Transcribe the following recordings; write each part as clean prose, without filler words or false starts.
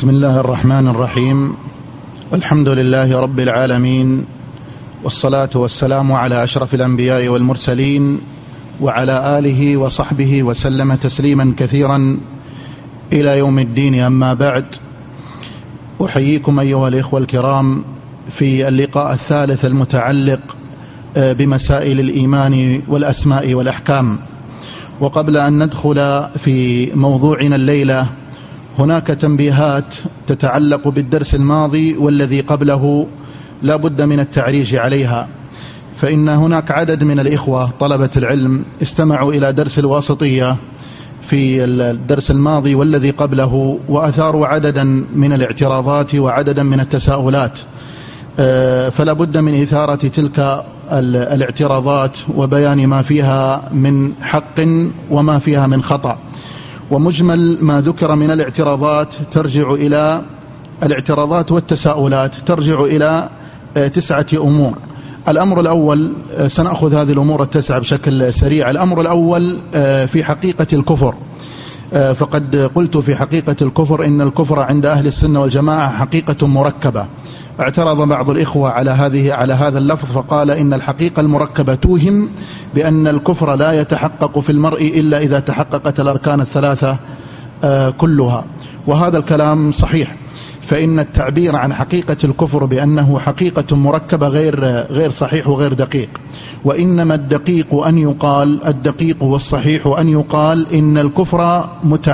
بسم الله الرحمن الرحيم. الحمد لله رب العالمين، والصلاة والسلام على أشرف الأنبياء والمرسلين وعلى آله وصحبه وسلم تسليما كثيرا إلى يوم الدين. أما بعد، أحييكم أيها الإخوة الكرام في اللقاء الثالث المتعلق بمسائل الإيمان والأسماء والأحكام. وقبل أن ندخل في موضوعنا الليلة، هناك تنبيهات تتعلق بالدرس الماضي والذي قبله لا بد من التعريج عليها، فإن هناك عدد من الإخوة طلبة العلم استمعوا إلى درس الواسطية في الدرس الماضي والذي قبله، وأثاروا عددا من الاعتراضات وعددا من التساؤلات، فلا بد من إثارة تلك الاعتراضات وبيان ما فيها من حق وما فيها من خطأ. ومجمل ما ذكر من الاعتراضات والتساؤلات ترجع إلى 9 أمور. الأمر الأول، سنأخذ هذه الأمور 9 بشكل سريع. الأمر الأول في حقيقة الكفر، فقد قلت في حقيقة الكفر إن الكفر عند أهل السنة والجماعة حقيقة مركبة. اعترض بعض الإخوة على هذا اللفظ، فقال إن الحقيقة المركبة توهم بأن الكفر لا يتحقق في المرء إلا إذا تحققت الأركان الثلاثة كلها، وهذا الكلام صحيح. فإن التعبير عن حقيقة الكفر بأنه حقيقة مركبة غير صحيح وغير دقيق، وإنما الدقيق والصحيح أن يقال إن الكفر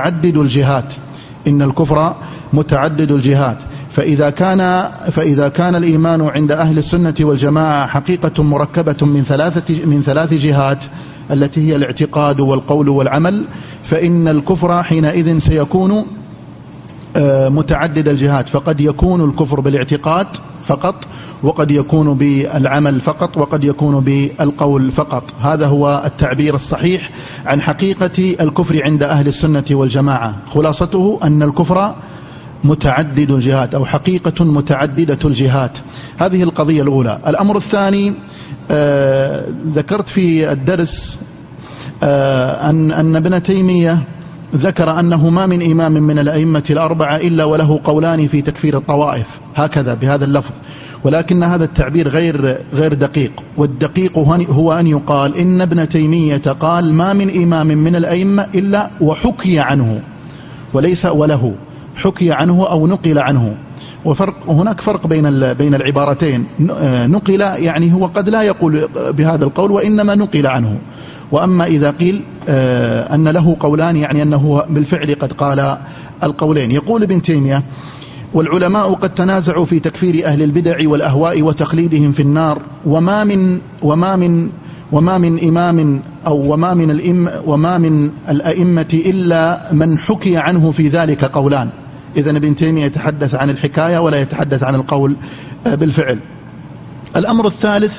متعدد الجهات. فإذا كان الإيمان عند أهل السنة والجماعة حقيقة مركبة من 3 جهات التي هي الاعتقاد والقول والعمل، فإن الكفر حينئذ سيكون متعدد الجهات، فقد يكون الكفر بالاعتقاد فقط، وقد يكون بالعمل فقط، وقد يكون بالقول فقط. هذا هو التعبير الصحيح عن حقيقة الكفر عند أهل السنة والجماعة. خلاصته أن الكفر متعدد الجهات أو حقيقة متعددة الجهات. هذه القضية الأولى. الأمر الثاني، ذكرت في الدرس أن ابن تيمية ذكر أنه ما من إمام من الأئمة الأربعة إلا وله قولان في تكفير الطوائف، هكذا بهذا اللفظ، ولكن هذا التعبير غير دقيق. والدقيق هو أن يقال إن ابن تيمية قال ما من إمام من الأئمة إلا وحكي عنه، وليس وله، حكي عنه أو نقل عنه. هناك فرق بين العبارتين. نقل يعني هو قد لا يقول بهذا القول وإنما نقل عنه، وأما إذا قيل أن له قولان يعني أنه بالفعل قد قال القولين. يقول ابن تيمية: والعلماء قد تنازعوا في تكفير أهل البدع والأهواء وتخليدهم في النار، وما من إمام أو وما من الأئمة إلا من حكي عنه في ذلك قولان. إذن ابن تيمية يتحدث عن الحكاية ولا يتحدث عن القول بالفعل. الأمر الثالث،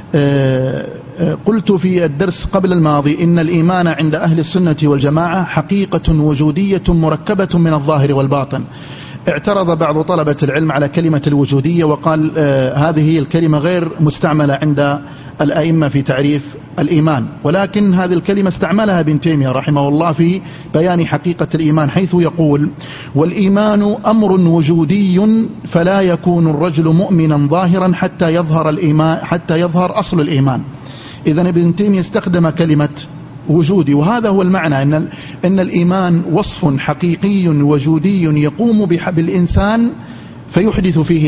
قلت في الدرس قبل الماضي إن الإيمان عند أهل السنة والجماعة حقيقة وجودية مركبة من الظاهر والباطن. اعترض بعض طلبة العلم على كلمة الوجودية، وقال هذه الكلمة غير مستعملة عند الأئمة في تعريف الإيمان، ولكن هذه الكلمة استعملها ابن تيمية رحمه الله في بيان حقيقة الإيمان، حيث يقول: والإيمان أمر وجودي فلا يكون الرجل مؤمنا ظاهرا حتى يظهر أصل الإيمان. إذن ابن تيمية استخدم كلمة وجودي، وهذا هو المعنى، أن الإيمان وصف حقيقي وجودي يقوم بالإنسان فيحدث فيه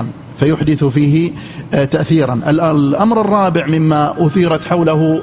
تأثيرا. الأمر الرابع مما أثيرت حوله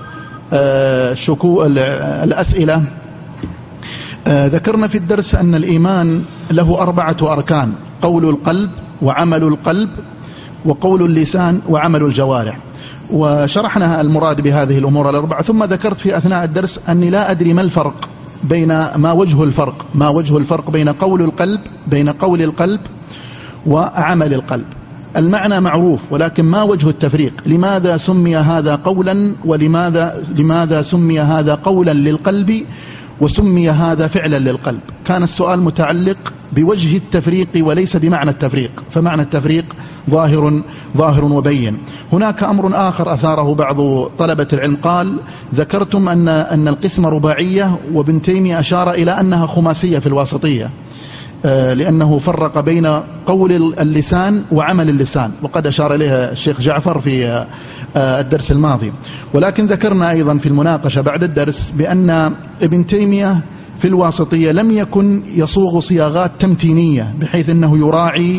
الأسئلة، ذكرنا في الدرس أن الإيمان له 4 أركان: قول القلب وعمل القلب وقول اللسان وعمل الجوارح، وشرحنا المراد بهذه الأمور ال4. ثم ذكرت في أثناء الدرس أني لا أدري ما وجه الفرق بين قول القلب وعمل القلب. المعنى معروف، ولكن ما وجه التفريق؟ لماذا سمي هذا قولا ولماذا سمي هذا قولا للقلب وسمي هذا فعلا للقلب؟ كان السؤال متعلق بوجه التفريق وليس بمعنى التفريق، فمعنى التفريق ظاهر وبين. هناك أمر آخر أثاره بعض طلبة العلم، قال: ذكرتم أن القسمة رباعية، وابن تيمية أشار إلى أنها خماسية في الواسطية. لأنه فرق بين قول اللسان وعمل اللسان، وقد أشار إليها الشيخ جعفر في الدرس الماضي. ولكن ذكرنا أيضا في المناقشة بعد الدرس بأن ابن تيمية في الواسطية لم يكن يصوغ صياغات تمتينية بحيث أنه يراعي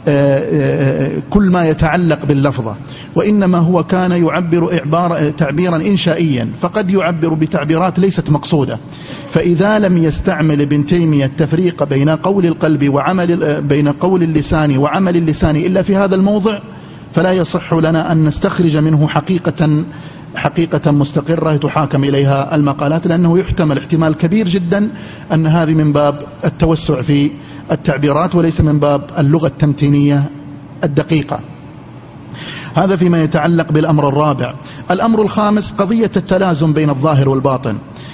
كل ما يتعلق باللفظة، وإنما هو كان يعبر تعبيرا إنشائيا، فقد يعبر بتعبيرات ليست مقصودة. فإذا لم يستعمل ابن تيمية التفريق بين قول القلب بين قول اللسان وعمل اللسان إلا في هذا الموضع، فلا يصح لنا أن نستخرج منه حقيقة مستقرة تحاكم إليها المقالات، لأنه يحتمل احتمال كبير جدا أن هذه من باب التوسع في التعبيرات وليس من باب اللغة التمتينية الدقيقة. هذا فيما يتعلق بالأمر الرابع. الأمر الخامس قضية التلازم بين الظاهر والباطن.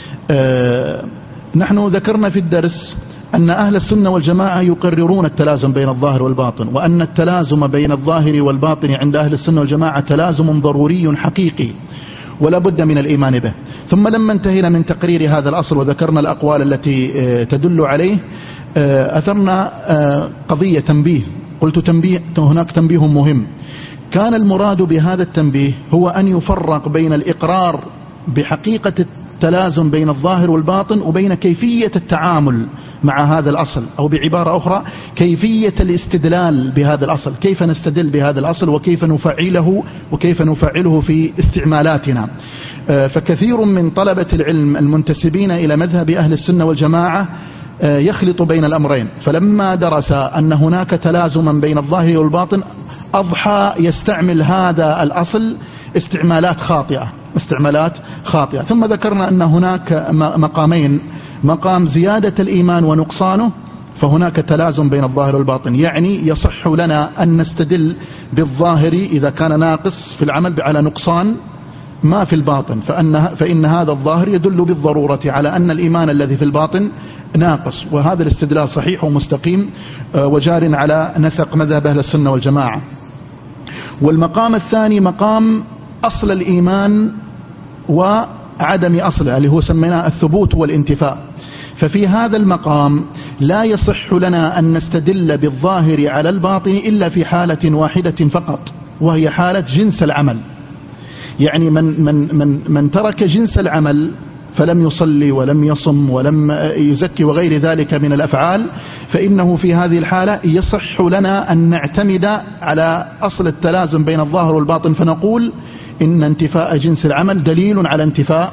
نحن ذكرنا في الدرس أن أهل السنة والجماعة يقررون التلازم بين الظاهر والباطن، وأن التلازم بين الظاهر والباطن عند أهل السنة والجماعة تلازم ضروري حقيقي ولا بد من الإيمان به. ثم لما انتهينا من تقرير هذا الأصل وذكرنا الأقوال التي تدل عليه، أثرنا قضية تنبيه. قلت هناك تنبيه مهم. كان المراد بهذا التنبيه هو أن يفرق بين الإقرار بحقيقة التلازم بين الظاهر والباطن وبين كيفية التعامل مع هذا الأصل، أو بعبارة أخرى كيفية الاستدلال بهذا الأصل، كيف نستدل بهذا الأصل وكيف نفعله في استعمالاتنا. فكثير من طلبة العلم المنتسبين إلى مذهب أهل السنة والجماعة يخلط بين الأمرين، فلما درس أن هناك تلازما بين الظاهر والباطن أضحى يستعمل هذا الأصل استعمالات خاطئة. ثم ذكرنا أن هناك مقامين: مقام زيادة الإيمان ونقصانه، فهناك تلازم بين الظاهر والباطن، يعني يصح لنا أن نستدل بالظاهر إذا كان ناقص في العمل على نقصان ما في الباطن، فإن هذا الظاهر يدل بالضرورة على أن الإيمان الذي في الباطن ناقص، وهذا الاستدلال صحيح ومستقيم وجار على نسق مذهب أهل السنة والجماعة. والمقام الثاني مقام أصل الإيمان وعدم أصله، اللي هو سميناه الثبوت والانتفاء. ففي هذا المقام لا يصح لنا أن نستدل بالظاهر على الباطن إلا في حالة واحدة فقط، وهي حالة جنس العمل. يعني من ترك جنس العمل فلم يصلي ولم يصم ولم يزكي وغير ذلك من الأفعال، فإنه في هذه الحالة يصح لنا أن نعتمد على أصل التلازم بين الظاهر والباطن، فنقول إن انتفاء جنس العمل دليل على انتفاء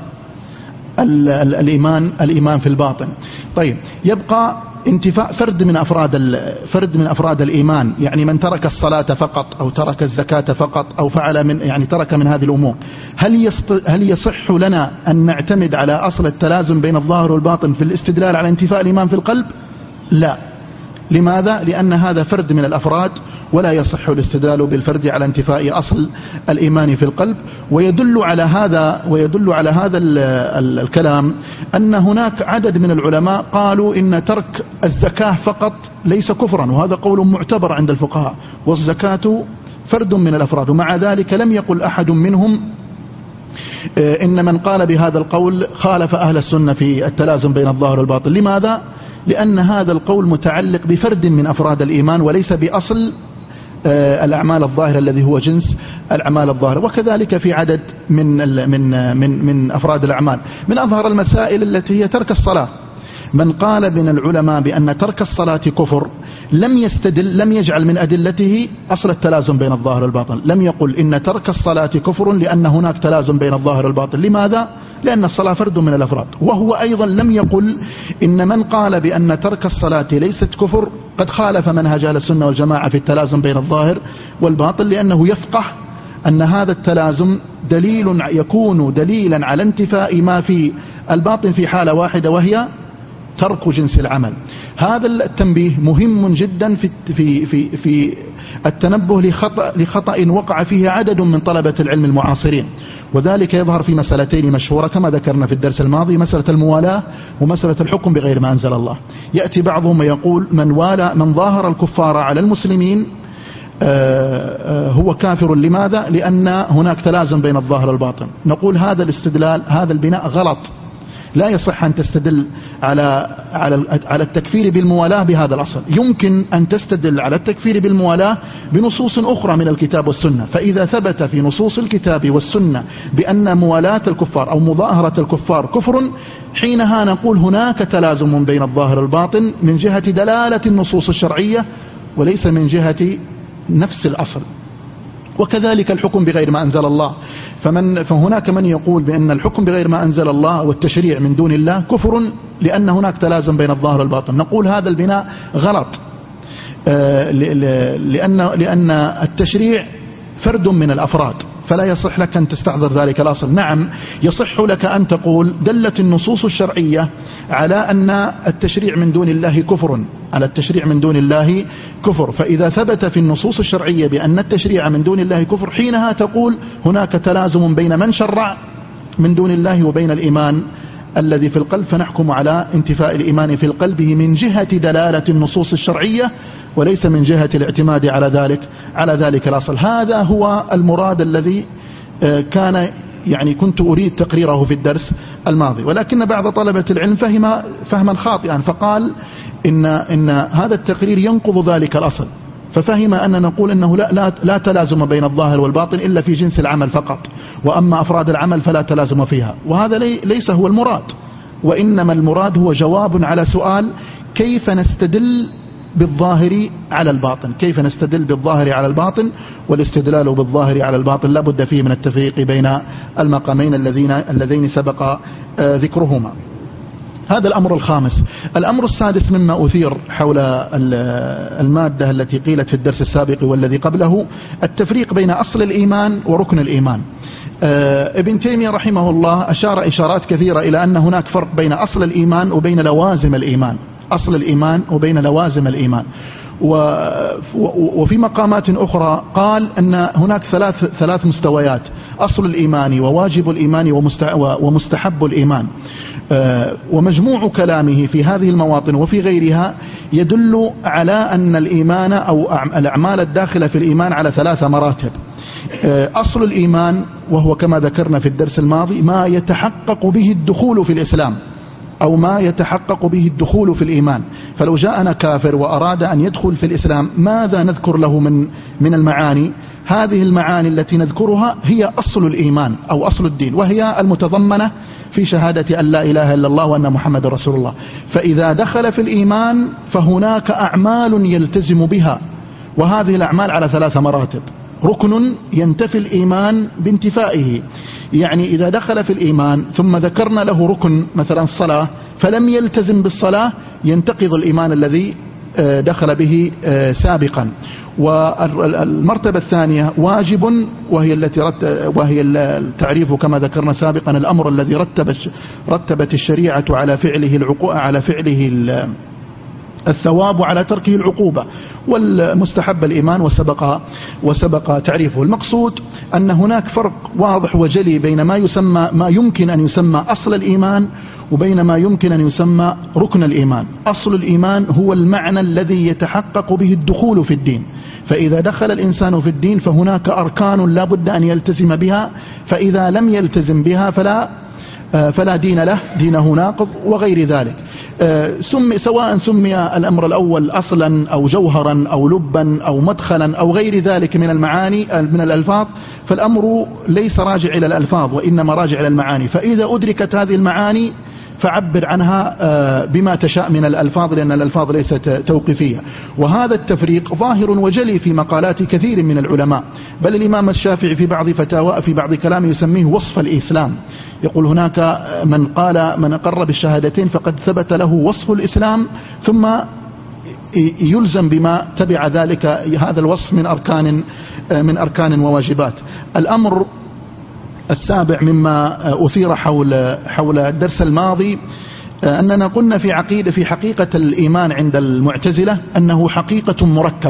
الإيمان في الباطن. طيب، يبقى انتفاء فرد من أفراد الإيمان، يعني من ترك الصلاة فقط أو ترك الزكاة فقط أو ترك من هذه الأمور. هل يصح لنا أن نعتمد على أصل التلازم بين الظاهر والباطن في الاستدلال على انتفاء الإيمان في القلب؟ لا. لماذا؟ لأن هذا فرد من الأفراد، ولا يصح الاستدلال بالفرد على انتفاء أصل الإيمان في القلب. ويدل على هذا الكلام أن هناك عدد من العلماء قالوا إن ترك الزكاة فقط ليس كفرا، وهذا قول معتبر عند الفقهاء، والزكاة فرد من الأفراد. ومع ذلك لم يقل أحد منهم إن من قال بهذا القول خالف أهل السنة في التلازم بين الظاهر والباطن. لماذا؟ لأن هذا القول متعلق بفرد من أفراد الإيمان وليس بأصل الأعمال الظاهرة الذي هو جنس الأعمال الظاهرة. وكذلك في عدد من أفراد الأعمال. من أظهر المسائل التي هي ترك الصلاة، من قال من العلماء بأن ترك الصلاة كفر لم يجعل من أدلته أصل التلازم بين الظاهر والباطن، لم يقل إن ترك الصلاة كفر لأن هناك تلازم بين الظاهر والباطن. لماذا؟ لأن الصلاة فرد من الأفراد. وهو أيضا لم يقل إن من قال بأن ترك الصلاة ليست كفر قد خالف منهج أهل السنة والجماعة في التلازم بين الظاهر والباطن، لأنه يفقه أن هذا التلازم يكون دليلا على انتفاء ما في الباطن في حالة واحدة، وهي ترك جنس العمل. هذا التنبيه مهم جدا في التنبه لخطأ وقع فيه عدد من طلبة العلم المعاصرين، وذلك يظهر في مسألتين مشهورة كما ذكرنا في الدرس الماضي: مسألة الموالاة ومسألة الحكم بغير ما أنزل الله. يأتي بعضهم ويقول من ظاهر الكفار على المسلمين هو كافر. لماذا؟ لأن هناك تلازم بين الظاهر والباطن. نقول هذا الاستدلال، هذا البناء غلط، لا يصح أن تستدل على التكفير بالموالاة بهذا الأصل. يمكن أن تستدل على التكفير بالموالاة بنصوص أخرى من الكتاب والسنة، فإذا ثبت في نصوص الكتاب والسنة بأن موالاة الكفار أو مظاهرة الكفار كفر، حينها نقول هناك تلازم بين الظاهر والباطن من جهة دلالة النصوص الشرعية وليس من جهة نفس الأصل. وكذلك الحكم بغير ما أنزل الله، فهناك من يقول بأن الحكم بغير ما أنزل الله والتشريع من دون الله كفر لأن هناك تلازم بين الظاهر والباطن. نقول هذا البناء غلط، لأن التشريع فرد من الأفراد، فلا يصح لك أن تستحضر ذلك الأصل. نعم يصح لك أن تقول دلت النصوص الشرعية على أن التشريع من دون الله كفر، على التشريع من دون الله كفر، فإذا ثبت في النصوص الشرعية بأن التشريع من دون الله كفر، حينها تقول هناك تلازم بين من شرع من دون الله وبين الإيمان الذي في القلب، فنحكم على انتفاء الإيمان في قلبه من جهة دلالة النصوص الشرعية وليس من جهة الاعتماد على ذلك الأصل. هذا هو المراد الذي كان كنت أريد تقريره في الدرس الماضي، ولكن بعض طلبة العلم فهم فهما خاطئا، فقال إن هذا التقرير ينقض ذلك الأصل، ففهم أن نقول أنه لا تلازم بين الظاهر والباطن إلا في جنس العمل فقط، وأما أفراد العمل فلا تلازم فيها، وهذا ليس هو المراد، وإنما المراد هو جواب على سؤال كيف نستدل بالظاهر على الباطن، كيف نستدل بالظاهر على الباطن، والاستدلال بالظاهر على الباطن لا بد فيه من التفريق بين المقامين اللذين سبق ذكرهما. هذا الأمر الخامس. الأمر السادس مما أثير حول المادة التي قيلت في الدرس السابق والذي قبله، التفريق بين أصل الإيمان وركن الإيمان. ابن تيمية رحمه الله أشار إشارات كثيرة إلى أن هناك فرق بين أصل الإيمان وبين لوازم الإيمان، أصل الإيمان وبين لوازم الإيمان. وفي مقامات أخرى قال أن هناك ثلاث مستويات: أصل الإيمان وواجب الإيمان ومستحب الإيمان. ومجموع كلامه في هذه المواطن وفي غيرها يدل على أن الإيمان أو الأعمال الداخلة في الإيمان على 3 مراتب. أصل الإيمان وهو كما ذكرنا في الدرس الماضي ما يتحقق به الدخول في الإسلام أو ما يتحقق به الدخول في الإيمان. فلو جاءنا كافر وأراد أن يدخل في الإسلام ماذا نذكر له من المعاني؟ هذه المعاني التي نذكرها هي أصل الإيمان أو أصل الدين، وهي المتضمنة في شهادة أن لا إله إلا الله وأن محمد رسول الله. فإذا دخل في الإيمان فهناك أعمال يلتزم بها، وهذه الأعمال على 3 مراتب. ركن ينتفي الإيمان بانتفائه، يعني إذا دخل في الإيمان ثم ذكرنا له ركن مثلا الصلاة فلم يلتزم بالصلاة ينتقض الإيمان الذي دخل به سابقا. والمرتبة الثانية واجب، وهي التعريف كما ذكرنا سابقا الأمر الذي رتبت الشريعة على فعله الثواب وعلى تركه العقوبة. والمستحب الإيمان وسبق تعريفه. المقصود أن هناك فرق واضح وجلي بين ما يمكن أن يسمى أصل الإيمان وبين ما يمكن أن يسمى ركن الإيمان. أصل الإيمان هو المعنى الذي يتحقق به الدخول في الدين، فإذا دخل الإنسان في الدين فهناك أركان لا بد أن يلتزم بها، فإذا لم يلتزم بها فلا دين له، دينه ناقض وغير ذلك. سواء سمي الأمر الأول أصلا أو جوهرا أو لبا أو مدخلا أو غير ذلك من المعاني من الألفاظ، فالأمر ليس راجع إلى الألفاظ وإنما راجع إلى المعاني. فإذا أدركت هذه المعاني فعبر عنها بما تشاء من الألفاظ، لأن الألفاظ ليست توقيفية. وهذا التفريق ظاهر وجلي في مقالات كثير من العلماء، بل الإمام الشافعي في بعض كلامه يسميه وصف الإسلام. يقول هناك من أقر بالشهادتين فقد ثبت له وصف الإسلام، ثم يلزم بما تبع ذلك هذا الوصف من أركان وواجبات. الأمر السابع مما أثير حول الدرس الماضي أننا قلنا في حقيقة الإيمان عند المعتزلة أنه حقيقة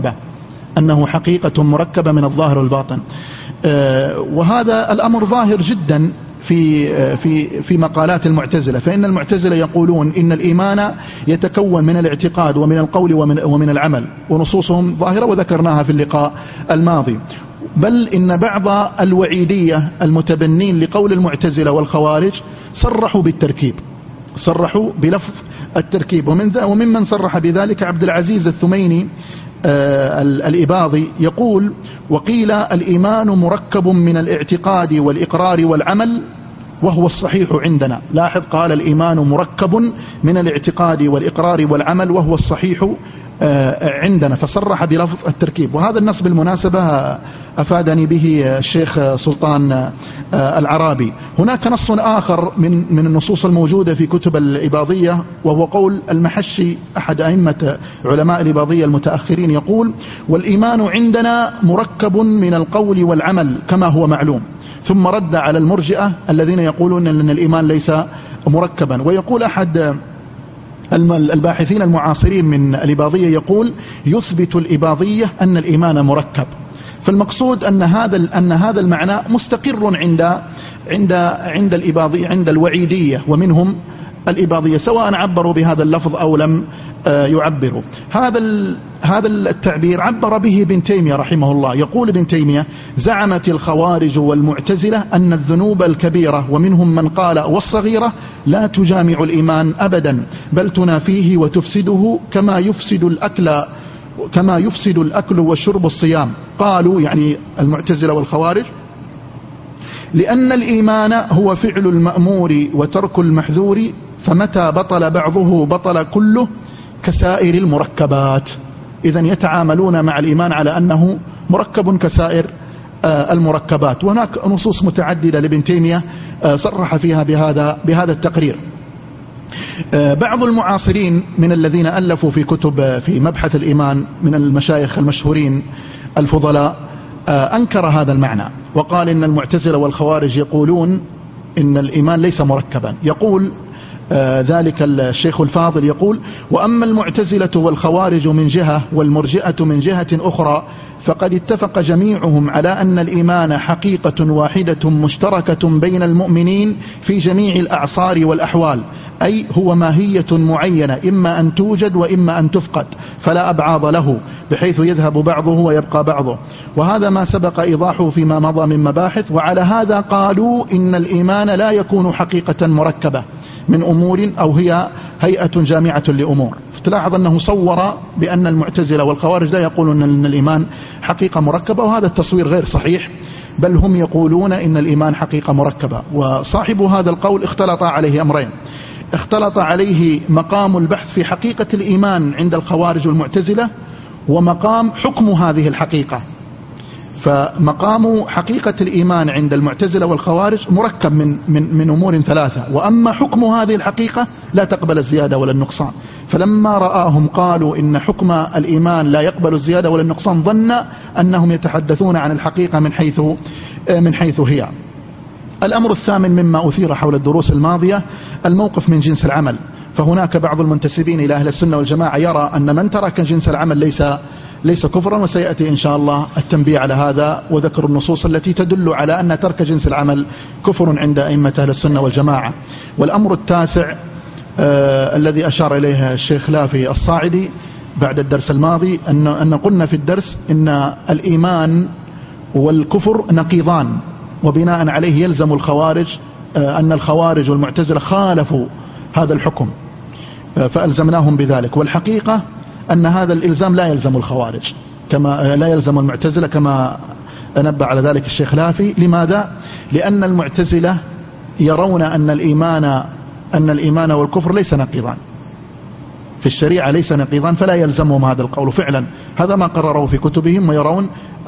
مركبة من الظاهر والباطن، وهذا الأمر ظاهر جدا في مقالات المعتزلة. فإن المعتزلة يقولون إن الإيمان يتكون من الاعتقاد ومن القول ومن العمل، ونصوصهم ظاهرة وذكرناها في اللقاء الماضي. بل إن بعض الوعيدية المتبنين لقول المعتزلة والخوارج صرحوا بالتركيب، صرحوا بلفظ التركيب. وممن صرح بذلك عبد العزيز الثميني الإباضي يقول: وقيل الإيمان مركب من الاعتقاد والإقرار والعمل وهو الصحيح عندنا. لاحظ، قال الإيمان مركب من الاعتقاد والإقرار والعمل وهو الصحيح عندنا، فصرح بلفظ التركيب. وهذا النص بالمناسبة أفادني به الشيخ سلطان العرابي. هناك نص آخر من النصوص الموجودة في كتب الإباضية، وهو قول المحشي أحد أئمة علماء الإباضية المتأخرين، يقول: والإيمان عندنا مركب من القول والعمل كما هو معلوم. ثم رد على المرجئة الذين يقولون أن الإيمان ليس مركبا. ويقول أحد الباحثين المعاصرين من الإباضية، يقول: يثبت الإباضية أن الإيمان مركب. فالمقصود أن هذا المعنى مستقر عند الإباضية، عند الوعيدية، ومنهم الإباضية، سواء عبروا بهذا اللفظ أو لم يعبروا. هذا التعبير عبر به ابن تيمية رحمه الله. يقول ابن تيمية: زعمت الخوارج والمعتزلة أن الذنوب الكبيرة، ومنهم من قال والصغيرة، لا تجامع الإيمان أبدا، بل تنافيه وتفسده كما يفسد الأكل والشرب الصيام. قالوا، يعني المعتزلة والخوارج، لأن الإيمان هو فعل المأمور وترك المحذور، فمتى بطل بعضه بطل كله كسائر المركبات. إذن يتعاملون مع الإيمان على أنه مركب كسائر المركبات. وهناك نصوص متعددة لابن تيمية صرح فيها بهذا التقرير. بعض المعاصرين من الذين ألفوا في كتب في مبحث الإيمان من المشايخ المشهورين الفضلاء أنكر هذا المعنى، وقال إن المعتزلة والخوارج يقولون إن الإيمان ليس مركبا. يقول ذلك الشيخ الفاضل، يقول: وأما المعتزلة والخوارج من جهة والمرجئة من جهة أخرى، فقد اتفق جميعهم على أن الإيمان حقيقة واحدة مشتركة بين المؤمنين في جميع الأعصار والأحوال، أي هو ماهية معينة، إما أن توجد وإما أن تفقد، فلا أبعاض له، بحيث يذهب بعضه ويبقى بعضه. وهذا ما سبق إيضاحه فيما مضى من مباحث. وعلى هذا قالوا إن الإيمان لا يكون حقيقة مركبة من أمور، أو هي هيئة جامعة لأمور. تلاحظ أنه صور بأن المعتزلة والخوارج لا يقولون أن الإيمان حقيقة مركبة، وهذا التصوير غير صحيح، بل هم يقولون إن الإيمان حقيقة مركبة. وصاحب هذا القول اختلط عليه أمرين: اختلط عليه مقام البحث في حقيقة الإيمان عند الخوارج والمعتزلة، ومقام حكم هذه الحقيقة. فمقام حقيقة الإيمان عند المعتزلة والخوارج مركب من أمور ثلاثة، وأما حكم هذه الحقيقة لا تقبل الزيادة ولا النقصان. فلما رآهم قالوا إن حكم الإيمان لا يقبل الزيادة ولا النقصان، ظن أنهم يتحدثون عن الحقيقة من حيث هي. الأمر الثامن مما أثير حول الدروس الماضية الموقف من جنس العمل. فهناك بعض المنتسبين إلى أهل السنة والجماعة يرى أن من ترك جنس العمل ليس كفرا، وسيأتي إن شاء الله التنبيه على هذا وذكر النصوص التي تدل على أن ترك جنس العمل كفر عند أئمة أهل السنة والجماعة. والأمر التاسع الذي أشار إليه الشيخ لافي الصاعدي بعد الدرس الماضي، أن قلنا في الدرس إن الإيمان والكفر نقيضان، وبناء عليه يلزم الخوارج أن الخوارج والمعتزلة خالفوا هذا الحكم فألزمناهم بذلك. والحقيقة أن هذا الإلزام لا يلزم الخوارج كما لا يلزم المعتزلة، كما نبه على ذلك الشيخ لافي. لماذا؟ لأن المعتزلة يرون أن الإيمان والكفر ليس نقيضان في الشريعة، ليس نقيضان، فلا يلزمهم هذا القول. فعلا هذا ما قرروا في كتبهم، ويرون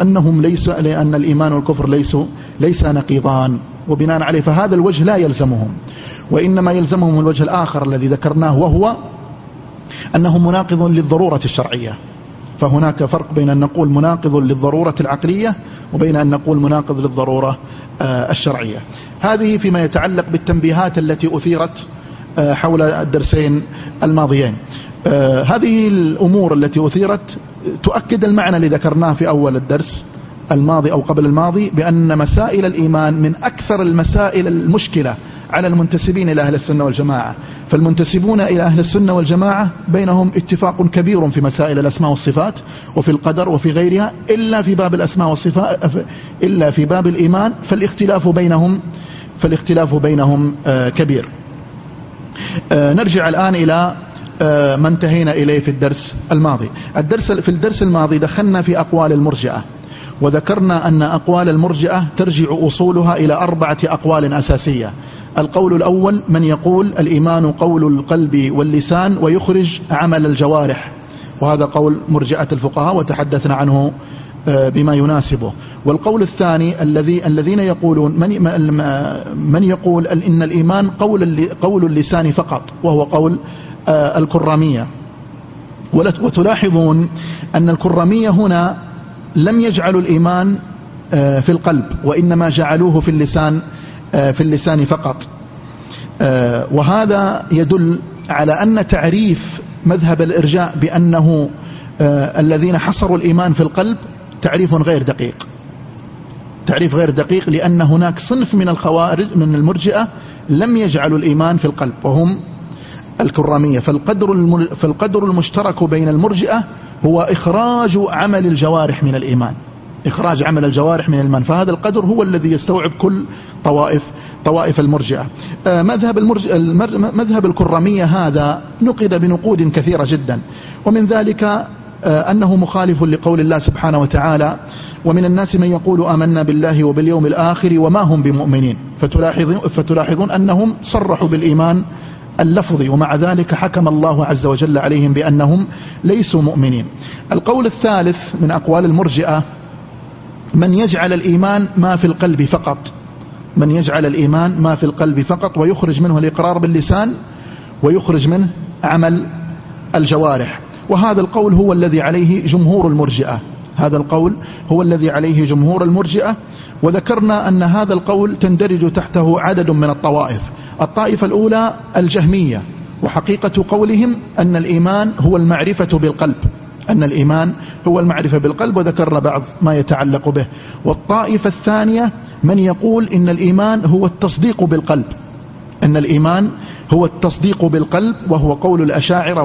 لأن الإيمان والكفر ليس نقيضان، وبناء عليه فهذا الوجه لا يلزمهم، وإنما يلزمهم الوجه الآخر الذي ذكرناه، وهو أنه مناقض للضرورة الشرعية. فهناك فرق بين أن نقول مناقض للضرورة العقلية وبين أن نقول مناقض للضرورة الشرعية. هذه فيما يتعلق بالتنبيهات التي أثيرت حول الدرسين الماضيين. هذه الأمور التي أثيرت تؤكد المعنى اللي ذكرناه في أول الدرس الماضي أو قبل الماضي، بأن مسائل الإيمان من أكثر المسائل المشكلة على المنتسبين إلى أهل السنة والجماعة. فالمنتسبون إلى أهل السنة والجماعة بينهم اتفاق كبير في مسائل الأسماء والصفات وفي القدر وفي غيرها، إلا في باب الأسماء والصفات، إلا في باب الإيمان فالاختلاف بينهم كبير. نرجع الآن إلى ما انتهينا إليه في الدرس الماضي. في الدرس الماضي دخلنا في أقوال المرجئة، وذكرنا أن أقوال المرجئة ترجع أصولها إلى 4 أقوال أساسية. القول الأول من يقول الإيمان قول القلب واللسان ويخرج عمل الجوارح، وهذا قول مرجئة الفقهاء وتحدثنا عنه بما يناسبه. والقول الثاني الذين يقولون من يقول إن الإيمان قول اللسان فقط، وهو قول الكرامية. وتلاحظون أن الكرامية هنا لم يجعلوا الإيمان في القلب، وإنما جعلوه في اللسان فقط. وهذا يدل على أن تعريف مذهب الإرجاء بأنه الذين حصروا الإيمان في القلب تعريف غير دقيق، لأن هناك صنف من الخوارج من المرجئة لم يجعلوا الإيمان في القلب، وهم الكرامية. فالقدر المشترك بين المرجئة هو إخراج عمل الجوارح من الإيمان، فهذا القدر هو الذي يستوعب كل طوائف المرجئة. مذهب الكرامية هذا نقد بنقود كثيرة جدا، ومن ذلك أنه مخالف لقول الله سبحانه وتعالى: ومن الناس من يقول آمنا بالله وباليوم الآخر وما هم بمؤمنين. فتلاحظون أنهم صرحوا بالإيمان اللفظي، ومع ذلك حكم الله عز وجل عليهم بأنهم ليسوا مؤمنين. القول الثالث من أقوال المرجئة من يجعل الإيمان ما في القلب فقط، ويخرج منه الإقرار باللسان ويخرج منه عمل الجوارح. وهذا القول هو الذي عليه جمهور المرجئة. وذكرنا أن هذا القول تندرج تحته عدد من الطوائف. الطائفة الأولى الجهمية، وحقيقة قولهم أن الإيمان هو المعرفة بالقلب، وذكرنا بعض ما يتعلق به. والطائفة الثانية من يقول إن الإيمان هو التصديق بالقلب، وهو قول الأشاعرة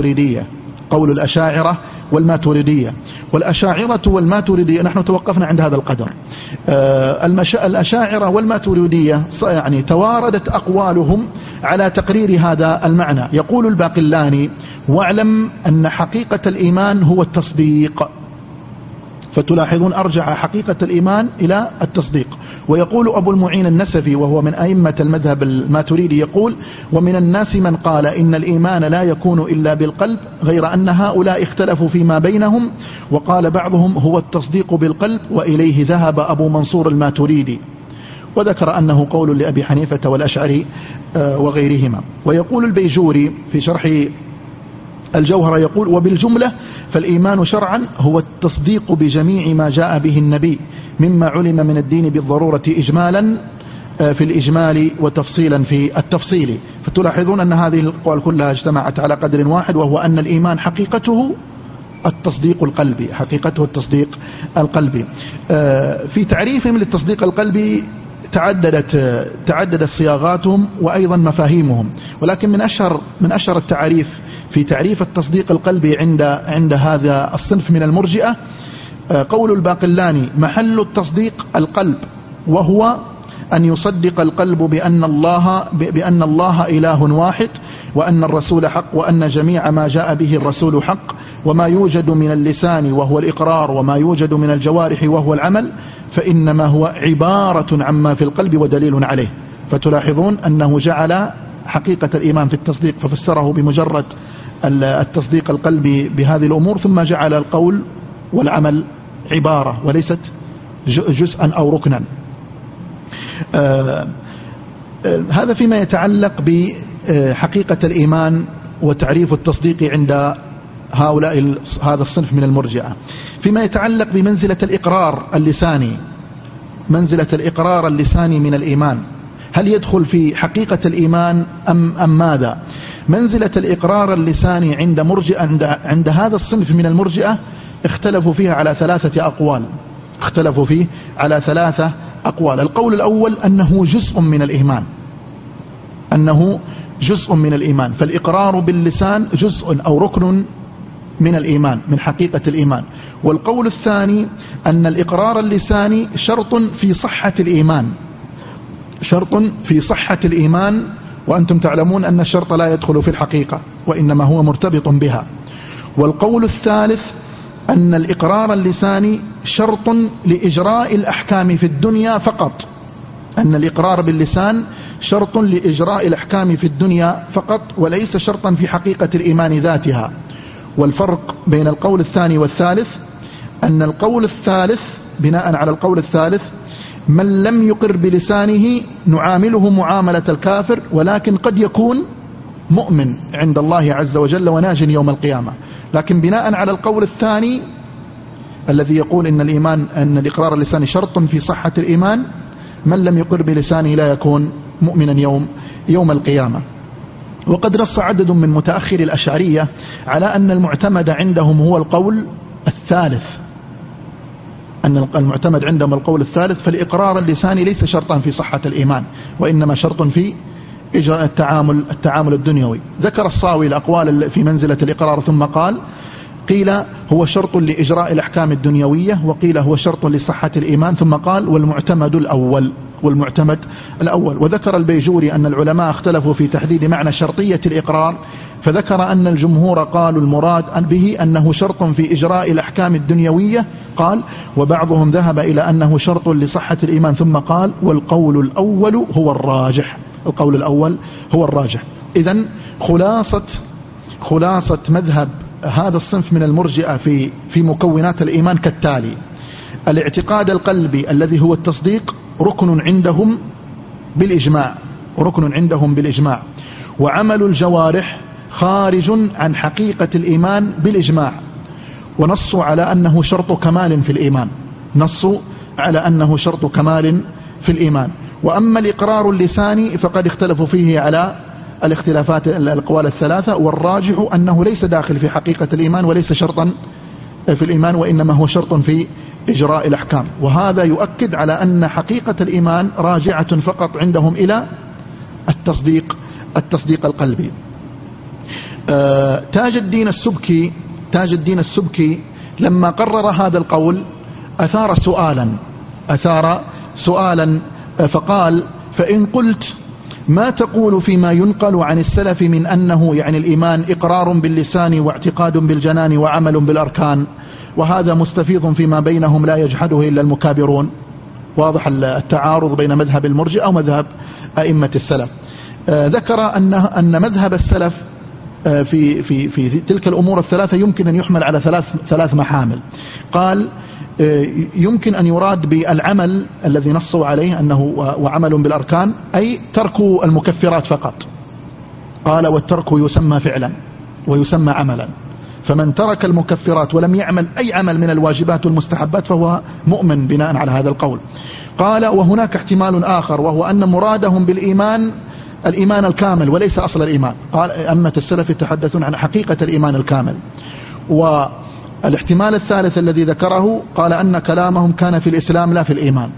والماتريدية. والأشاعرة والماتريدية نحن توقفنا عند هذا القدر. الأشاعرة والماتريدية يعني تواردت أقوالهم على تقرير هذا المعنى. يقول الباقلاني: واعلم أن حقيقة الإيمان هو التصديق. فتلاحظون أرجع حقيقة الإيمان إلى التصديق. ويقول أبو المعين النسفي وهو من أئمة المذهب الماتريدي يقول: ومن الناس من قال إن الإيمان لا يكون إلا بالقلب، غير أن هؤلاء اختلفوا فيما بينهم، وقال بعضهم هو التصديق بالقلب، وإليه ذهب أبو منصور الماتريدي. وذكر أنه قول لأبي حنيفة والأشعري وغيرهما. ويقول البيجوري في شرح الجوهرة يقول: وبالجملة فالإيمان شرعا هو التصديق بجميع ما جاء به النبي مما علم من الدين بالضرورة إجمالا في الإجمال وتفصيلا في التفصيل. فتلاحظون أن هذه الأقوال كلها اجتمعت على قدر واحد، وهو أن الإيمان حقيقته التصديق القلبي. في تعريفهم للتصديق القلبي تعددت صياغاتهم وأيضا مفاهيمهم، ولكن من أشهر التعريف في تعريف التصديق القلبي عند هذا الصنف من المرجئة قول الباقلاني: محل التصديق القلب، وهو أن يصدق القلب بأن الله إله واحد، وأن الرسول حق، وأن جميع ما جاء به الرسول حق، وما يوجد من اللسان وهو الإقرار، وما يوجد من الجوارح وهو العمل، فإنما هو عبارة عما في القلب ودليل عليه. فتلاحظون أنه جعل حقيقة الإيمان في التصديق ففسره بمجرد التصديق القلبي بهذه الأمور، ثم جعل القول والعمل عبارة وليست جزءا أو ركنا. هذا فيما يتعلق بحقيقة الإيمان وتعريف التصديق عند هذا الصنف من المرجئة. فيما يتعلق بمنزلة الإقرار اللساني من الإيمان، هل يدخل في حقيقة الإيمان أم ماذا؟ منزلة الإقرار اللساني عند هذا الصنف من المرجئة اختلفوا فيه على 3 أقوال. القول الأول أنه جزء من الإيمان، فالإقرار باللسان جزء أو ركن من الإيمان، من حقيقة الإيمان. والقول الثاني أن الإقرار اللساني شرط في صحة الإيمان، وأنتم تعلمون أن الشرط لا يدخل في الحقيقة وإنما هو مرتبط بها. والقول الثالث أن الإقرار اللساني شرط لإجراء الأحكام في الدنيا فقط، أن الإقرار باللسان شرط لإجراء الأحكام في الدنيا فقط وليس شرطا في حقيقة الإيمان ذاتها. والفرق بين القول الثاني والثالث أن القول الثالث بناء على القول الثالث من لم يقر بلسانه نعامله معاملة الكافر، ولكن قد يكون مؤمن عند الله عز وجل وناج يوم القيامة. لكن بناء على القول الثاني الذي يقول أن الإقرار اللساني شرط في صحة الإيمان، من لم يقر بلسانه لا يكون مؤمنا يوم القيامة. وقد نص عدد من متأخر الأشعرية على أن المعتمد عندهم هو القول الثالث، أن المعتمد عندهم القول الثالث، فالإقرار اللساني ليس شرطا في صحة الإيمان وإنما شرط في إجراء التعامل الدنيوي. ذكر الصاوي الأقوال في منزلة الإقرار ثم قال: قيل هو شرط لإجراء الأحكام الدنيوية، وقيل هو شرط لصحة الإيمان، ثم قال والمعتمد الأول. وذكر البيجوري أن العلماء اختلفوا في تحديد معنى شرطية الإقرار، فذكر أن الجمهور قالوا المراد به أنه شرط في إجراء الأحكام الدنيوية، قال وبعضهم ذهب إلى أنه شرط لصحة الإيمان، ثم قال والقول الأول هو الراجح. القول الأول هو الراجح. إذن خلاصة مذهب هذا الصنف من المرجئة في مكونات الإيمان كالتالي: الاعتقاد القلبي الذي هو التصديق ركن عندهم بالإجماع، وعمل الجوارح خارج عن حقيقة الإيمان بالإجماع، ونصوا على أنه شرط كمال في الإيمان. وأما الإقرار اللساني فقد اختلفوا فيه على الاختلافات الأقوال الثلاثة، والراجح أنه ليس داخل في حقيقة الإيمان وليس شرطا في الإيمان وإنما هو شرط في إجراء الأحكام. وهذا يؤكد على أن حقيقة الإيمان راجعة فقط عندهم إلى التصديق القلبي. تاج الدين السبكي لما قرر هذا القول أثار سؤالا فقال: فإن قلت ما تقول فيما ينقل عن السلف من أنه يعني الإيمان إقرار باللسان واعتقاد بالجنان وعمل بالأركان، وهذا مستفيض فيما بينهم لا يجحده إلا المكابرون. واضح التعارض بين مذهب المرجئة ومذهب أئمة السلف. ذكر أن مذهب السلف في تلك الأمور الثلاثة يمكن أن يحمل على ثلاث محامل. قال يمكن أن يراد بالعمل الذي نصوا عليه أنه وعمل بالأركان أي ترك المكفرات فقط. قال والترك يسمى فعلا ويسمى عملا، فمن ترك المكفرات ولم يعمل أي عمل من الواجبات والمستحبات فهو مؤمن بناء على هذا القول. قال وهناك احتمال آخر، وهو أن مرادهم بالإيمان الإيمان الكامل وليس أصل الإيمان. قال أئمة السلف يتحدثون عن حقيقة الإيمان الكامل. والاحتمال الثالث الذي ذكره قال أن كلامهم كان في الإسلام لا في الإيمان،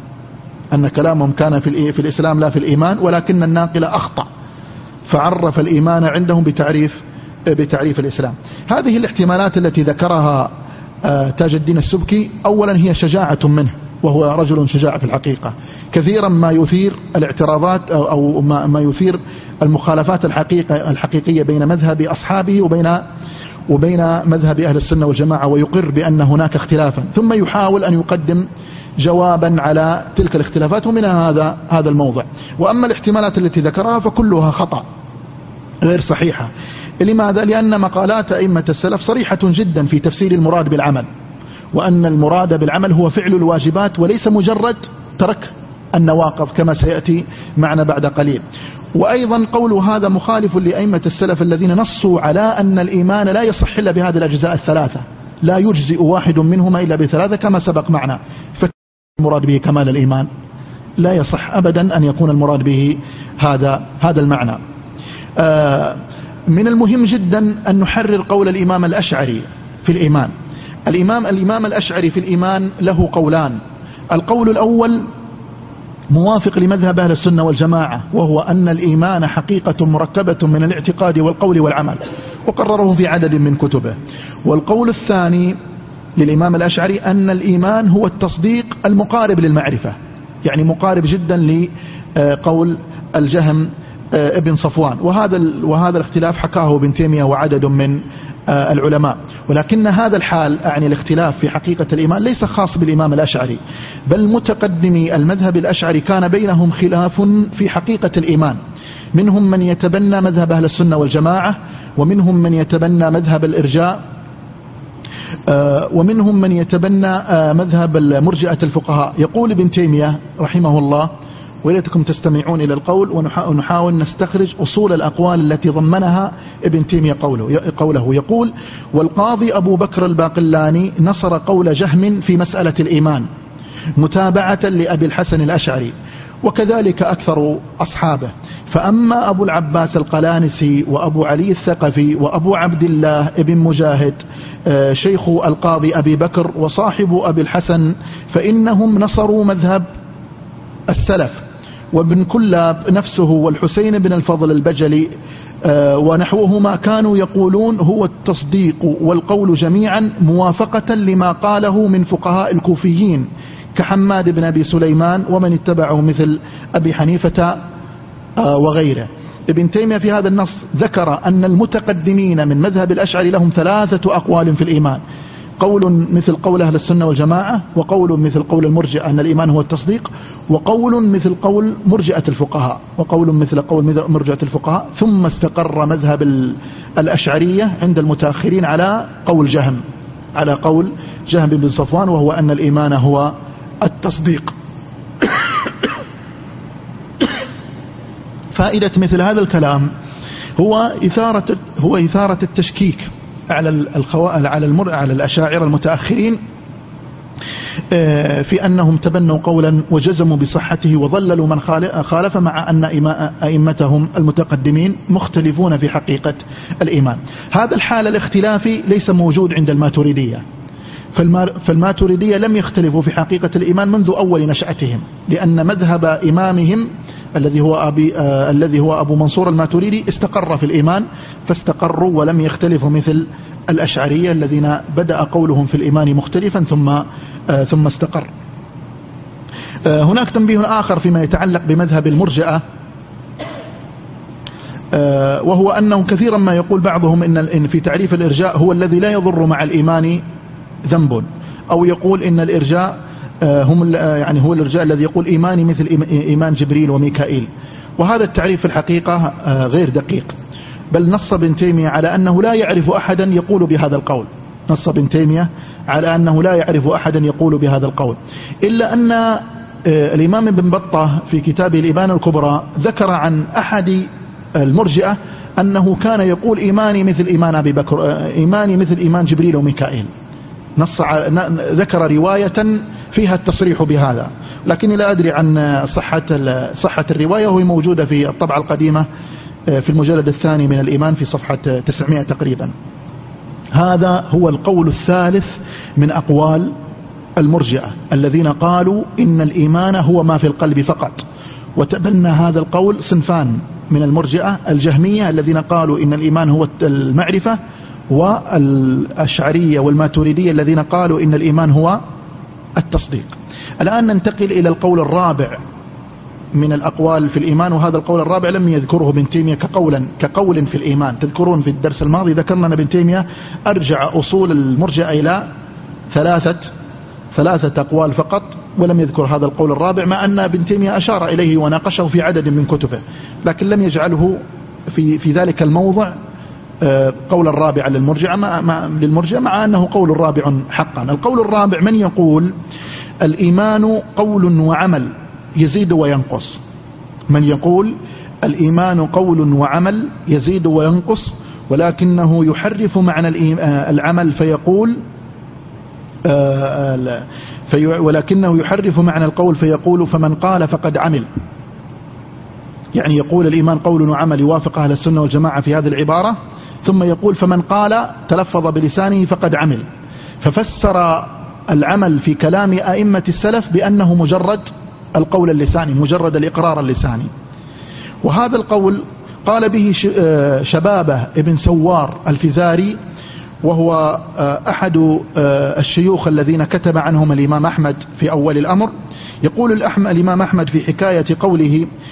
في الإسلام لا في الإيمان، ولكن الناقل أخطأ فعرف الإيمان عندهم بتعريف الإسلام. هذه الاحتمالات التي ذكرها تاج الدين السبكي أولا هي شجاعة منه، وهو رجل شجاع في الحقيقة. كثيرا ما يثير الاعتراضات أو ما يثير المخالفات الحقيقية بين مذهب أصحابه وبين مذهب أهل السنة والجماعة، ويقر بأن هناك اختلافا، ثم يحاول أن يقدم جوابا على تلك الاختلافات، ومن هذا الموضع. وأما الاحتمالات التي ذكرها فكلها خطأ غير صحيحة. لماذا؟ لأن مقالات أئمة السلف صريحة جدا في تفسير المراد بالعمل، وأن المراد بالعمل هو فعل الواجبات وليس مجرد ترك النواقض كما سيأتي معنا بعد قليل. وأيضا قول هذا مخالف لأئمة السلف الذين نصوا على أن الإيمان لا يصح إلا بهذه الأجزاء الثلاثة، لا يجزئ واحد منهما إلا بثلاثة كما سبق معنا. فالمراد به كمال الإيمان لا يصح أبدا أن يكون المراد به هذا المعنى. من المهم جدا أن نحرر قول الإمام الأشعري في الإيمان. الإمام الأشعري في الإيمان له قولان. القول الأول موافق لمذهب أهل السنة والجماعة، وهو أن الإيمان حقيقة مركبة من الاعتقاد والقول والعمل، وقرره في عدد من كتبه. والقول الثاني للإمام الأشعري أن الإيمان هو التصديق المقارب للمعرفة، يعني مقارب جدا لقول الجهم ابن صفوان. وهذا الاختلاف حكاه ابن تيمية وعدد من العلماء. ولكن هذا الحال يعني الاختلاف في حقيقة الإيمان ليس خاص بالإمام الأشعري، بل متقدمي المذهب الأشعري كان بينهم خلاف في حقيقة الإيمان. منهم من يتبنى مذهب أهل السنة والجماعة، ومنهم من يتبنى مذهب الإرجاء، ومنهم من يتبنى مذهب مرجئة الفقهاء. يقول ابن تيمية رحمه الله، وليتكم تستمعون إلى القول ونحاول نستخرج أصول الأقوال التي ضمنها ابن تيمية قوله. يقول: والقاضي أبو بكر الباقلاني نصر قول جهم في مسألة الإيمان متابعة لأبي الحسن الأشعري، وكذلك أكثر أصحابه. فأما أبو العباس القلانسي وأبو علي الثقفي وأبو عبد الله ابن مجاهد شيخ القاضي أبي بكر وصاحب أبي الحسن فإنهم نصروا مذهب السلف. وابن كلاب نفسه والحسين بن الفضل البجلي ونحوهما كانوا يقولون هو التصديق والقول جميعا موافقة لما قاله من فقهاء الكوفيين كحماد بن أبي سليمان ومن اتبعه مثل أبي حنيفة وغيره. ابن تيمية في هذا النص ذكر أن المتقدمين من مذهب الأشعري لهم 3 أقوال في الإيمان: قول مثل قول أهل السنة والجماعة، وقول مثل قول المرجئة أن الإيمان هو التصديق، وقول مثل قول مرجئة الفقهاء، وقول مثل قول مرجئة الفقهاء. ثم استقر مذهب الأشعرية عند المتأخرين على قول جهم بن صفوان، وهو أن الإيمان هو التصديق. فائدة مثل هذا الكلام هو إثارة التشكيك على الأشاعرة المتأخرين في أنهم تبنوا قولا وجزموا بصحته وضللوا من خالف، مع أن أئمتهم المتقدمين مختلفون في حقيقة الإيمان. هذا الحال الاختلافي ليس موجود عند الماتريدية، فالماتريدية لم يختلفوا في حقيقة الإيمان منذ أول نشأتهم، لأن مذهب إمامهم الذي هو أبو منصور الماتريدي استقر في الإيمان، فاستقروا ولم يختلفوا مثل الأشعرية الذين بدأ قولهم في الإيمان مختلفا ثم استقر. هناك تنبيه آخر فيما يتعلق بمذهب المرجئة، وهو أنه كثيرا ما يقول بعضهم إن في تعريف الإرجاء هو الذي لا يضر مع الإيمان ذنب، أو يقول إن الإرجاء هو الإرجاء الذي يقول إيماني مثل إيمان جبريل وميكائيل. وهذا التعريف في الحقيقة غير دقيق، بل نص ابن تيمية على أنه لا يعرف أحدا يقول بهذا القول. نص ابن تيمية على أنه لا يعرف أحدا يقول بهذا القول، إلا أن الإمام ابن بطة في كتابه الإبانة الكبرى ذكر عن أحد المرجئة أنه كان يقول إيماني مثل إيمان أبي بكر، إيماني مثل إيمان جبريل وميكائيل. ذكر رواية فيها التصريح بهذا، لكني لا أدري عن صحة الرواية، وهي موجودة في الطبعة القديمة في المجلد الثاني من الإيمان في صفحة 900 تقريبا. هذا هو القول الثالث من أقوال المرجئة الذين قالوا إن الإيمان هو ما في القلب فقط. وتبنى هذا القول صنفان من المرجئة: الجهمية الذين قالوا إن الإيمان هو المعرفة، والأشعرية والماتريدية الذين قالوا إن الإيمان هو التصديق. الآن ننتقل إلى القول الرابع من الأقوال في الإيمان، وهذا القول الرابع لم يذكره ابن تيمية كقول في الإيمان. تذكرون في الدرس الماضي ذكرنا أن ابن تيمية أرجع أصول المرجئة إلى ثلاثة أقوال فقط، ولم يذكر هذا القول الرابع، مع أن ابن تيمية أشار إليه وناقشه في عدد من كتبه، لكن لم يجعله في ذلك الموضع قول الرابع للمرجئة، مع أنه قول الرابع حقا. القول الرابع من يقول الإيمان قول وعمل يزيد وينقص. من يقول الإيمان قول وعمل يزيد وينقص، ولكنه يحرف معنى العمل ولكنه يحرف معنى القول فيقول فمن قال فقد عمل. يعني يقول الإيمان قول وعمل يوافق أهل السنة والجماعة في هذه العبارة، ثم يقول فمن قال تلفظ بلسانه فقد عمل، ففسر العمل في كلام أئمة السلف بأنه مجرد القول اللساني، مجرد الإقرار اللساني. وهذا القول قال به شبابه ابن سوار الفزاري، وهو أحد الشيوخ الذين كتب عنهم الإمام أحمد في أول الأمر. يقول الإمام أحمد في حكاية قوله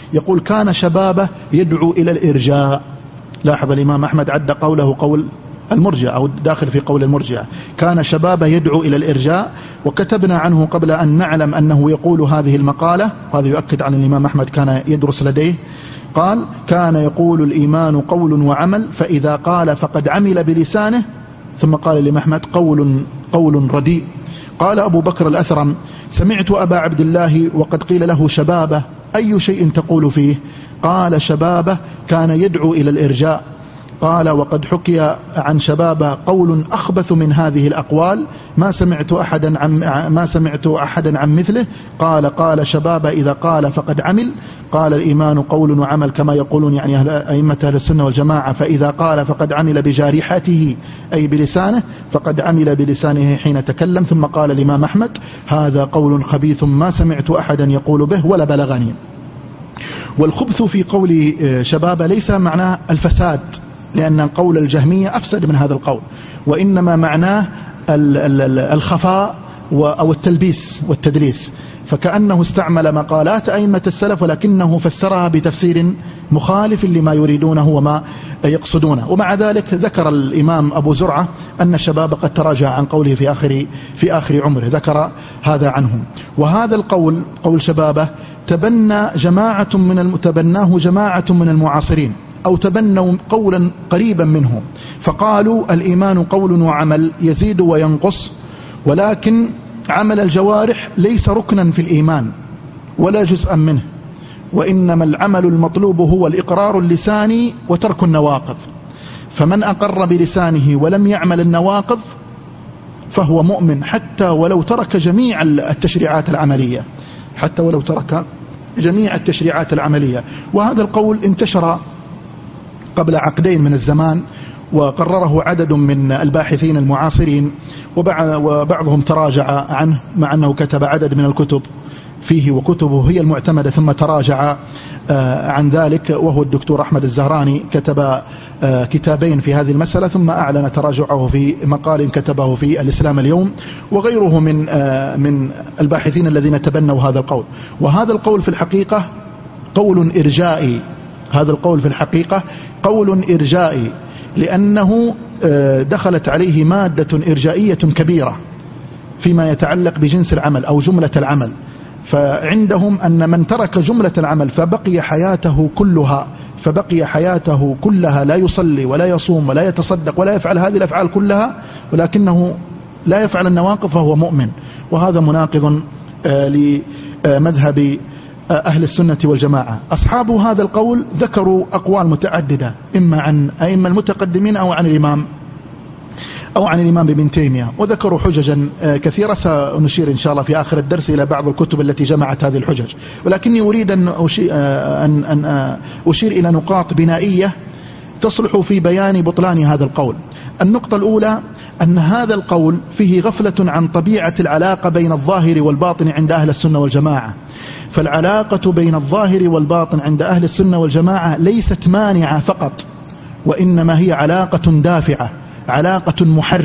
يقول كان شبابه يدعو إلى الإرجاء. لاحظ الإمام أحمد عد قوله قول المرجئة أو داخل في قول المرجئة، كان شبابه يدعو إلى الإرجاء. وكتبنا عنه قبل أن نعلم أنه يقول هذه المقالة، وهذا يؤكد عن الإمام أحمد كان يدرس لديه، قال كان يقول الإيمان قول وعمل، فإذا قال فقد عمل بلسانه. ثم قال الإمام أحمد قول رديء. قال أبو بكر الأثرم سمعت أبا عبد الله وقد قيل له شبابه أي شيء تقول فيه؟ قال شبابه كان يدعو إلى الإرجاء. قال وقد حكي عن شبابه قول أخبث من هذه الأقوال ما سمعت أحدا عن مثله. قال شبابه إذا قال فقد عمل. قال الإيمان قول وعمل كما يقولون يعني أئمة أهل السنة والجماعة، فإذا قال فقد عمل بجارحته أي بلسانه فقد عمل بلسانه حين تكلم. ثم قال الإمام أحمد هذا قول خبيث ما سمعت أحدا يقول به ولا بلغني. والخبث في قول شبابه ليس معناه الفساد، لأن قول الجهمية أفسد من هذا القول، وإنما معناه الخفاء أو التلبيس والتدليس، فكأنه استعمل مقالات أئمة السلف ولكنه فسرها بتفسير مخالف لما يريدونه وما يقصدونه. ومع ذلك ذكر الإمام أبو زرعة أن الشباب قد تراجع عن قوله في آخر عمره، ذكر هذا عنهم. وهذا القول قول شبابه تبناه جماعة من المعاصرين أو تبنوا قولا قريبا منه، فقالوا الإيمان قول وعمل يزيد وينقص، ولكن عمل الجوارح ليس ركنا في الإيمان ولا جزءا منه، وإنما العمل المطلوب هو الإقرار اللساني وترك النواقض، فمن أقر بلسانه ولم يعمل النواقض فهو مؤمن حتى ولو ترك جميع التشريعات العملية. وهذا القول انتشر قبل عقدين من الزمان، وقرره عدد من الباحثين المعاصرين، وبعضهم تراجع عنه مع أنه كتب عدد من الكتب فيه وكتبه هي المعتمدة، ثم تراجع عن ذلك، وهو الدكتور أحمد الزهراني كتب كتابين في هذه المسألة، ثم أعلن تراجعه في مقال كتبه في الإسلام اليوم، وغيره من الباحثين الذين تبنوا هذا القول. وهذا القول في الحقيقة قول إرجائي، لأنه دخلت عليه مادة إرجائية كبيرة فيما يتعلق بجنس العمل أو جملة العمل. فعندهم أن من ترك جملة العمل فبقي حياته كلها لا يصلي ولا يصوم ولا يتصدق ولا يفعل هذه الأفعال كلها، ولكنه لا يفعل النواقض فهو مؤمن. وهذا مناقض لمذهب أهل السنة والجماعة. أصحاب هذا القول ذكروا أقوال متعددة، إما عن أئمة المتقدمين أو عن الإمام ابن تيمية، وذكروا حججا كثيرة سنشير إن شاء الله في آخر الدرس إلى بعض الكتب التي جمعت هذه الحجج، ولكني أريد أن أشير إلى نقاط بنائية تصلح في بيان بطلان هذا القول. النقطة الأولى أن هذا القول فيه غفلة عن طبيعة العلاقة بين الظاهر والباطن عند أهل السنة والجماعة. فالعلاقة بين الظاهر والباطن عند أهل السنة والجماعة ليست مانعة فقط، وإنما هي علاقة دافعة، علاقة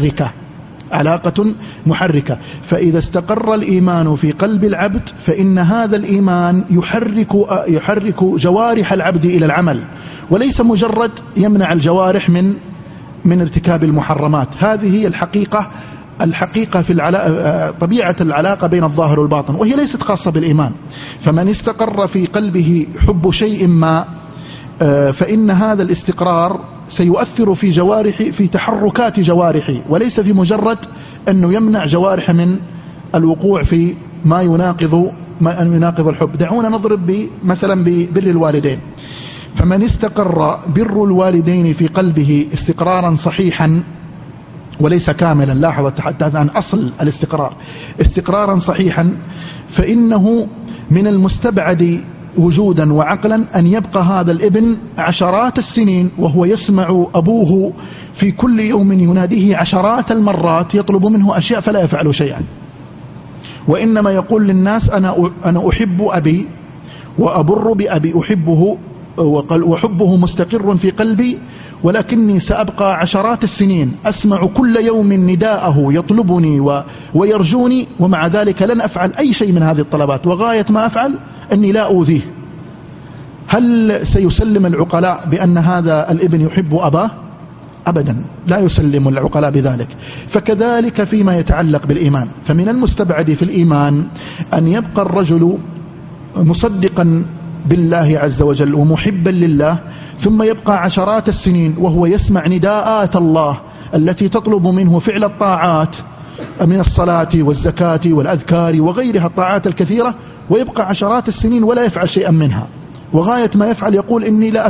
محركة. فإذا استقر الإيمان في قلب العبد فإن هذا الإيمان يحرك جوارح العبد إلى العمل، وليس مجرد يمنع الجوارح من ارتكاب المحرمات. هذه هي الحقيقة في طبيعة العلاقة بين الظاهر والباطن، وهي ليست خاصة بالإيمان. فمن استقر في قلبه حب شيء ما فإن هذا الاستقرار سيؤثر في تحركات جوارحه، وليس في مجرد أنه يمنع جوارح من الوقوع في ما يناقض الحب. دعونا نضرب مثلا ببر الوالدين. فمن استقر بر الوالدين في قلبه استقرارا صحيحا وليس كاملا، لاحظ تحدث عن أصل الاستقرار، استقرارا صحيحا، فإنه من المستبعد وجودا وعقلا أن يبقى هذا الابن عشرات السنين وهو يسمع أبوه في كل يوم يناديه عشرات المرات يطلب منه أشياء فلا يفعل شيئا، وإنما يقول للناس أنا أحب أبي وأبر بأبي، أحبه وحبه مستقر في قلبي، ولكني سأبقى عشرات السنين أسمع كل يوم نداءه يطلبني ويرجوني، ومع ذلك لن أفعل أي شيء من هذه الطلبات، وغاية ما أفعل أني لا أوذيه. هل سيسلم العقلاء بأن هذا الابن يحب أباه؟ أبدا، لا يسلم العقلاء بذلك. فكذلك فيما يتعلق بالإيمان، فمن المستبعد في الإيمان أن يبقى الرجل مصدقا بالله عز وجل ومحبا لله، ثم يبقى عشرات السنين وهو يسمع نداءات الله التي تطلب منه فعل الطاعات من الصلاة والزكاة والأذكار وغيرها الطاعات الكثيرة، ويبقى عشرات السنين ولا يفعل شيئا منها، وغاية ما يفعل يقول إني لا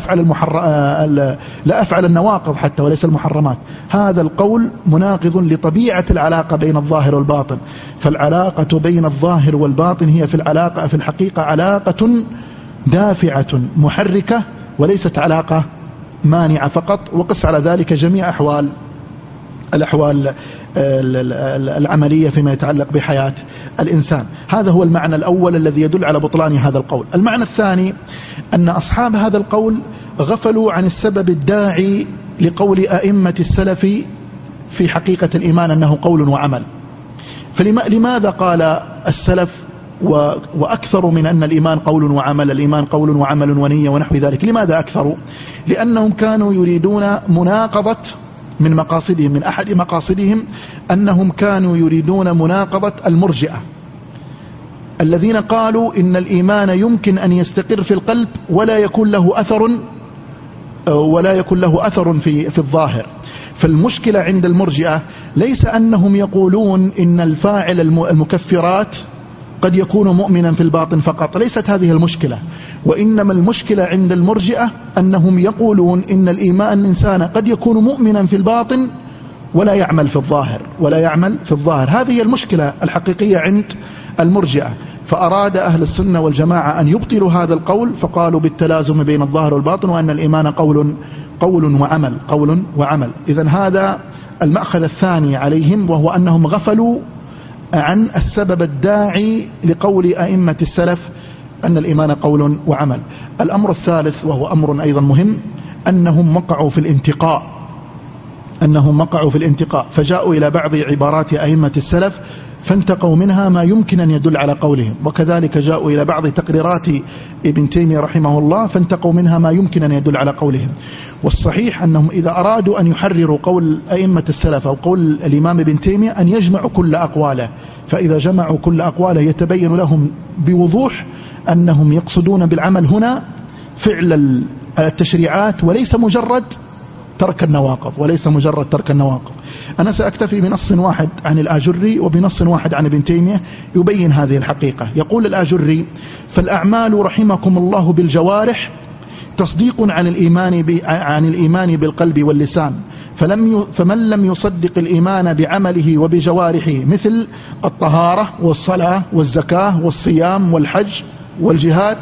أفعل النواقض حتى وليس المحرمات. هذا القول مناقض لطبيعة العلاقة بين الظاهر والباطن. فالعلاقة بين الظاهر والباطن هي في الحقيقة علاقة دافعة محركة، وليست علاقة مانعة فقط. وقس على ذلك جميع الأحوال العملية فيما يتعلق بحياة الإنسان. هذا هو المعنى الأول الذي يدل على بطلان هذا القول. المعنى الثاني أن أصحاب هذا القول غفلوا عن السبب الداعي لقول أئمة السلف في حقيقة الإيمان أنه قول وعمل. فلماذا قال السلف وأكثر من أن الإيمان قول وعمل، الإيمان قول وعمل ونية ونحو ذلك؟ لماذا أكثروا؟ لأنهم كانوا يريدون مناقضة من مقاصدهم، من أحد مقاصدهم أنهم كانوا يريدون مناقضة المرجئة الذين قالوا إن الإيمان يمكن أن يستقر في القلب ولا يكون له أثر في الظاهر. فالمشكلة عند المرجئة ليس أنهم يقولون إن الفاعل المكفرات قد يكون مؤمنا في الباطن فقط، ليست هذه المشكلة، وإنما المشكلة عند المرجئة أنهم يقولون إن الإنسان قد يكون مؤمنا في الباطن ولا يعمل في الظاهر. هذه المشكلة الحقيقية عند المرجئة. فأراد أهل السنة والجماعة أن يبطلوا هذا القول، فقالوا بالتلازم بين الظاهر والباطن، وأن الإيمان قول وعمل. إذن هذا المأخذ الثاني عليهم، وهو أنهم غفلوا عن السبب الداعي لقول أئمة السلف أن الإيمان قول وعمل. الأمر الثالث وهو أمر أيضا مهم، أنهم وقعوا في الانتقاء، فجاءوا إلى بعض عبارات أئمة السلف فانتقوا منها ما يمكن أن يدل على قولهم، وكذلك جاءوا إلى بعض تقريرات ابن تيمية رحمه الله فانتقوا منها ما يمكن أن يدل على قولهم. والصحيح أنهم إذا أرادوا أن يحرروا قول أئمة السلف أو قول الإمام ابن تيمية أن يجمعوا كل أقواله، فإذا جمعوا كل أقواله يتبين لهم بوضوح أنهم يقصدون بالعمل هنا فعل التشريعات وليس مجرد ترك النواقض. أنا سأكتفي بنص واحد عن الآجري وبنص واحد عن ابن تيمية يبين هذه الحقيقة. يقول الآجري: فالأعمال رحمكم الله بالجوارح تصديق عن الإيمان بالقلب واللسان، فمن لم يصدق الإيمان بعمله وبجوارحه مثل الطهارة والصلاة والزكاة والصيام والحج والجهاد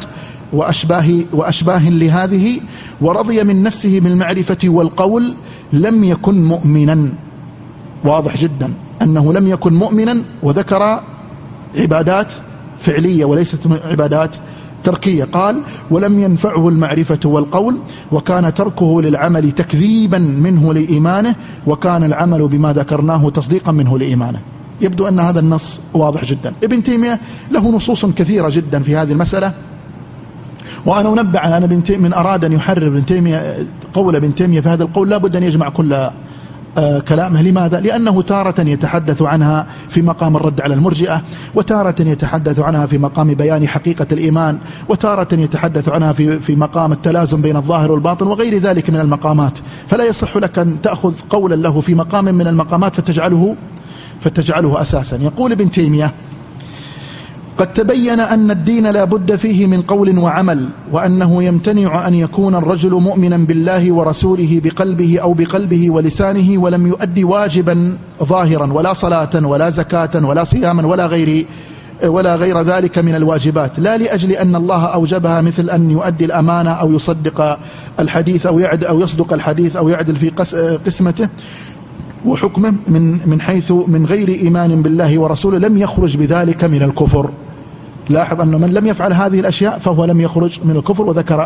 وأشباه لهذه، ورضي من نفسه بالمعرفة والقول، لم يكن مؤمنا. واضح جدا أنه لم يكن مؤمنا، وذكر عبادات فعلية وليست عبادات تركية. قال: ولم ينفعه المعرفة والقول، وكان تركه للعمل تكذيبا منه لإيمانه، وكان العمل بما ذكرناه تصديقا منه لإيمانه. يبدو أن هذا النص واضح جدا. ابن تيمية له نصوص كثيرة جدا في هذه المسألة، وأنا أنبه على أن من أراد أن يحرر ابن تيمية قول ابن تيمية في هذا القول لابد أن يجمع كل كلامه. لماذا؟ لأنه تارة يتحدث عنها في مقام الرد على المرجئة، وتارة يتحدث عنها في مقام بيان حقيقة الإيمان، وتارة يتحدث عنها في مقام التلازم بين الظاهر والباطن وغير ذلك من المقامات. فلا يصح لك أن تأخذ قولا له في مقام من المقامات فتجعله أساسا. يقول ابن تيمية: قد تبين أن الدين لا بد فيه من قول وعمل، وأنه يمتنع أن يكون الرجل مؤمنا بالله ورسوله بقلبه أو بقلبه ولسانه ولم يؤدي واجبا ظاهرا، ولا صلاة ولا زكاة ولا صياما ولا غير ذلك من الواجبات، لا لأجل أن الله أوجبها، مثل أن يؤدي الأمانة أو يصدق الحديث أو يصدق الحديث أو يعدل في قسمته وحكمه من حيث من غير إيمان بالله ورسوله، لم يخرج بذلك من الكفر. لاحظ أنه من لم يفعل هذه الأشياء فهو لم يخرج من الكفر، وذكر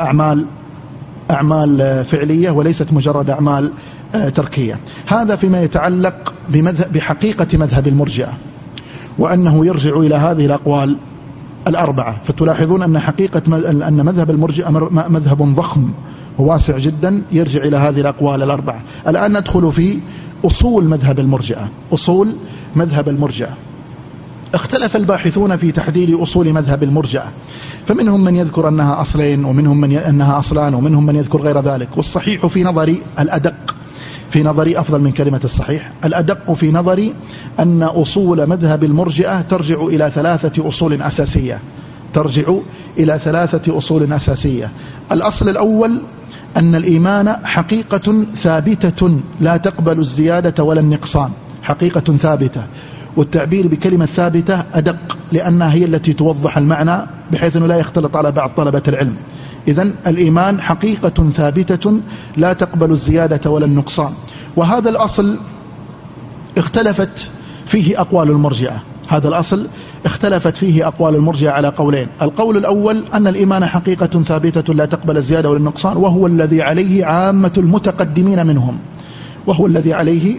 أعمال فعلية وليست مجرد أعمال تركية. هذا فيما يتعلق بحقيقة مذهب المرجئة، وأنه يرجع إلى هذه الأقوال الأربعة. فتلاحظون أن حقيقة أن مذهب المرجئة مذهب ضخم وواسع جدا يرجع إلى هذه الأقوال الأربعة. الآن ندخل في أصول مذهب المرجئة. أصول مذهب المرجئة، اختلف الباحثون في تحديد أصول مذهب المرجئة، فمنهم من يذكر أنها أصلين، ومنهم من أنها أصلان، ومنهم من يذكر غير ذلك. والصحيح في نظري الأدق، في نظري أفضل من كلمة الصحيح، الأدق في نظري أن أصول مذهب المرجئة ترجع إلى 3 أصول أساسية، ترجع إلى 3 أصول أساسية. الأصل الأول أن الإيمان حقيقة ثابتة لا تقبل الزيادة ولا النقصان، حقيقة ثابتة، والتعبير بكلمة ثابتة أدق لأنها هي التي توضح المعنى بحيث أنه لا يختلط على بعض طلبة العلم. إذن الإيمان حقيقة ثابتة لا تقبل الزيادة ولا النقصان. وهذا الأصل اختلفت فيه أقوال المرجئة، هذا الأصل اختلفت فيه أقوال المرجئة على قولين. القول الأول أن الإيمان حقيقة ثابتة لا تقبل الزيادة ولا النقصان، وهو الذي عليه عامة المتقدمين منهم، وهو الذي عليه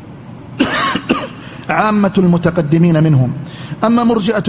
عامة المتقدمين منهم. أما مرجئة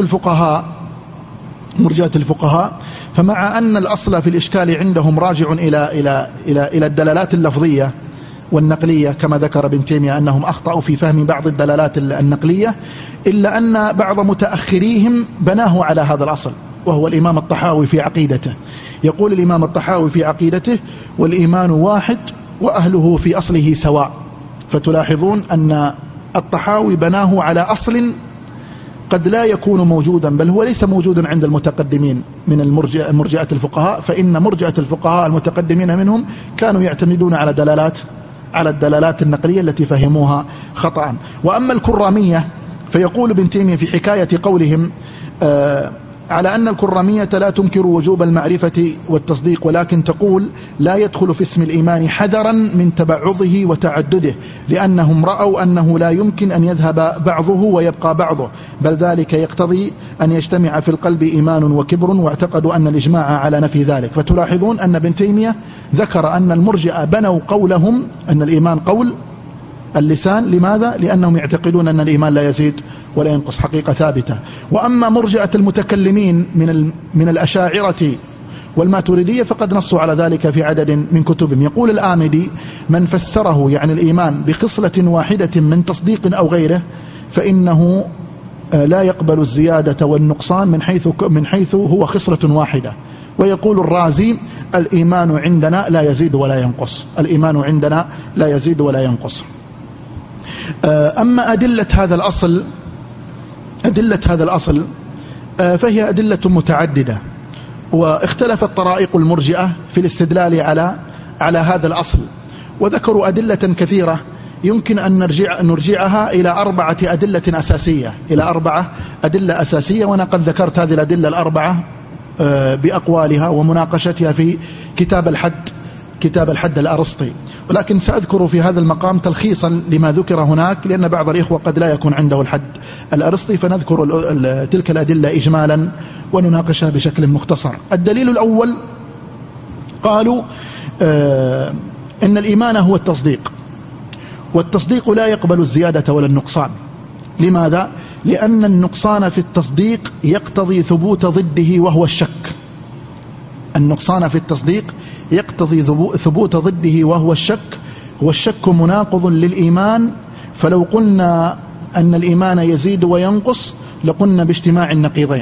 الفقهاء فمع أن الأصل في الإشكال عندهم راجع إلى الدلالات اللفظية والنقلية كما ذكر ابن تيمية أنهم أخطأوا في فهم بعض الدلالات النقلية، إلا أن بعض متأخريهم بناه على هذا الأصل، وهو الإمام الطحاوي في عقيدته. يقول الإمام الطحاوي في عقيدته: والإيمان واحد وأهله في أصله سواء. فتلاحظون أن الطحاوي بناه على أصل قد لا يكون موجودا، بل هو ليس موجودا عند المتقدمين من مرجئة الفقهاء، فإن مرجئة الفقهاء المتقدمين منهم كانوا يعتمدون على الدلالات النقلية التي فهموها خطأ. وأما الكرامية فيقول ابن تيمية في حكاية قولهم على أن الكرامية لا تنكر وجوب المعرفة والتصديق، ولكن تقول لا يدخل في اسم الإيمان حذرا من تبعضه وتعدده، لأنهم رأوا أنه لا يمكن أن يذهب بعضه ويبقى بعضه، بل ذلك يقتضي أن يجتمع في القلب إيمان وكبر، واعتقدوا أن الإجماع على نفي ذلك. فتلاحظون أن ابن تيمية ذكر أن المرجئة بنوا قولهم أن الإيمان قول اللسان. لماذا؟ لأنهم يعتقدون أن الإيمان لا يزيد ولا ينقص، حقيقة ثابتة. وأما مرجئة المتكلمين من الأشاعرة والماتريدية فقد نصوا على ذلك في عدد من كتبهم. يقول الآمدي: من فسره يعني الإيمان بخصلة واحدة من تصديق أو غيره فإنه لا يقبل الزيادة والنقصان من حيث هو خصلة واحدة. ويقول الرازي: الإيمان عندنا لا يزيد ولا ينقص، الإيمان عندنا لا يزيد ولا ينقص. أما أدلة هذا الأصل فهي أدلة متعددة، واختلفت طرائق المرجئة في الاستدلال على هذا الأصل، وذكروا أدلة كثيرة يمكن أن نرجعها إلى 4 أدلة أساسية، إلى 4 أدلة أساسية. وأنا قد ذكرت هذه الأدلة الأربعة بأقوالها ومناقشتها في كتاب الحد الأرسطي، ولكن سأذكر في هذا المقام تلخيصا لما ذكر هناك، لأن بعض الإخوة قد لا يكون عنده الحد الأرسطي، فنذكر تلك الأدلة إجمالا ونناقشها بشكل مختصر. الدليل الأول قالوا إن الإيمان هو التصديق، والتصديق لا يقبل الزيادة ولا النقصان. لماذا؟ لأن النقصان في التصديق يقتضي ثبوت ضده وهو الشك. النقصان في التصديق يقتضي ثبوت ضده وهو الشك، والشك مناقض للإيمان. فلو قلنا أن الإيمان يزيد وينقص لقلنا باجتماع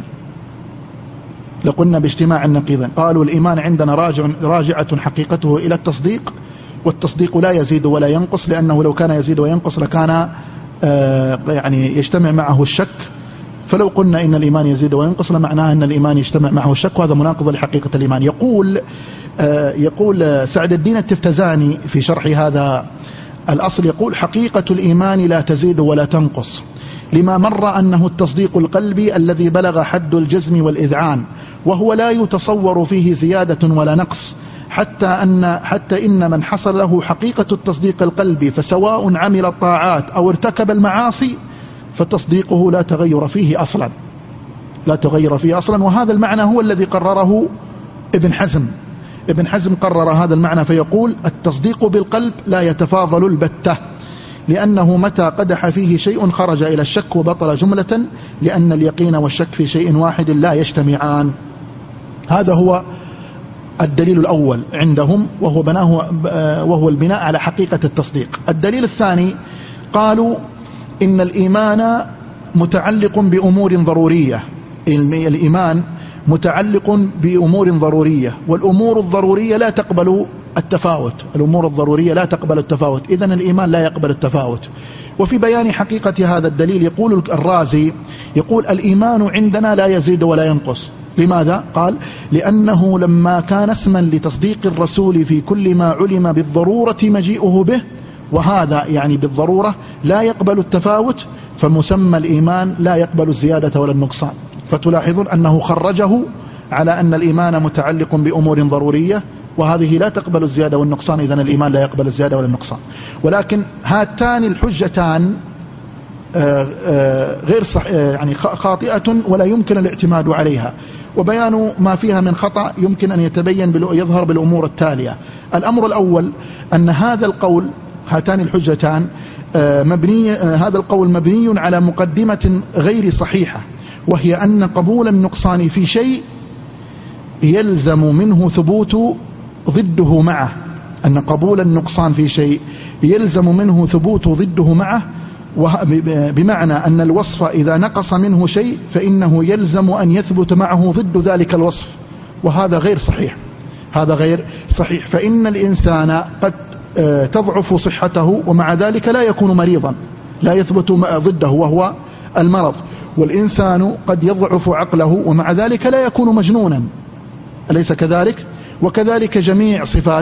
النقيضين. قالوا الإيمان عندنا راجعة حقيقته إلى التصديق، والتصديق لا يزيد ولا ينقص، لأنه لو كان يزيد وينقص لكان يعني يجتمع معه الشك. فلو قلنا إن الإيمان يزيد وينقص لمعناه أن الإيمان يجتمع معه الشك، وهذا مناقض لحقيقة الإيمان. يقول سعد الدين التفتزاني في شرح هذا الأصل، يقول: حقيقة الإيمان لا تزيد ولا تنقص، لما مر أنه التصديق القلبي الذي بلغ حد الجزم والإذعان، وهو لا يتصور فيه زيادة ولا نقص، حتى إن من حصل له حقيقة التصديق القلبي فسواء عمل الطاعات أو ارتكب المعاصي فتصديقه لا تغير فيه أصلا. وهذا المعنى هو الذي قرره ابن حزم قرر هذا المعنى، فيقول: التصديق بالقلب لا يتفاضل البتة، لأنه متى قدح فيه شيء خرج إلى الشك وبطل جملة، لأن اليقين والشك في شيء واحد لا يجتمعان. هذا هو الدليل الأول عندهم، وهو البناء على حقيقة التصديق. الدليل الثاني قالوا إن الإيمان متعلق بأمور ضرورية. الإيمان متعلق بأمور ضرورية، والأمور الضرورية لا تقبل التفاوت. الأمور الضرورية لا تقبل التفاوت، إذن الإيمان لا يقبل التفاوت. وفي بيان حقيقة هذا الدليل يقول الرازي، يقول الإيمان عندنا لا يزيد ولا ينقص. لماذا؟ قال لأنه لما كان اسما لتصديق الرسول في كل ما علم بالضرورة مجيئه به، وهذا يعني بالضرورة لا يقبل التفاوت، فمسمى الإيمان لا يقبل الزيادة ولا النقصان. فتلاحظون أنه خرجه على أن الإيمان متعلق بأمور ضرورية، وهذه لا تقبل الزيادة والنقصان، إذن الإيمان لا يقبل الزيادة ولا النقصان. ولكن هاتان الحجتان غير يعني خاطئة ولا يمكن الاعتماد عليها، وبيان ما فيها من خطأ يمكن أن يظهر بالأمور التالية. الأمر الأول أن هذا القول، هاتان الحجتان هذا القول مبني على مقدمة غير صحيحة، وهي أن قبول النقصان في شيء يلزم منه ثبوت ضده معه. أن قبول النقصان في شيء يلزم منه ثبوت ضده معه، بمعنى أن الوصف إذا نقص منه شيء فإنه يلزم أن يثبت معه ضد ذلك الوصف، وهذا غير صحيح. هذا غير صحيح، فإن الإنسان قد تضعف صحته ومع ذلك لا يكون مريضا، لا يثبت ضده وهو المرض. والإنسان قد يضعف عقله ومع ذلك لا يكون مجنونا، أليس كذلك؟ وكذلك جميع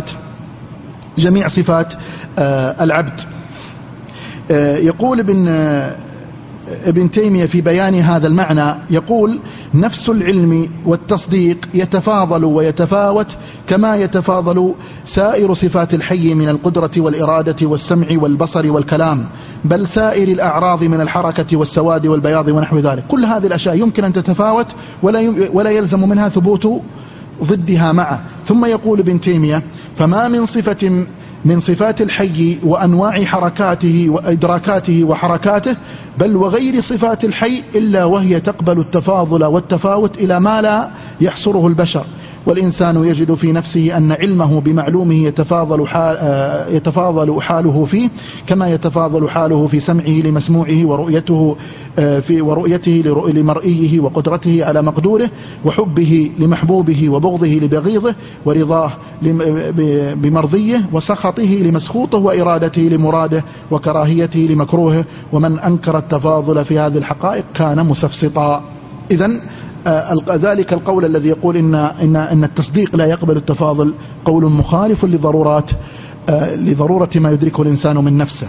صفات العبد. يقول ابن تيمية في بيان هذا المعنى، يقول نفس العلم والتصديق يتفاضل ويتفاوت كما يتفاضل سائر صفات الحي من القدرة والإرادة والسمع والبصر والكلام، بل سائر الأعراض من الحركة والسواد والبياض ونحو ذلك. كل هذه الأشياء يمكن أن تتفاوت ولا يلزم منها ثبوت ضدها معه. ثم يقول ابن تيمية فما من صفة من صفات الحي وأنواع حركاته وإدراكاته وحركاته بل وغير صفات الحي إلا وهي تقبل التفاضل والتفاوت إلى ما لا يحصره البشر. والإنسان يجد في نفسه أن علمه بمعلومه يتفاضل حاله فيه كما يتفاضل حاله في سمعه لمسموعه ورؤيته لمرئيه وقدرته على مقدوره وحبه لمحبوبه وبغضه لبغيضه ورضاه بمرضيه وسخطه لمسخوطه وإرادته لمراده وكراهيته لمكروهه. ومن أنكر التفاضل في هذه الحقائق كان مسفسطا. إذن ذلك القول الذي يقول إن التصديق لا يقبل التفاضل قول مخالف لضرورة ما يدركه الإنسان من نفسه.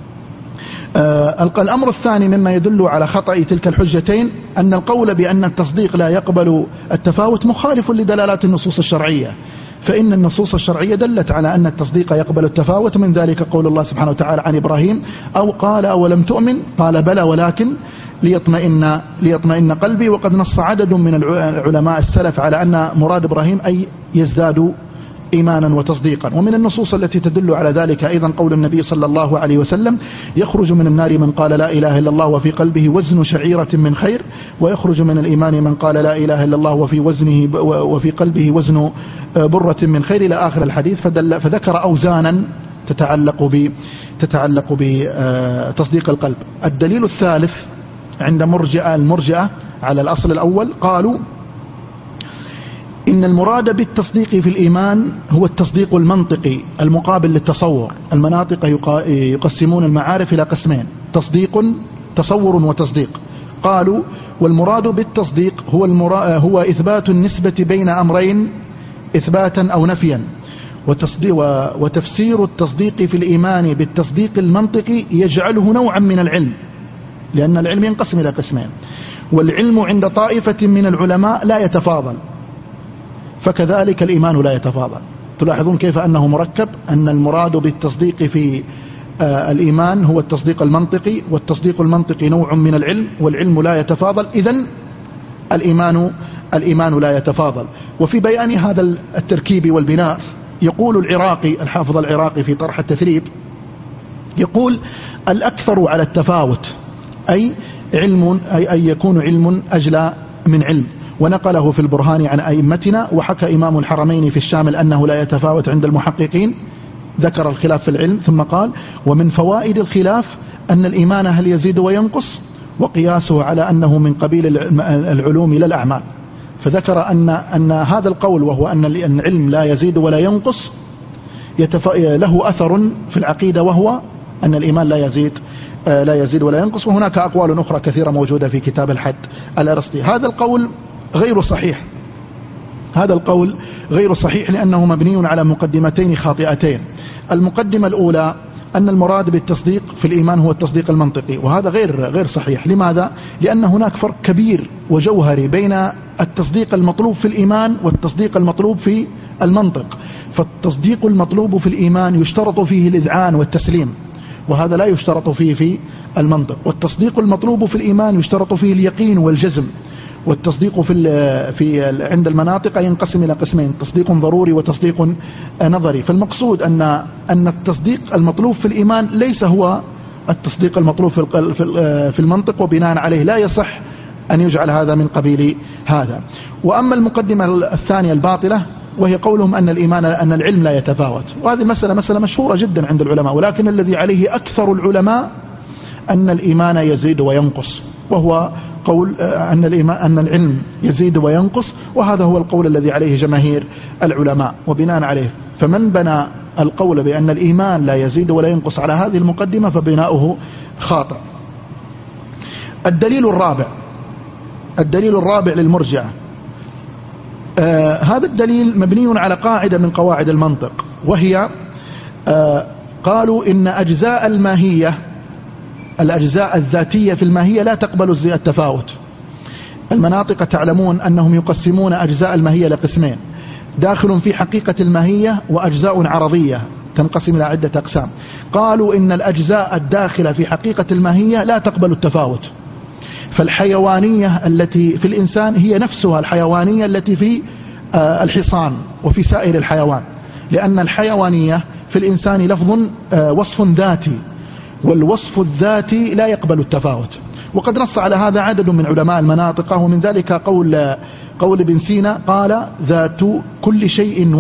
الأمر الثاني مما يدل على خطأ تلك الحجتين أن القول بأن التصديق لا يقبل التفاوت مخالف لدلالات النصوص الشرعية، فإن النصوص الشرعية دلت على أن التصديق يقبل التفاوت. من ذلك قول الله سبحانه وتعالى عن إبراهيم أو قال أولم تؤمن قال بلى ولكن ليطمئن قلبي. وقد نص عدد من العلماء السلف على أن مراد إبراهيم أي يزداد إيمانا وتصديقا. ومن النصوص التي تدل على ذلك أيضا قول النبي صلى الله عليه وسلم يخرج من النار من قال لا إله إلا الله وفي قلبه وزن شعيرة من خير، ويخرج من الإيمان من قال لا إله إلا الله وفي قلبه وزن برة من خير إلى آخر الحديث. فذكر أوزانا تتعلق بتصديق القلب. الدليل الثالث عند المرجئة على الأصل الأول قالوا إن المراد بالتصديق في الإيمان هو التصديق المنطقي المقابل للتصور. المناطق يقسمون المعارف إلى قسمين: تصور وتصديق. قالوا والمراد بالتصديق هو إثبات النسبة بين أمرين إثباتا أو نفيا. وتفسير التصديق في الإيمان بالتصديق المنطقي يجعله نوعا من العلم، لأن العلم ينقسم إلى قسمين، والعلم عند طائفة من العلماء لا يتفاضل، فكذلك الإيمان لا يتفاضل. تلاحظون كيف أنه مركب، أن المراد بالتصديق في الإيمان هو التصديق المنطقي، والتصديق المنطقي نوع من العلم، والعلم لا يتفاضل، إذن الإيمان لا يتفاضل. وفي بيان هذا التركيب والبناء يقول الحافظ العراقي في طرح التثريب، يقول الأكثر على التفاوت، أي يكون علم أجلى من علم، ونقله في البرهان عن أئمتنا. وحكى إمام الحرمين في الشامل أنه لا يتفاوت عند المحققين، ذكر الخلاف في العلم ثم قال: ومن فوائد الخلاف أن الإيمان هل يزيد وينقص، وقياسه على أنه من قبيل العلوم لا الأعمال. فذكر أن هذا القول، وهو أن العلم لا يزيد ولا ينقص، له أثر في العقيدة، وهو أن الإيمان لا يزيد ولا ينقص. وهناك أقوال أخرى كثيرة موجودة في كتاب الحد الأرسطي. هذا القول غير صحيح، هذا القول غير صحيح لأنه مبني على مقدمتين خاطئتين. المقدمة الأولى أن المراد بالتصديق في الإيمان هو التصديق المنطقي، وهذا غير صحيح. لماذا؟ لأن هناك فرق كبير وجوهري بين التصديق المطلوب في الإيمان والتصديق المطلوب في المنطق. فالتصديق المطلوب في الإيمان يشترط فيه الإذعان والتسليم، وهذا لا يشترط فيه في المنطق. والتصديق المطلوب في الإيمان يشترط فيه اليقين والجزم. والتصديق عند المناطق ينقسم إلى قسمين: تصديق ضروري وتصديق نظري. فالمقصود أن التصديق المطلوب في الإيمان ليس هو التصديق المطلوب في المنطق، وبناء عليه لا يصح أن يجعل هذا من قبيل هذا. وأما المقدمة الثانية الباطلة، وهي قولهم أن العلم لا يتفاوت، وهذه مسألة مشهورة جدا عند العلماء، ولكن الذي عليه أكثر العلماء أن الإيمان يزيد وينقص، وهو قول أن العلم يزيد وينقص، وهذا هو القول الذي عليه جماهير العلماء. وبناء عليه فمن بنى القول بأن الإيمان لا يزيد ولا ينقص على هذه المقدمة فبناؤه خاطئ. الدليل الرابع للمرجعة، هذا الدليل مبني على قاعدة من قواعد المنطق، وهي قالوا إن أجزاء الماهية، الأجزاء الذاتية في الماهية لا تقبل التفاوت. المناطق تعلمون أنهم يقسمون أجزاء الماهية لقسمين: داخل في حقيقة الماهية، وأجزاء عرضية تنقسم إلى عدة أقسام. قالوا إن الأجزاء الداخلة في حقيقة الماهية لا تقبل التفاوت، فالحيوانية التي في الإنسان هي نفسها الحيوانية التي في الحصان وفي سائر الحيوان، لأن الحيوانية في الإنسان لفظ وصف ذاتي، والوصف الذاتي لا يقبل التفاوت. وقد نص على هذا عدد من علماء المناطق، ومن ذلك قول ابن سينا قال: ذاتي كل شيء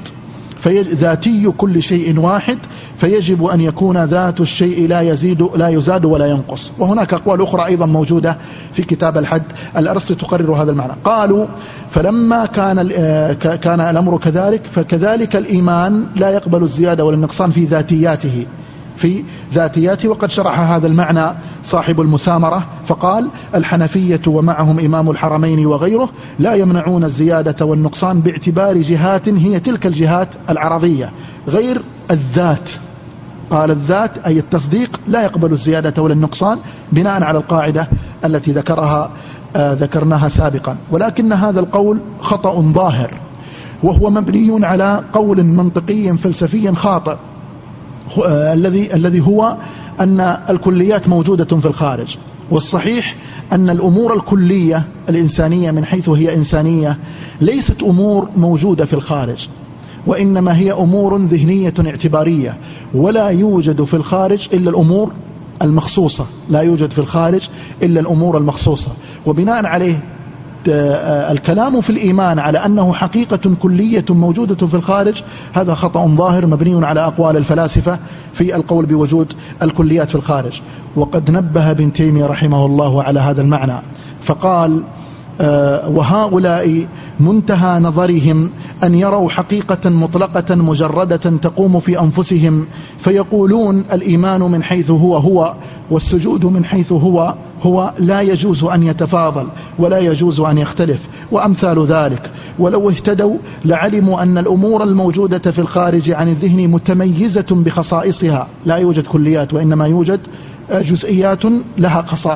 واحد فيجب أن يكون ذات الشيء لا يزاد ولا ينقص. وهناك أقوال أخرى أيضا موجودة في كتاب الحد الأرسطي تقرر هذا المعنى. قالوا: فلما كان الأمر كذلك، فكذلك الإيمان لا يقبل الزيادة ولا النقصان في ذاتياته. وقد شرح هذا المعنى صاحب المسامرة فقال: الحنفية ومعهم إمام الحرمين وغيره لا يمنعون الزيادة والنقصان باعتبار جهات هي تلك الجهات العرضية غير الذات. قال: الذات أي التصديق لا يقبل الزيادة ولا النقصان بناء على القاعدة التي ذكرناها سابقا. ولكن هذا القول خطأ ظاهر، وهو مبني على قول منطقي فلسفي خاطئ، الذي هو أن الكليات موجودة في الخارج. والصحيح أن الأمور الكلية الإنسانية من حيث هي إنسانية ليست أمور موجودة في الخارج، وإنما هي أمور ذهنية اعتبارية، ولا يوجد في الخارج إلا الأمور المخصوصة، لا يوجد في الخارج إلا الأمور المخصوصة. وبناء عليه الكلام في الإيمان على أنه حقيقة كلية موجودة في الخارج هذا خطأ ظاهر مبني على أقوال الفلاسفة في القول بوجود الكليات في الخارج. وقد نبه ابن تيمية رحمه الله على هذا المعنى فقال: وهؤلاء منتهى نظرهم أن يروا حقيقة مطلقة مجردة تقوم في أنفسهم، فيقولون الإيمان من حيث هو والسجود من حيث هو لا يجوز أن يتفاضل ولا يجوز أن يختلف وأمثال ذلك. ولو اهتدوا لعلموا أن الأمور الموجودة في الخارج عن الذهن متميزة بخصائصها، لا يوجد كليات وإنما يوجد جزئيات لها خصائص.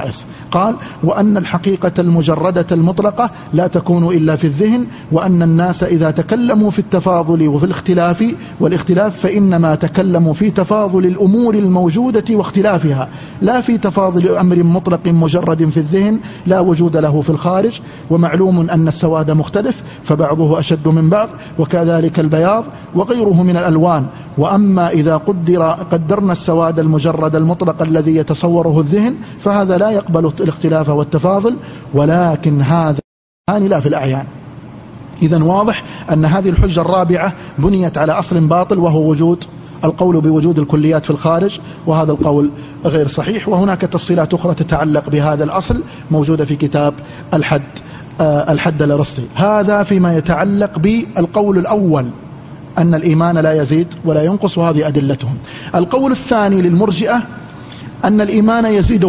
قال وأن الحقيقة المجردة المطلقة لا تكون إلا في الذهن، وأن الناس إذا تكلموا في التفاضل وفي والاختلاف فإنما تكلموا في تفاضل الأمور الموجودة واختلافها، لا في تفاضل أمر مطلق مجرد في الذهن لا وجود له في الخارج. ومعلوم أن السواد مختلف فبعضه أشد من بعض، وكذلك البياض وغيره من الألوان. وأما إذا قدرنا السواد المجرد المطلق الذي يتصوره الذهن فهذا لا يقبل الاختلاف والتفاضل، ولكن هذا لا في الأعيان. إذن واضح أن هذه الحجة الرابعة بنيت على أصل باطل، وهو القول بوجود الكليات في الخارج، وهذا القول غير صحيح. وهناك تفصيلات أخرى تتعلق بهذا الأصل موجودة في كتاب الحد الأرسطي. هذا فيما يتعلق بالقول الأول أن الإيمان لا يزيد ولا ينقص، وهذه أدلتهم. القول الثاني للمرجئة أن الإيمان يزيد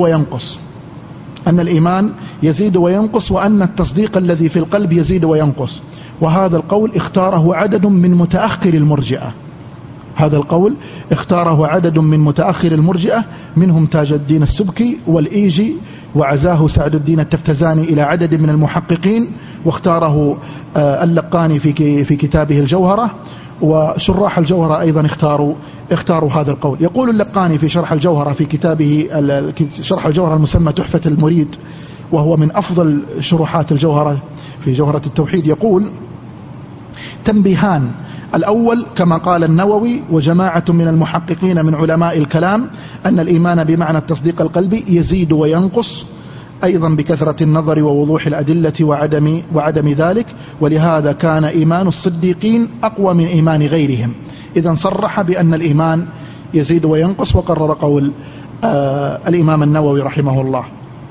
وينقص، وأن التصديق الذي في القلب يزيد وينقص. وهذا القول اختاره عدد من متأخر المرجئة، منهم تاج الدين السبكي والإيجي، وعزاه سعد الدين التفتزاني إلى عدد من المحققين، واختاره اللقاني في كتابه الجوهرة، وشراح الجوهرة أيضا اختاروا هذا القول. يقول اللقاني في شرح الجوهرة في كتابه شرح الجوهرة المسمى تحفة المريد، وهو من أفضل شروحات الجوهرة في جوهرة التوحيد، يقول تنبيهان: الأول كما قال النووي وجماعة من المحققين من علماء الكلام أن الإيمان بمعنى التصديق القلبي يزيد وينقص أيضا بكثرة النظر ووضوح الأدلة وعدم ذلك، ولهذا كان إيمان الصديقين أقوى من إيمان غيرهم. إذن صرح بأن الإيمان يزيد وينقص، وقرر قول الإمام النووي رحمه الله.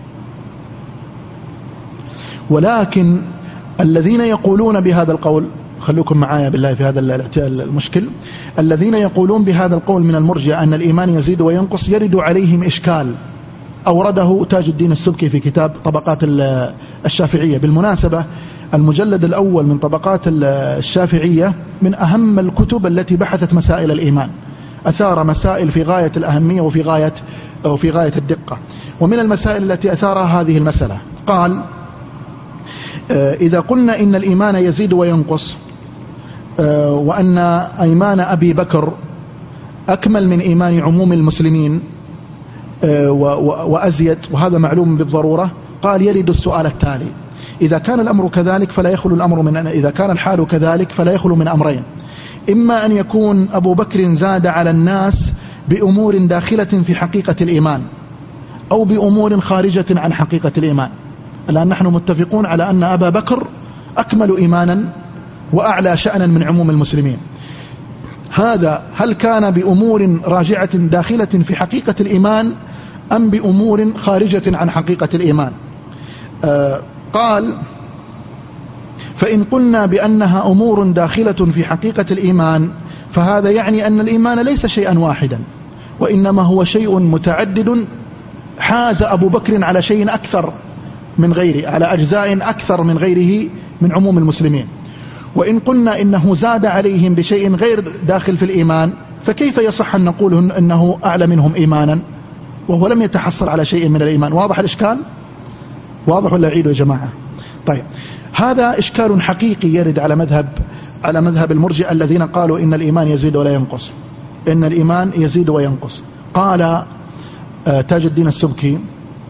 ولكن الذين يقولون بهذا القول، خلوكم معايا بالله في هذا المشكل، الذين يقولون بهذا القول من المرجئة أن الإيمان يزيد وينقص يرد عليهم إشكال أورده تاج الدين السبكي في كتاب طبقات الشافعية. بالمناسبة المجلد الأول من طبقات الشافعية من أهم الكتب التي بحثت مسائل الإيمان، أثار مسائل في غاية الأهمية وفي غاية الدقة. ومن المسائل التي أثارها هذه المسألة، قال إذا قلنا إن الإيمان يزيد وينقص، وأن إيمان أبي بكر أكمل من إيمان عموم المسلمين وأزيد، وهذا معلوم بالضرورة، قال يرد السؤال التالي: إذا كان الأمر كذلك فلا يخلو الأمر إذا كان الحال كذلك فلا يخلو من أمرين: إما أن يكون أبو بكر زاد على الناس بأمور داخلة في حقيقة الإيمان، أو بأمور خارجة عن حقيقة الإيمان. الآن نحن متفقون على أن أبا بكر أكمل إيمانا وأعلى شأنا من عموم المسلمين. هذا هل كان بأمور راجعة داخلة في حقيقة الإيمان أم بأمور خارجة عن حقيقة الإيمان؟ قال: فإن قلنا بأنها أمور داخلة في حقيقة الإيمان فهذا يعني أن الإيمان ليس شيئا واحدا، وإنما هو شيء متعدد، حاز أبو بكر على شيء أكثر من غيره، على أجزاء أكثر من غيره من عموم المسلمين. وإن قلنا إنه زاد عليهم بشيء غير داخل في الإيمان فكيف يصح أن نقول أنه أعلى منهم إيمانا وهو لم يتحصل على شيء من الإيمان؟ واضح الإشكال؟ واضح ولا أعيده يا جماعة؟ طيب، هذا إشكال حقيقي يرد على مذهب المرجئة الذين قالوا إن الإيمان يزيد ولا ينقص. إن الإيمان يزيد وينقص. قال تاج الدين السبكي: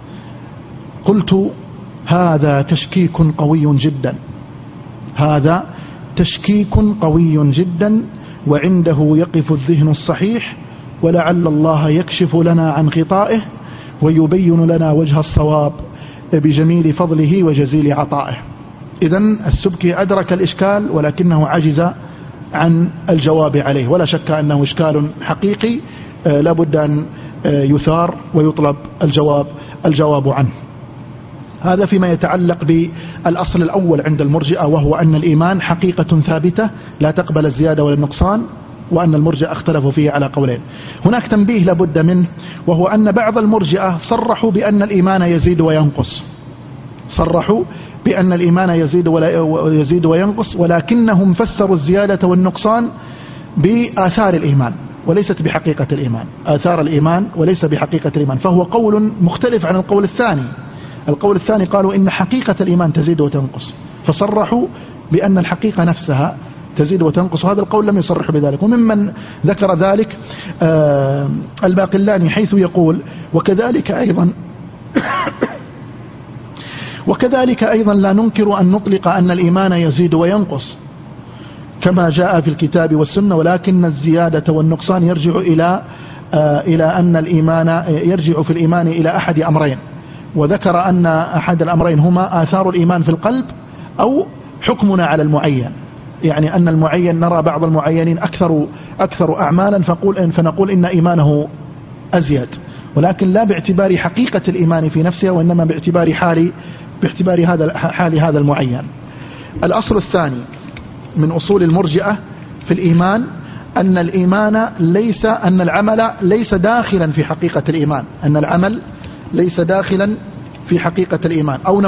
قلت هذا تشكيك قوي جدا، هذا تشكيك قوي جدا، وعنده يقف الذهن الصحيح، ولعل الله يكشف لنا عن غطائه ويبين لنا وجه الصواب بجميل فضله وجزيل عطائه. إذن السبكي أدرك الإشكال ولكنه عجز عن الجواب عليه، ولا شك أنه إشكال حقيقي لابد أن يثار ويطلب الجواب عنه. هذا فيما يتعلق بالأصل الأول عند المرجئة، وهو أن الإيمان حقيقة ثابتة لا تقبل الزيادة ولا النقصان، وأن المرجئة اختلفوا فيه على قولين. هناك تنبيه لابد منه، وهو أن بعض المرجئة صرحوا بأن الإيمان يزيد وينقص، صرحوا بأن الإيمان يزيد وينقص، ولكنهم فسروا الزيادة والنقصان بآثار الإيمان وليست بحقيقة الإيمان، آثار الإيمان وليس بحقيقة الإيمان. فهو قول مختلف عن القول الثاني القول الثاني قالوا إن حقيقة الإيمان تزيد وتنقص، فصرحوا بأن الحقيقة نفسها تزيد وتنقص، وهذا القول لم يصرح بذلك. وممن ذكر ذلك الباقلاني حيث يقول وكذلك أيضا لا ننكر أن نطلق أن الإيمان يزيد وينقص كما جاء في الكتاب والسنة، ولكن الزيادة والنقصان يرجع إلى أن الإيمان يرجع في الإيمان إلى أحد أمرين، وذكر أن أحد الأمرين هما آثار الإيمان في القلب أو حكمنا على المعين، يعني أن المعين نرى بعض المعينين أكثر أعمالا فنقول إن إيمانه أزيد، ولكن لا باعتبار حقيقة الإيمان في نفسها، وإنما باعتبار حال هذا المعين. الأصل الثاني من أصول المرجئة في الإيمان أن العمل ليس داخلا في حقيقة الإيمان، أن العمل ليس داخلا في حقيقة الإيمان، أو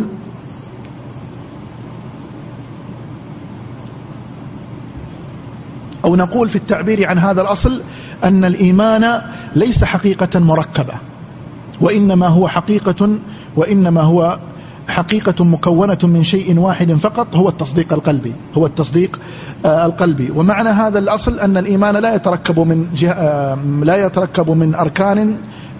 نقول في التعبير عن هذا الأصل أن الإيمان ليس حقيقة مركبة، وإنما هو حقيقة مكونة من شيء واحد فقط، هو التصديق القلبي. ومعنى هذا الأصل أن الإيمان لا يتركب من أركان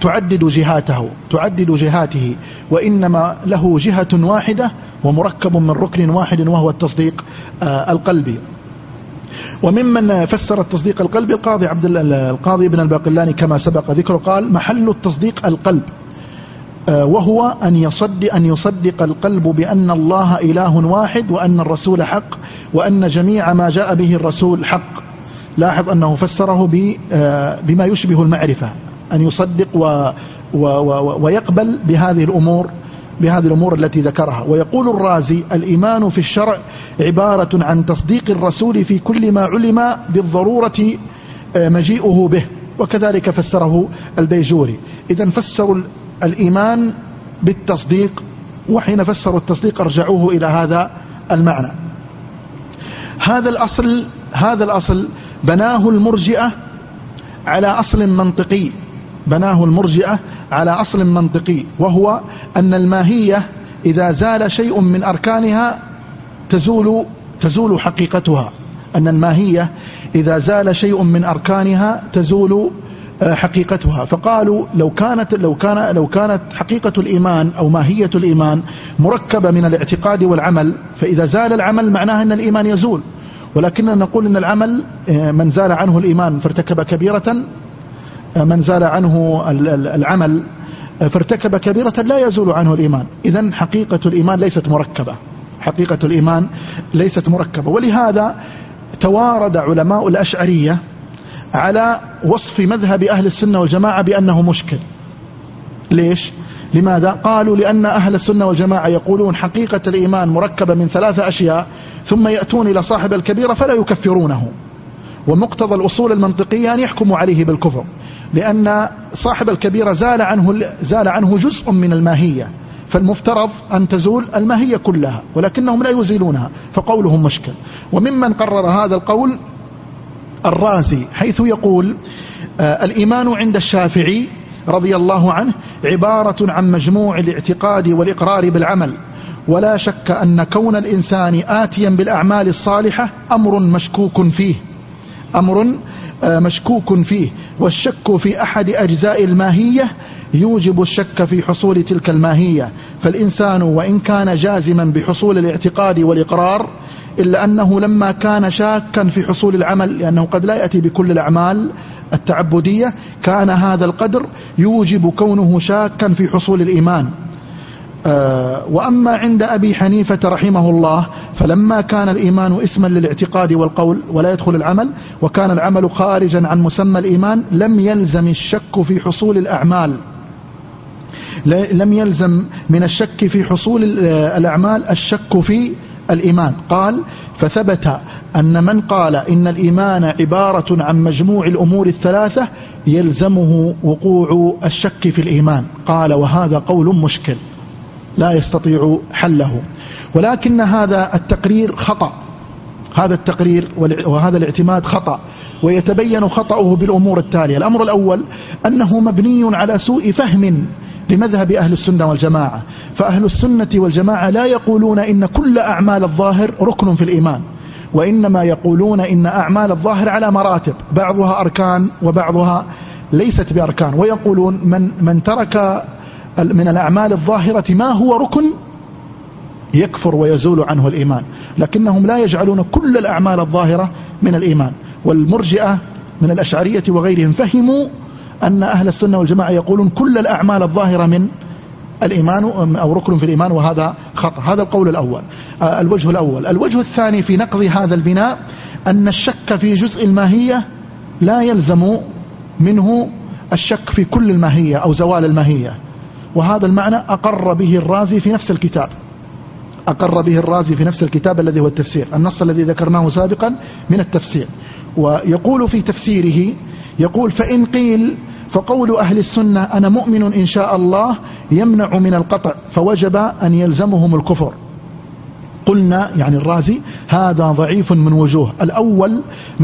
تعدد جهاته، وإنما له جهة واحدة ومركب من ركن واحد، وهو التصديق القلبي. وممن فسر التصديق القلبي القاضي ابن الباقلاني كما سبق ذكره، قال محل التصديق القلب، وهو أن يصدق القلب بأن الله إله واحد، وأن الرسول حق، وأن جميع ما جاء به الرسول حق. لاحظ أنه فسره بما يشبه المعرفة، أن يصدق ويقبل بهذه الأمور التي ذكرها. ويقول الرازي الإيمان في الشرع عبارة عن تصديق الرسول في كل ما علم بالضرورة مجيئه به، وكذلك فسره البيجوري. إذن فسروا الإيمان بالتصديق، وحين فسروا التصديق أرجعوه إلى هذا المعنى. هذا الأصل بناه المرجئة على أصل منطقي، وهو أن الماهية إذا زال شيء من أركانها تزول حقيقتها، أن الماهية إذا زال شيء من أركانها تزول حقيقتها. فقالوا لو كانت حقيقة الإيمان أو ماهية الإيمان مركبة من الاعتقاد والعمل، فإذا زال العمل معناه أن الإيمان يزول، ولكننا نقول أن العمل من زال عنه الإيمان فارتكب كبيرة، من زال عنه العمل فارتكب كبيرة لا يزول عنه الإيمان. إذن حقيقة الإيمان ليست مركبة. ولهذا توارد علماء الأشعرية على وصف مذهب أهل السنة والجماعة بأنه مشكل. ليش؟ لماذا؟ قالوا لأن أهل السنة والجماعة يقولون حقيقة الإيمان مركبة من 3 أشياء، ثم يأتون إلى صاحب الكبيرة فلا يكفرونه، ومقتضى الأصول المنطقية أن يحكموا عليه بالكفر، لأن صاحب الكبيرة زال عنه جزء من الماهية، فالمفترض أن تزول الماهية كلها، ولكنهم لا يزيلونها، فقولهم مشكل. وممن قرر هذا القول الرازي، حيث يقول الإيمان عند الشافعي رضي الله عنه عبارة عن مجموع الاعتقاد والإقرار بالعمل، ولا شك أن كون الإنسان آتيا بالأعمال الصالحة أمر مشكوك فيه، والشك في أحد أجزاء الماهية يوجب الشك في حصول تلك الماهية. فالإنسان وإن كان جازما بحصول الاعتقاد والإقرار، إلا أنه لما كان شاكا في حصول العمل، لأنه قد لا يأتي بكل الأعمال التعبدية، كان هذا القدر يوجب كونه شاكا في حصول الإيمان. وأما عند أبي حنيفة رحمه الله، فلما كان الإيمان اسما للاعتقاد والقول ولا يدخل العمل، وكان العمل خارجا عن مسمى الإيمان، لم يلزم الشك في حصول الأعمال، لم يلزم من الشك في حصول الأعمال الشك في الإيمان. قال فثبت أن من قال إن الإيمان عبارة عن مجموع الأمور الثلاثة يلزمه وقوع الشك في الإيمان. قال وهذا قول مشكل لا يستطيع حله، ولكن هذا التقرير خطأ، هذا التقرير وهذا الاعتماد خطأ، ويتبين خطأه بالأمور التالية. الأمر الأول أنه مبني على سوء فهم لمذهب أهل السنة والجماعة، فأهل السنة والجماعة لا يقولون إن كل أعمال الظاهر ركن في الإيمان، وإنما يقولون إن أعمال الظاهر على مراتب، بعضها أركان وبعضها ليست بأركان. ويقولون من ترك من الأعمال الظاهرة ما هو ركن يكفر ويزول عنه الإيمان، لكنهم لا يجعلون كل الأعمال الظاهرة من الإيمان. والمرجئة من الأشعرية وغيرهم فهموا أن أهل السنة والجماعة يقولون كل الأعمال الظاهرة من الإيمان أو ركن في الإيمان، وهذا خطأ. هذا القول الأول، الوجه الأول. الوجه الثاني في نقض هذا البناء أن الشك في جزء الماهية لا يلزم منه الشك في كل الماهية أو زوال الماهية، وهذا المعنى أقر به الرازي في نفس الكتاب، أقر به الرازي في نفس الكتاب الذي هو التفسير، النص الذي ذكرناه سابقا من التفسير. ويقول في تفسيره، يقول: فإن قيل فقول أهل السنة أنا مؤمن إن شاء الله يمنع من القطع، فوجب أن يلزمهم الكفر. قلنا يعني الرازي هذا ضعيف من وجوه. الأول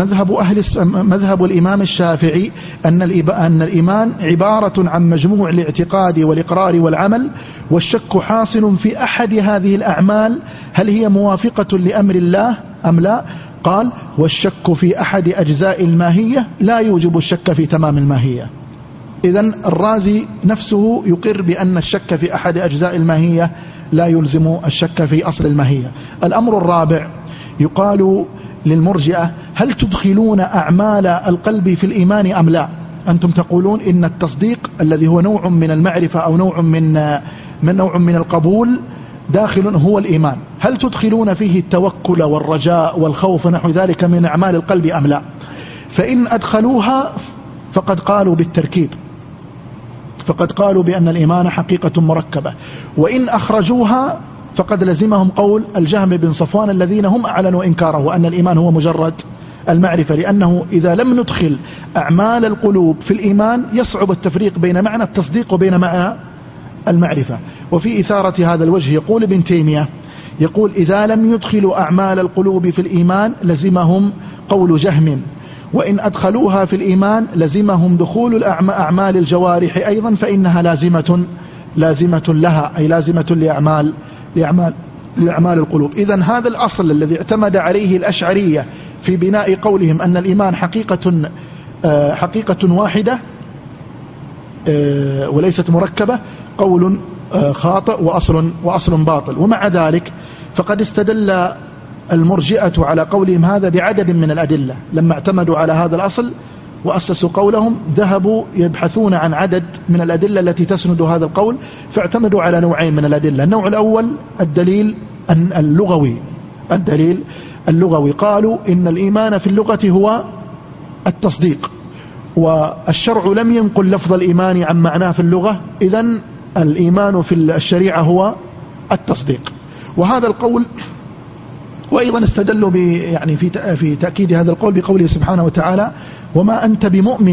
مذهب الإمام الشافعي أن الإيمان عبارة عن مجموع الاعتقاد والإقرار والعمل، والشك حاصل في أحد هذه الأعمال هل هي موافقة لأمر الله أم لا. قال: والشك في أحد أجزاء الماهية لا يوجب الشك في تمام الماهية. إذن الرازي نفسه يقر بأن الشك في أحد أجزاء الماهية لا يلزم الشك في أصل الماهية. الأمر الرابع، يقال للمرجئة: هل تدخلون أعمال القلب في الإيمان أم لا؟ أنتم تقولون إن التصديق الذي هو نوع من المعرفة أو نوع من القبول داخل هو الإيمان، هل تدخلون فيه التوكل والرجاء والخوف ونحو ذلك من أعمال القلب أم لا؟ فإن أدخلوها فقد قالوا بالتركيب، فقد قالوا بأن الإيمان حقيقة مركبة. وإن أخرجوها فقد لزمهم قول الجهم بن صفوان الذين هم أعلنوا إنكاره، وأن الإيمان هو مجرد المعرفة، لأنه إذا لم ندخل أعمال القلوب في الإيمان يصعب التفريق بين معنى التصديق وبين معنى المعرفة. وفي إثارة هذا الوجه يقول ابن تيمية، يقول: إذا لم يدخلوا أعمال القلوب في الإيمان لزمهم قول جهم، وإن أدخلوها في الإيمان لزمهم دخول أعمال الجوارح أيضا، فإنها لازمة لها، أي لازمة لأعمال القلوب. إذن هذا الأصل الذي اعتمد عليه الأشعرية في بناء قولهم أن الإيمان حقيقة واحدة وليست مركبة قول خاطئ وأصل باطل. ومع ذلك فقد استدل المرجئة على قولهم هذا بعدد من الأدلة. لما اعتمدوا على هذا الأصل وأسسوا قولهم ذهبوا يبحثون عن عدد من الأدلة التي تسند هذا القول، فاعتمدوا على نوعين من الأدلة. النوع الأول الدليل اللغوي، قالوا إن الإيمان في اللغة هو التصديق، والشرع لم ينقل لفظ الإيمان عن معناه في اللغة، إذن الإيمان في الشريعة هو التصديق. وهذا القول، وأيضا استدلوا يعني في تأكيد هذا القول بقوله سبحانه وتعالى: وما أنت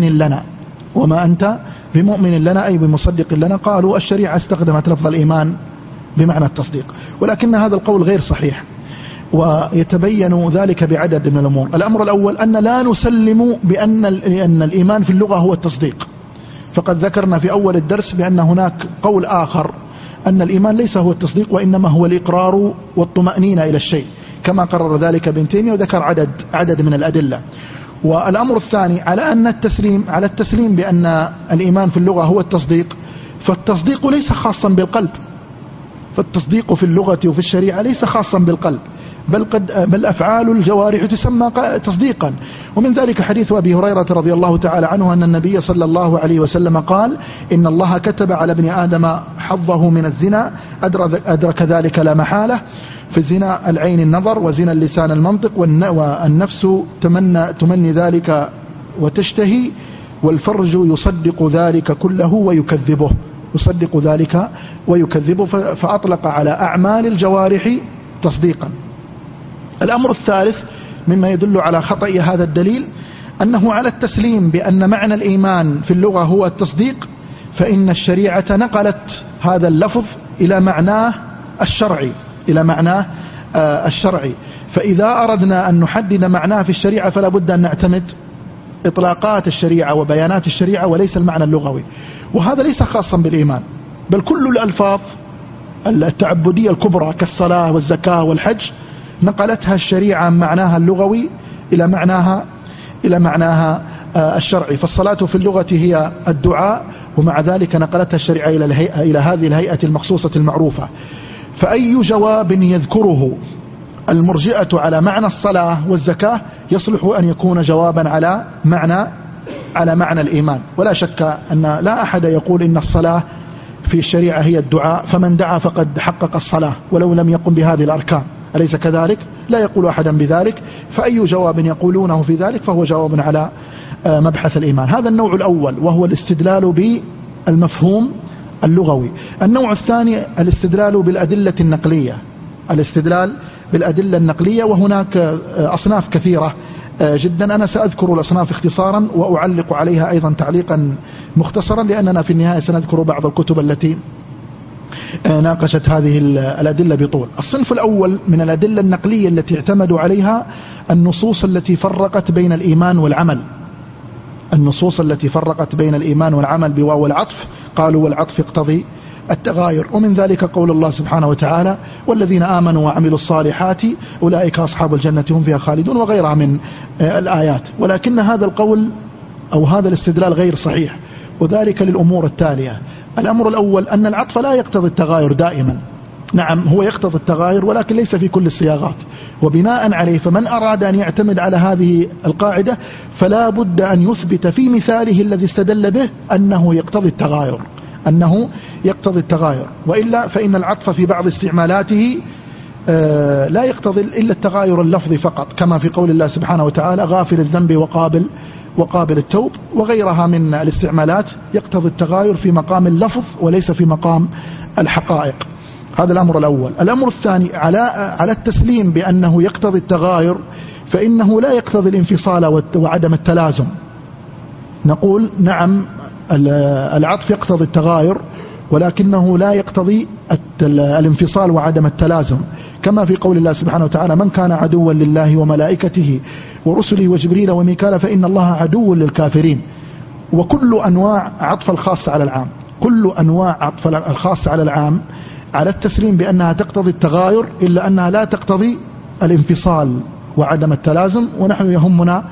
بمؤمن لنا أي بمصدق لنا. قالوا الشريعة استخدمت لفظ الإيمان بمعنى التصديق، ولكن هذا القول غير صحيح، ويتبين ذلك بعدد من الأمور. الأمر الأول أن لا نسلم بأن الإيمان في اللغة هو التصديق، فقد ذكرنا في أول الدرس بأن هناك قول آخر أن الإيمان ليس هو التصديق، وإنما هو الإقرار والطمأنينة إلى الشيء، كما قرر ذلك ابن تيمية وذكر عدد من الأدلة. والأمر الثاني على التسليم بأن الإيمان في اللغة هو التصديق، فالتصديق ليس خاصا بالقلب، فالتصديق في اللغة وفي الشريعة ليس خاصا بالقلب، بل أفعال الجوارح تسمى تصديقا. ومن ذلك حديث أبي هريرة رضي الله تعالى عنه أن النبي صلى الله عليه وسلم قال: إن الله كتب على ابن آدم حظه من الزنا، أدرك ذلك لا محالة. في الزنا العين النظر، وزنا اللسان المنطق، والنفس تمني ذلك وتشتهي، والفرج يصدق ذلك كله ويكذبه، فأطلق على أعمال الجوارح تصديقا. الأمر الثالث مما يدل على خطأ هذا الدليل أنه على التسليم بأن معنى الإيمان في اللغة هو التصديق، فإن الشريعة نقلت هذا اللفظ إلى معناه الشرعي، فإذا أردنا أن نحدد معناه في الشريعة فلا بد أن نعتمد إطلاقات الشريعة وبيانات الشريعة وليس المعنى اللغوي. وهذا ليس خاصا بالإيمان، بل كل الألفاظ التعبدية الكبرى كالصلاة والزكاة والحج نقلتها الشريعة عن معناها اللغوي إلى معناها الشرعي. فالصلاة في اللغة هي الدعاء، ومع ذلك نقلتها الشريعة إلى هذه الهيئة المخصوصة المعروفة. فأي جواب يذكره المرجئة على معنى الصلاة والزكاة يصلح أن يكون جوابا على معنى الإيمان. ولا شك أن لا أحد يقول إن الصلاة في الشريعة هي الدعاء، فمن دعا فقد حقق الصلاة ولو لم يقم بهذه الأركان، أليس كذلك؟ لا يقول أحدا بذلك. فأي جواب يقولونه في ذلك فهو جواب على مبحث الإيمان. هذا النوع الأول، وهو الاستدلال بالمفهوم اللغوي. النوع الثاني الاستدلال بالأدلة النقلية، الاستدلال بالأدلة النقلية، وهناك أصناف كثيرة جدا. أنا سأذكر الأصناف اختصارا وأعلق عليها أيضا تعليقا مختصرا، لأننا في النهاية سنذكر بعض الكتب التي ناقشت هذه الأدلة بطول. الصنف الأول من الأدلة النقلية التي اعتمدوا عليها النصوص التي فرقت بين الإيمان والعمل، النصوص التي فرقت بين الإيمان والعمل بواو العطف، قالوا والعطف يقتضي التغاير. ومن ذلك قول الله سبحانه وتعالى والذين آمنوا وعملوا الصالحات أولئك أصحاب الجنة هم فيها خالدون، وغيرها من الآيات. ولكن هذا القول أو هذا الاستدلال غير صحيح، وذلك للأمور التالية. الأمر الأول أن العطف لا يقتضي التغاير دائما. نعم هو يقتضي التغاير ولكن ليس في كل الصياغات، وبناء عليه فمن أراد أن يعتمد على هذه القاعدة فلا بد أن يثبت في مثاله الذي استدل به أنه يقتضي التغاير، وإلا فإن العطف في بعض استعمالاته لا يقتضي إلا التغاير اللفظي فقط، كما في قول الله سبحانه وتعالى غافل الذنب وقابل التوب، وغيرها من الاستعمالات يقتضي التغاير في مقام اللفظ وليس في مقام الحقائق. هذا الأمر الأول. الأمر الثاني على التسليم بأنه يقتضي التغاير، فإنه لا يقتضي الانفصال وعدم التلازم. نقول نعم العطف يقتضي التغاير ولكنه لا يقتضي الانفصال وعدم التلازم، كما في قول الله سبحانه وتعالى من كان عدوا لله وملائكته ورسله وجبريل وميكال فإن الله عدو للكافرين. وكل أنواع عطف الخاص على العام، كل أنواع عطف الخاص على العام على التسليم بأنها تقتضي التغاير، إلا أنها لا تقتضي الانفصال وعدم التلازم، ونحن يهمنا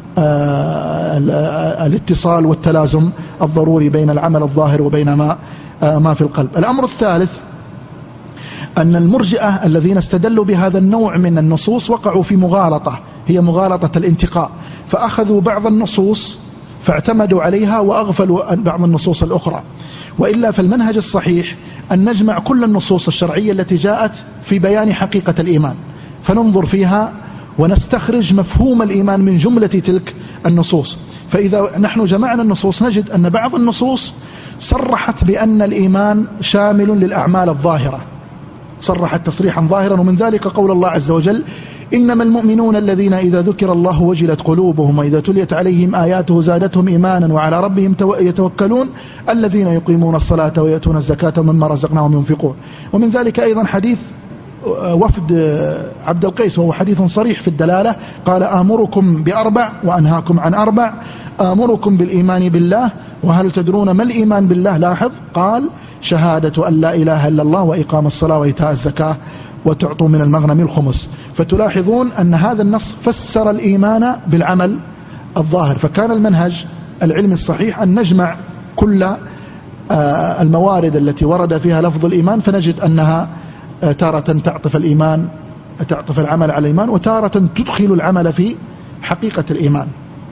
الاتصال والتلازم الضروري بين العمل الظاهر وبين ما في القلب. الأمر الثالث أن المرجئة الذين استدلوا بهذا النوع من النصوص وقعوا في مغالطة، هي مغالطة الانتقاء، فأخذوا بعض النصوص فاعتمدوا عليها وأغفلوا بعض النصوص الأخرى. وإلا فالمنهج الصحيح أن نجمع كل النصوص الشرعية التي جاءت في بيان حقيقة الإيمان، فننظر فيها ونستخرج مفهوم الإيمان من جملة تلك النصوص. فإذا نحن جمعنا النصوص نجد أن بعض النصوص صرحت بأن الإيمان شامل للأعمال الظاهرة، صرحت تصريحا ظاهرا، ومن ذلك قول الله عز وجل إنما المؤمنون الذين إذا ذكر الله وجلت قلوبهم وإذا تليت عليهم آياته زادتهم إيمانا وعلى ربهم يتوكلون الذين يقيمون الصلاة ويأتون الزكاة ومما رزقناهم ينفقون. ومن ذلك أيضا حديث وفد عبد القيس، وهو حديث صريح في الدلالة، قال آمركم بأربع وأنهاكم عن أربع، آمركم بالإيمان بالله وهل تدرون ما الإيمان بالله؟ لاحظ قال شهادة أن لا إله إلا الله وإقام الصلاة وإيتاء الزكاة وتعطوا من المغنم الخمس. فتلاحظون أن هذا النص فسر الإيمان بالعمل الظاهر. فكان المنهج العلمي الصحيح أن نجمع كل الموارد التي ورد فيها لفظ الإيمان، فنجد أنها تارة تعطف العمل على الإيمان، وتارة تدخل العمل في حقيقة الإيمان.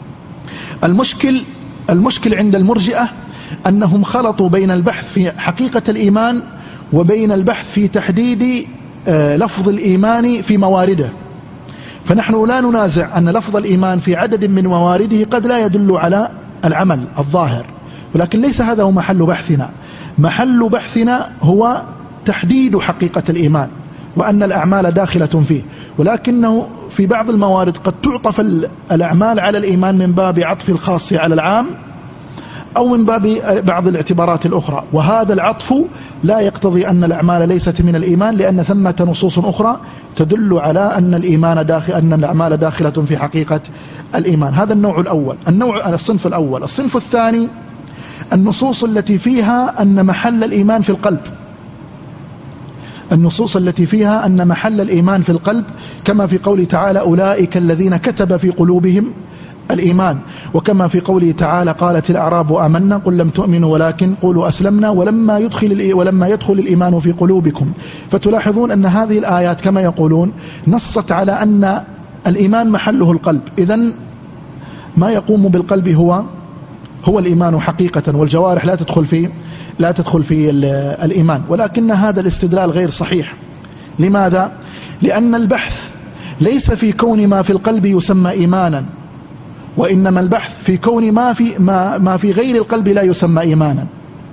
المشكل عند المرجئة أنهم خلطوا بين البحث في حقيقة الإيمان وبين البحث في تحديد لفظ الإيمان في موارده. فنحن لا ننازع أن لفظ الإيمان في عدد من موارده قد لا يدل على العمل الظاهر، ولكن ليس هذا هو محل بحثنا. محل بحثنا هو تحديد حقيقة الإيمان وأن الأعمال داخلة فيه، ولكنه في بعض الموارد قد تعطف الأعمال على الإيمان من باب عطف الخاص على العام أو من باب بعض الاعتبارات الأخرى، وهذا العطف لا يقتضي أن الأعمال ليست من الإيمان، لأن ثمة نصوص أخرى تدل على أن أن الأعمال داخلة في حقيقة الإيمان. هذا النوع الأول، الصنف الأول. الصنف الثاني النصوص التي فيها أن محل الإيمان في القلب، النصوص التي فيها أن محل الإيمان في القلب، كما في قوله تعالى أولئك الذين كتب في قلوبهم الإيمان، وكما في قوله تعالى قالت الأعراب آمنا قل لم تؤمنوا ولكن قولوا أسلمنا ولما يدخل الإيمان في قلوبكم. فتلاحظون أن هذه الآيات كما يقولون نصت على أن الإيمان محله القلب، إذن ما يقوم بالقلب هو الإيمان حقيقة، والجوارح لا تدخل في الإيمان. ولكن هذا الاستدلال غير صحيح. لماذا؟ لأن البحث ليس في كون ما في القلب يسمى إيمانا، وإنما البحث في كون ما في غير القلب لا يسمى إيمانا.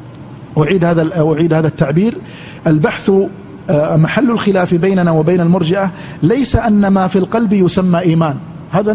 أعيد هذا التعبير. البحث محل الخلاف بيننا وبين المرجئة ليس أن ما في القلب يسمى إيمان، هذا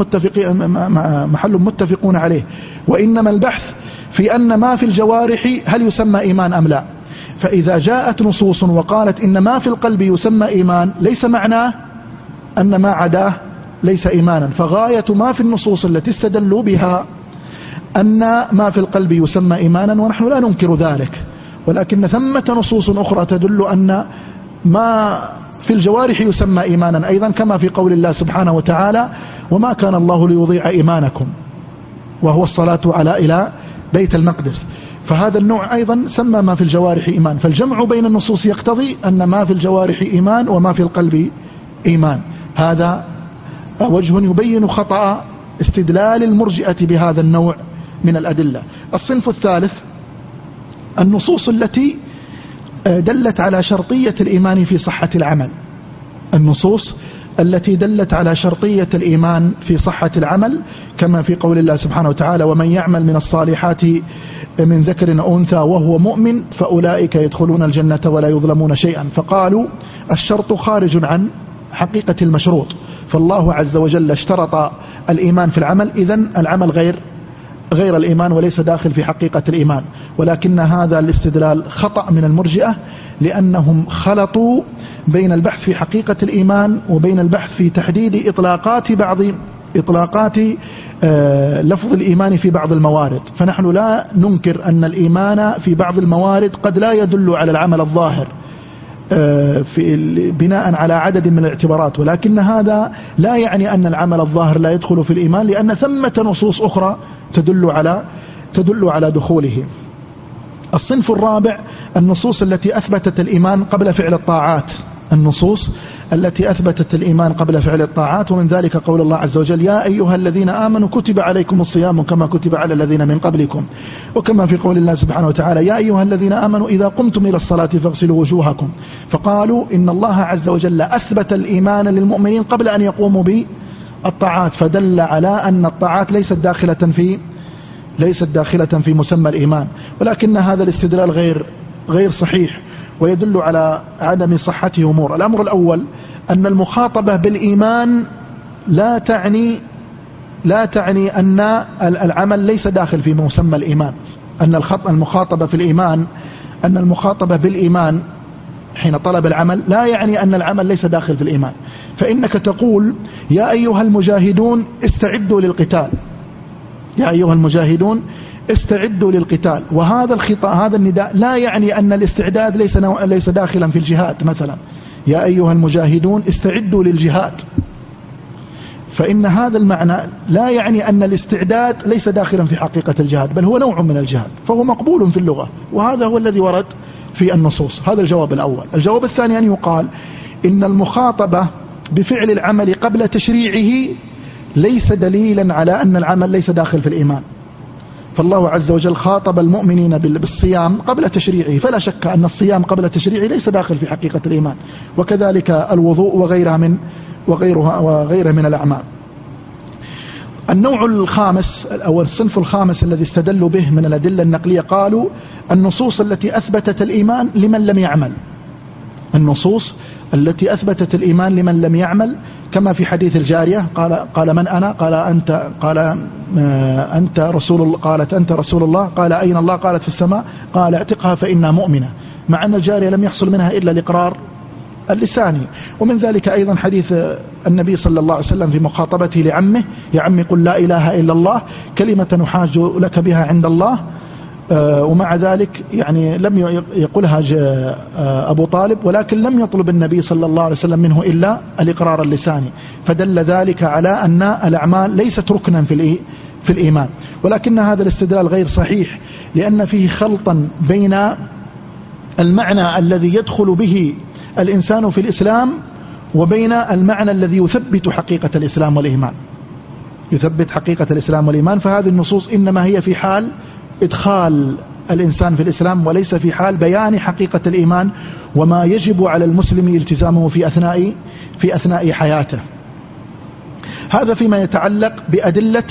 محل متفقون عليه، وإنما البحث في أن ما في الجوارح هل يسمى إيمان أم لا. فإذا جاءت نصوص وقالت إن ما في القلب يسمى إيمان ليس معناه أن ما عداه ليس إيمانا، فغاية ما في النصوص التي استدلوا بها أن ما في القلب يسمى إيمانا، ونحن لا ننكر ذلك، ولكن ثمة نصوص أخرى تدل أن ما في الجوارح يسمى إيمانا أيضا، كما في قول الله سبحانه وتعالى وما كان الله ليضيع إيمانكم، وهو الصلاة إلى بيت المقدس. فهذا النوع أيضا سمى ما في الجوارح إيمان. فالجمع بين النصوص يقتضي أن ما في الجوارح إيمان وما في القلب إيمان. هذا وجه يبين خطأ استدلال المرجئة بهذا النوع من الأدلة. الصنف الثالث النصوص التي دلت على شرطية الإيمان في صحة العمل. النصوص التي دلت على شرطية الإيمان في صحة العمل، كما في قول الله سبحانه وتعالى ومن يعمل من الصالحات من ذكر أو أنثى وهو مؤمن فأولئك يدخلون الجنة ولا يظلمون شيئا. فقالوا الشرط خارج عن حقيقة المشروط، فالله عز وجل اشترط الإيمان في العمل، إذن العمل غير الإيمان وليس داخل في حقيقة الإيمان. ولكن هذا الاستدلال خطأ من المرجئة، لأنهم خلطوا بين البحث في حقيقة الإيمان وبين البحث في تحديد إطلاقات لفظ الإيمان في بعض الموارد. فنحن لا ننكر أن الإيمان في بعض الموارد قد لا يدل على العمل الظاهر بناء على عدد من الاعتبارات، ولكن هذا لا يعني أن العمل الظاهر لا يدخل في الإيمان، لأن ثمة نصوص أخرى تدل على دخوله. الصنف الرابع النصوص التي أثبتت الإيمان قبل فعل الطاعات. النصوص التي أثبتت الإيمان قبل فعل الطاعات، ومن ذلك قول الله عز وجل يا أيها الذين آمنوا كتب عليكم الصيام كما كتب على الذين من قبلكم، وكما في قول الله سبحانه وتعالى يا أيها الذين آمنوا إذا قمتم إلى الصلاة فاغسلوا وجوهكم. فقالوا إن الله عز وجل أثبت الإيمان للمؤمنين قبل أن يقوموا بالطاعات، فدل على أن الطاعات ليست داخلة في مسمى الإيمان. ولكن هذا الاستدلال غير صحيح ويدل على عدم صحته أمور. الأمر الأول أن المخاطبة بالإيمان لا تعني أن العمل ليس داخل في مسمى الإيمان. أن المخاطبة بالإيمان حين طلب العمل لا يعني أن العمل ليس داخل في الإيمان. فإنك تقول يا أيها المجاهدون استعدوا للقتال، يا أيها المجاهدون استعدوا للقتال، وهذا الخطاب هذا النداء لا يعني أن الاستعداد ليس داخلا في الجهاد. مثلا يا أيها المجاهدون استعدوا للجهاد، فإن هذا المعنى لا يعني أن الاستعداد ليس داخلا في حقيقة الجهاد، بل هو نوع من الجهاد، فهو مقبول في اللغة، وهذا هو الذي ورد في النصوص. هذا الجواب الأول. الجواب الثاني أن يقال إن المخاطبة بفعل العمل قبل تشريعه ليس دليلا على أن العمل ليس داخل في الإيمان. فالله عز وجل خاطب المؤمنين بالصيام قبل تشريعه، فلا شك أن الصيام قبل تشريعه ليس داخل في حقيقة الإيمان، وكذلك الوضوء وغيرها من الأعمال. النوع الخامس أو الصنف الخامس الذي استدلوا به من الأدلة النقلية قالوا النصوص التي أثبتت الإيمان لمن لم يعمل. النصوص التي أثبتت الإيمان لمن لم يعمل، كما في حديث الجارية قال من أنا؟ قال أنت رسول الله. قالت أنت رسول الله. قال أين الله؟ قالت في السماء. قال اعتقها فإنها مؤمنة، مع أن الجارية لم يحصل منها إلا الإقرار اللساني. ومن ذلك أيضا حديث النبي صلى الله عليه وسلم في مخاطبته لعمه يا عمي قل لا إله إلا الله كلمة نحاج لك بها عند الله ومع ذلك يعني لم يقولها أبو طالب، ولكن لم يطلب النبي صلى الله عليه وسلم منه إلا الإقرار اللساني، فدل ذلك على أن الأعمال ليست ركنا في الإيمان. ولكن هذا الاستدلال غير صحيح، لأن فيه خلطا بين المعنى الذي يدخل به الإنسان في الإسلام وبين المعنى الذي يثبت حقيقة الإسلام والإيمان، يثبت حقيقة الإسلام والإيمان. فهذه النصوص إنما هي في حال إدخال الإنسان في الإسلام، وليس في حال بيان حقيقة الإيمان وما يجب على المسلم التزامه في أثناء حياته. هذا فيما يتعلق بأدلة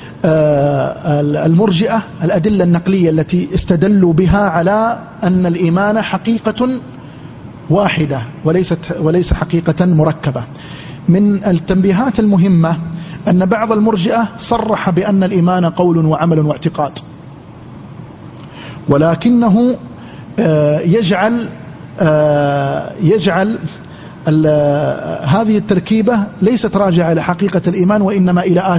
المرجئة، الأدلة النقلية التي استدلوا بها على أن الإيمان حقيقة واحدة وليس حقيقة مركبة. من التنبيهات المهمة أن بعض المرجئة صرح بأن الإيمان قول وعمل واعتقاد، ولكنه يجعل هذه التركيبة ليست راجعة إلى حقيقة الإيمان، وإنما إلى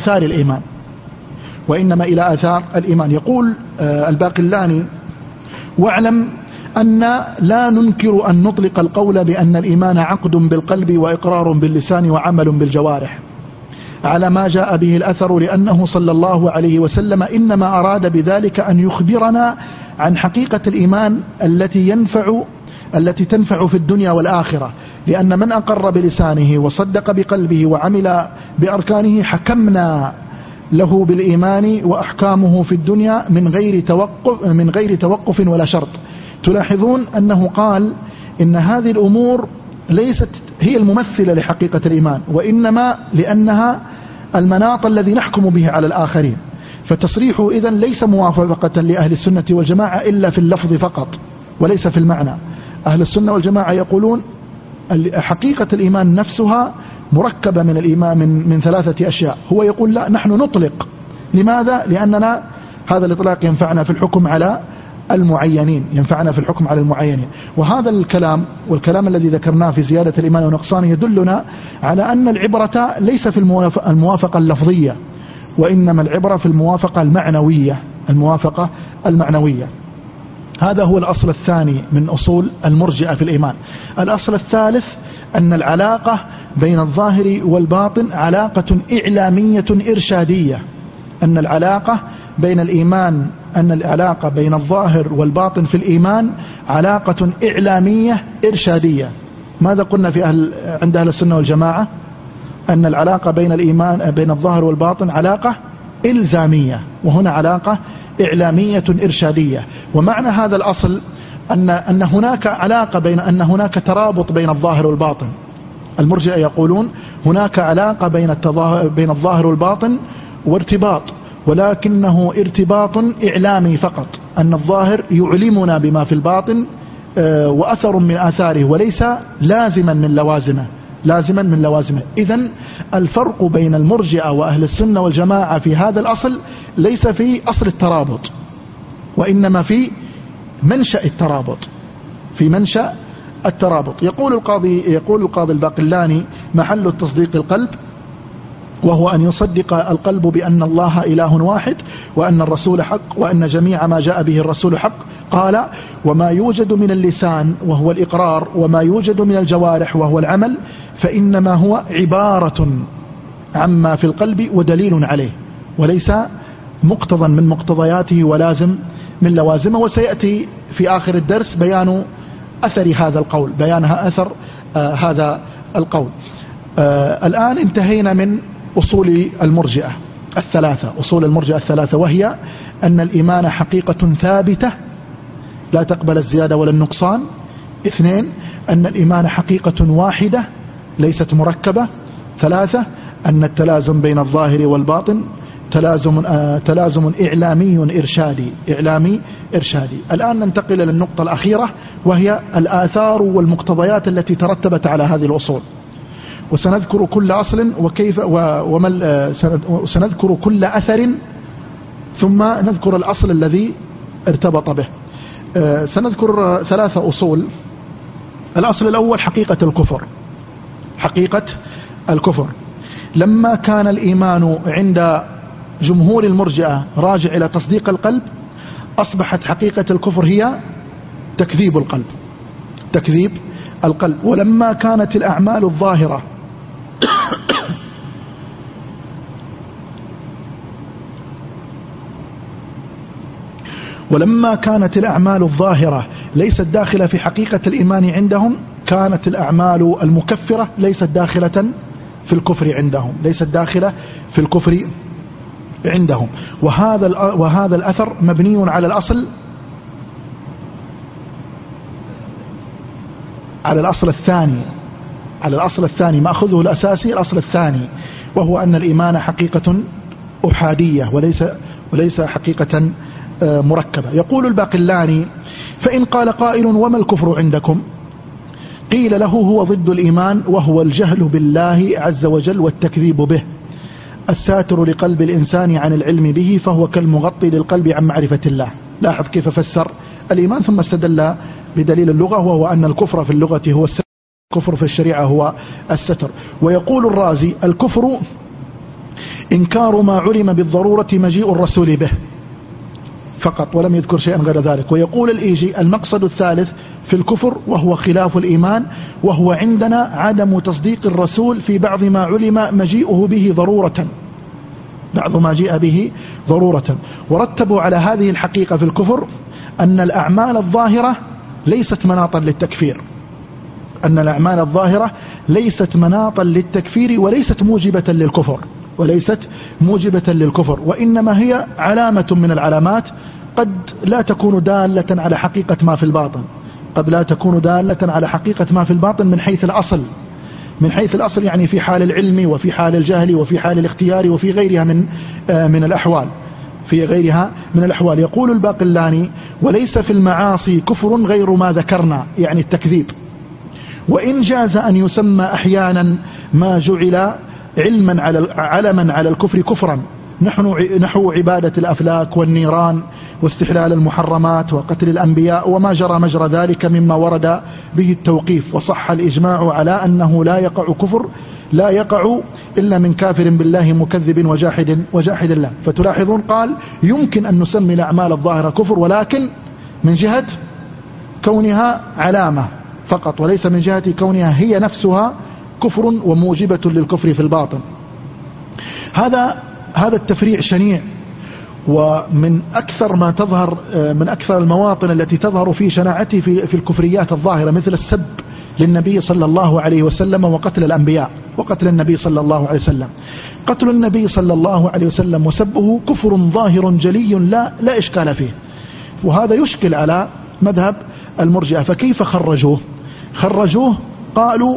آثار الإيمان. يقول الباقلاني: واعلم أن لا ننكر أن نطلق القول بأن الإيمان عقد بالقلب وإقرار باللسان وعمل بالجوارح على ما جاء به الأثر، لأنه صلى الله عليه وسلم إنما أراد بذلك أن يخبرنا عن حقيقة الإيمان التي تنفع في الدنيا والآخرة، لأن من أقر بلسانه وصدق بقلبه وعمل بأركانه حكمنا له بالإيمان وأحكامه في الدنيا من غير توقف ولا شرط. تلاحظون أنه قال إن هذه الأمور ليست هي الممثلة لحقيقة الإيمان، وإنما لأنها المناط الذي نحكم به على الآخرين. فتصريحه إذن ليس موافقة لأهل السنة والجماعة إلا في اللفظ فقط وليس في المعنى. أهل السنة والجماعة يقولون حقيقة الإيمان نفسها مركبة من الإيمان من 3 أشياء. هو يقول لا، نحن نطلق. لماذا؟ لأننا هذا الإطلاق ينفعنا في الحكم على المعينين، وهذا الكلام والكلام الذي ذكرناه في زيادة الإيمان ونقصانه يدلنا على أن العبرة ليس في الموافقة اللفظية، وإنما العبرة في الموافقة المعنوية. هذا هو الأصل الثاني من أصول المرجئة في الإيمان. الأصل الثالث أن العلاقة بين الظاهر والباطن علاقة إعلامية إرشادية، أن العلاقة بين الظاهر والباطن في الإيمان علاقة إعلامية إرشادية. ماذا قلنا عند أهل السنة والجماعة؟ أن العلاقة بين الظاهر والباطن علاقة إلزامية، وهنا علاقة إعلامية إرشادية. ومعنى هذا الأصل أن هناك أن هناك ترابط بين الظاهر والباطن. المرجئة يقولون هناك علاقة بين الظاهر والباطن وارتباط، ولكنه ارتباط إعلامي فقط، أن الظاهر يعلمنا بما في الباطن وأثر من آثاره، وليس لازما من لوازمه. إذن الفرق بين المرجئة وأهل السنة والجماعة في هذا الأصل ليس في أصل الترابط، وإنما في منشأ الترابط. يقول القاضي الباقلاني: محل التصديق القلب، وهو أن يصدق القلب بأن الله إله واحد، وأن الرسول حق، وأن جميع ما جاء به الرسول حق. قال: وما يوجد من اللسان وهو الإقرار، وما يوجد من الجوارح وهو العمل، فإنما هو عبارة عما في القلب ودليل عليه، وليس مقتضى من مقتضياته ولازم من لوازمه. وسيأتي في آخر الدرس بيان أثر هذا القول، هذا القول. الآن انتهينا من أصول المرجئة الثلاثة، وهي أن الإيمان حقيقة ثابتة لا تقبل الزيادة ولا النقصان. 2، أن الإيمان حقيقة واحدة ليست مركبة. 3، أن التلازم بين الظاهر والباطن تلازم إعلامي إرشادي. الآن ننتقل للنقطة الأخيرة، وهي الآثار والمقتضيات التي ترتبت على هذه الأصول. وسنذكر كل أصل سنذكر كل أثر، ثم نذكر الأصل الذي ارتبط به. سنذكر 3 أصول. الأصل الأول حقيقة الكفر. لما كان الإيمان عند جمهور المرجئة راجع إلى تصديق القلب، أصبحت حقيقة الكفر هي تكذيب القلب، تكذيب القلب. ولما كانت الأعمال الظاهرة ولما كانت الأعمال الظاهرة ليست داخلة في حقيقة الإيمان عندهم، كانت الأعمال المكفرة ليست داخلة في الكفر عندهم، ليست داخلة في الكفر عندهم. وهذا الأثر مبني على الأصل، على الأصل الثاني مأخذه الأساسي، الأصل الثاني، وهو أن الإيمان حقيقة أحادية وليس حقيقة مركبة. يقول الباقلاني: فإن قال قائل وما الكفر عندكم؟ قيل له: هو ضد الإيمان، وهو الجهل بالله عز وجل والتكذيب به، الساتر لقلب الإنسان عن العلم به، فهو كالمغطي للقلب عن معرفة الله. لاحظ كيف فسر الإيمان ثم استدل بدليل اللغة، وهو أن الكفر في اللغة هو الستر، الكفر في الشريعة هو الستر. ويقول الرازي: الكفر إنكار ما علم بالضرورة مجيء الرسول به فقط، ولم يذكر شيئا غير ذلك. ويقول الإيجي: المقصد الثالث في الكفر وهو خلاف الإيمان، وهو عندنا عدم تصديق الرسول في بعض ما علم مجيئه به ضرورة، بعض ما جاء به ضرورة. ورتبوا على هذه الحقيقة في الكفر أن الأعمال الظاهرة ليست مناطا للتكفير، أن الأعمال الظاهرة ليست مناطا للتكفير وليست موجبة للكفر، وليست موجبة للكفر، وإنما هي علامة من العلامات قد لا تكون دالة على حقيقة ما في الباطن، قد لا تكون دالة على حقيقة ما في الباطن من حيث الأصل، من حيث الأصل يعني في حال العلم وفي حال الجهل وفي حال الاختيار وفي غيرها من الأحوال، في غيرها من الأحوال. يقول الباقلاني: وليس في المعاصي كفر غير ما ذكرنا، يعني التكذيب، وإن جاز أن يسمى أحيانا ما جعل علما على الكفر كفرا، نحو عبادة الأفلاك والنيران واستحلال المحرمات وقتل الأنبياء وما جرى مجرى ذلك مما ورد به التوقيف. وصح الإجماع على أنه لا يقع كفر، لا يقع إلا من كافر بالله مكذب وجاحد الله. فتلاحظون قال يمكن أن نسمي الأعمال الظاهرة كفر، ولكن من جهة كونها علامة فقط، وليس من جهة كونها هي نفسها كفر وموجبة للكفر في الباطن. هذا التفريع شنيع، ومن أكثر ما تظهر، من أكثر المواطن التي تظهر في شناعته في الكفريات الظاهرة، مثل السب للنبي صلى الله عليه وسلم وقتل الأنبياء وقتل النبي صلى الله عليه وسلم. قتل النبي صلى الله عليه وسلم وسبه كفر ظاهر جلي لا إشكال فيه، وهذا يشكل على مذهب المرجئة. فكيف خرجوه؟ قالوا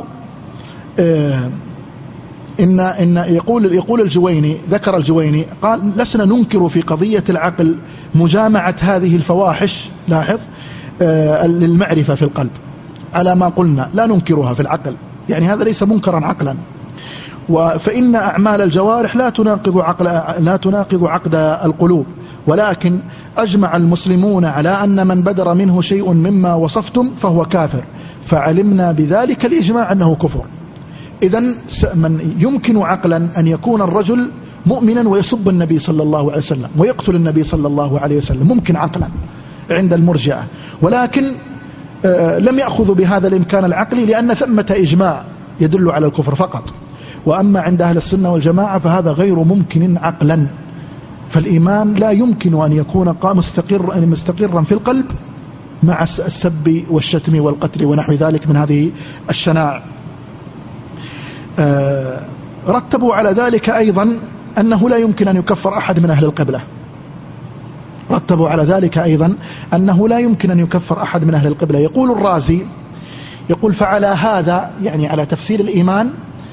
إن يقول الجويني، ذكر الجويني قال: لسنا ننكر في قضية العقل مجامعة هذه الفواحش، لاحظ، للمعرفة في القلب، على ما قلنا لا ننكرها في العقل، يعني هذا ليس منكرا عقلا. فإن أعمال الجوارح لا تناقض عقد القلوب، ولكن أجمع المسلمون على أن من بدر منه شيء مما وصفتم فهو كافر، فعلمنا بذلك الإجماع أنه كفر. إذن من يمكن عقلا أن يكون الرجل مؤمنا ويسب النبي صلى الله عليه وسلم ويقتل النبي صلى الله عليه وسلم، ممكن عقلا عند المرجئة، ولكن لم يأخذوا بهذا الإمكان العقلي لأن ثمة إجماع يدل على الكفر فقط. وأما عند أهل السنة والجماعة فهذا غير ممكن عقلا، فالإيمان لا يمكن أن يكون مستقرا في القلب مع السب والشتم والقتل ونحو ذلك من هذه الشناع. رتبوا على ذلك أيضا أنه لا يمكن أن يكفر أحد من أهل القبلة، رتبوا على ذلك أيضا أنه لا يمكن أن يكفر أحد من أهل القبلة. يقول الرازي، يقول: فعلى هذا، يعني على تفسير الإيمان،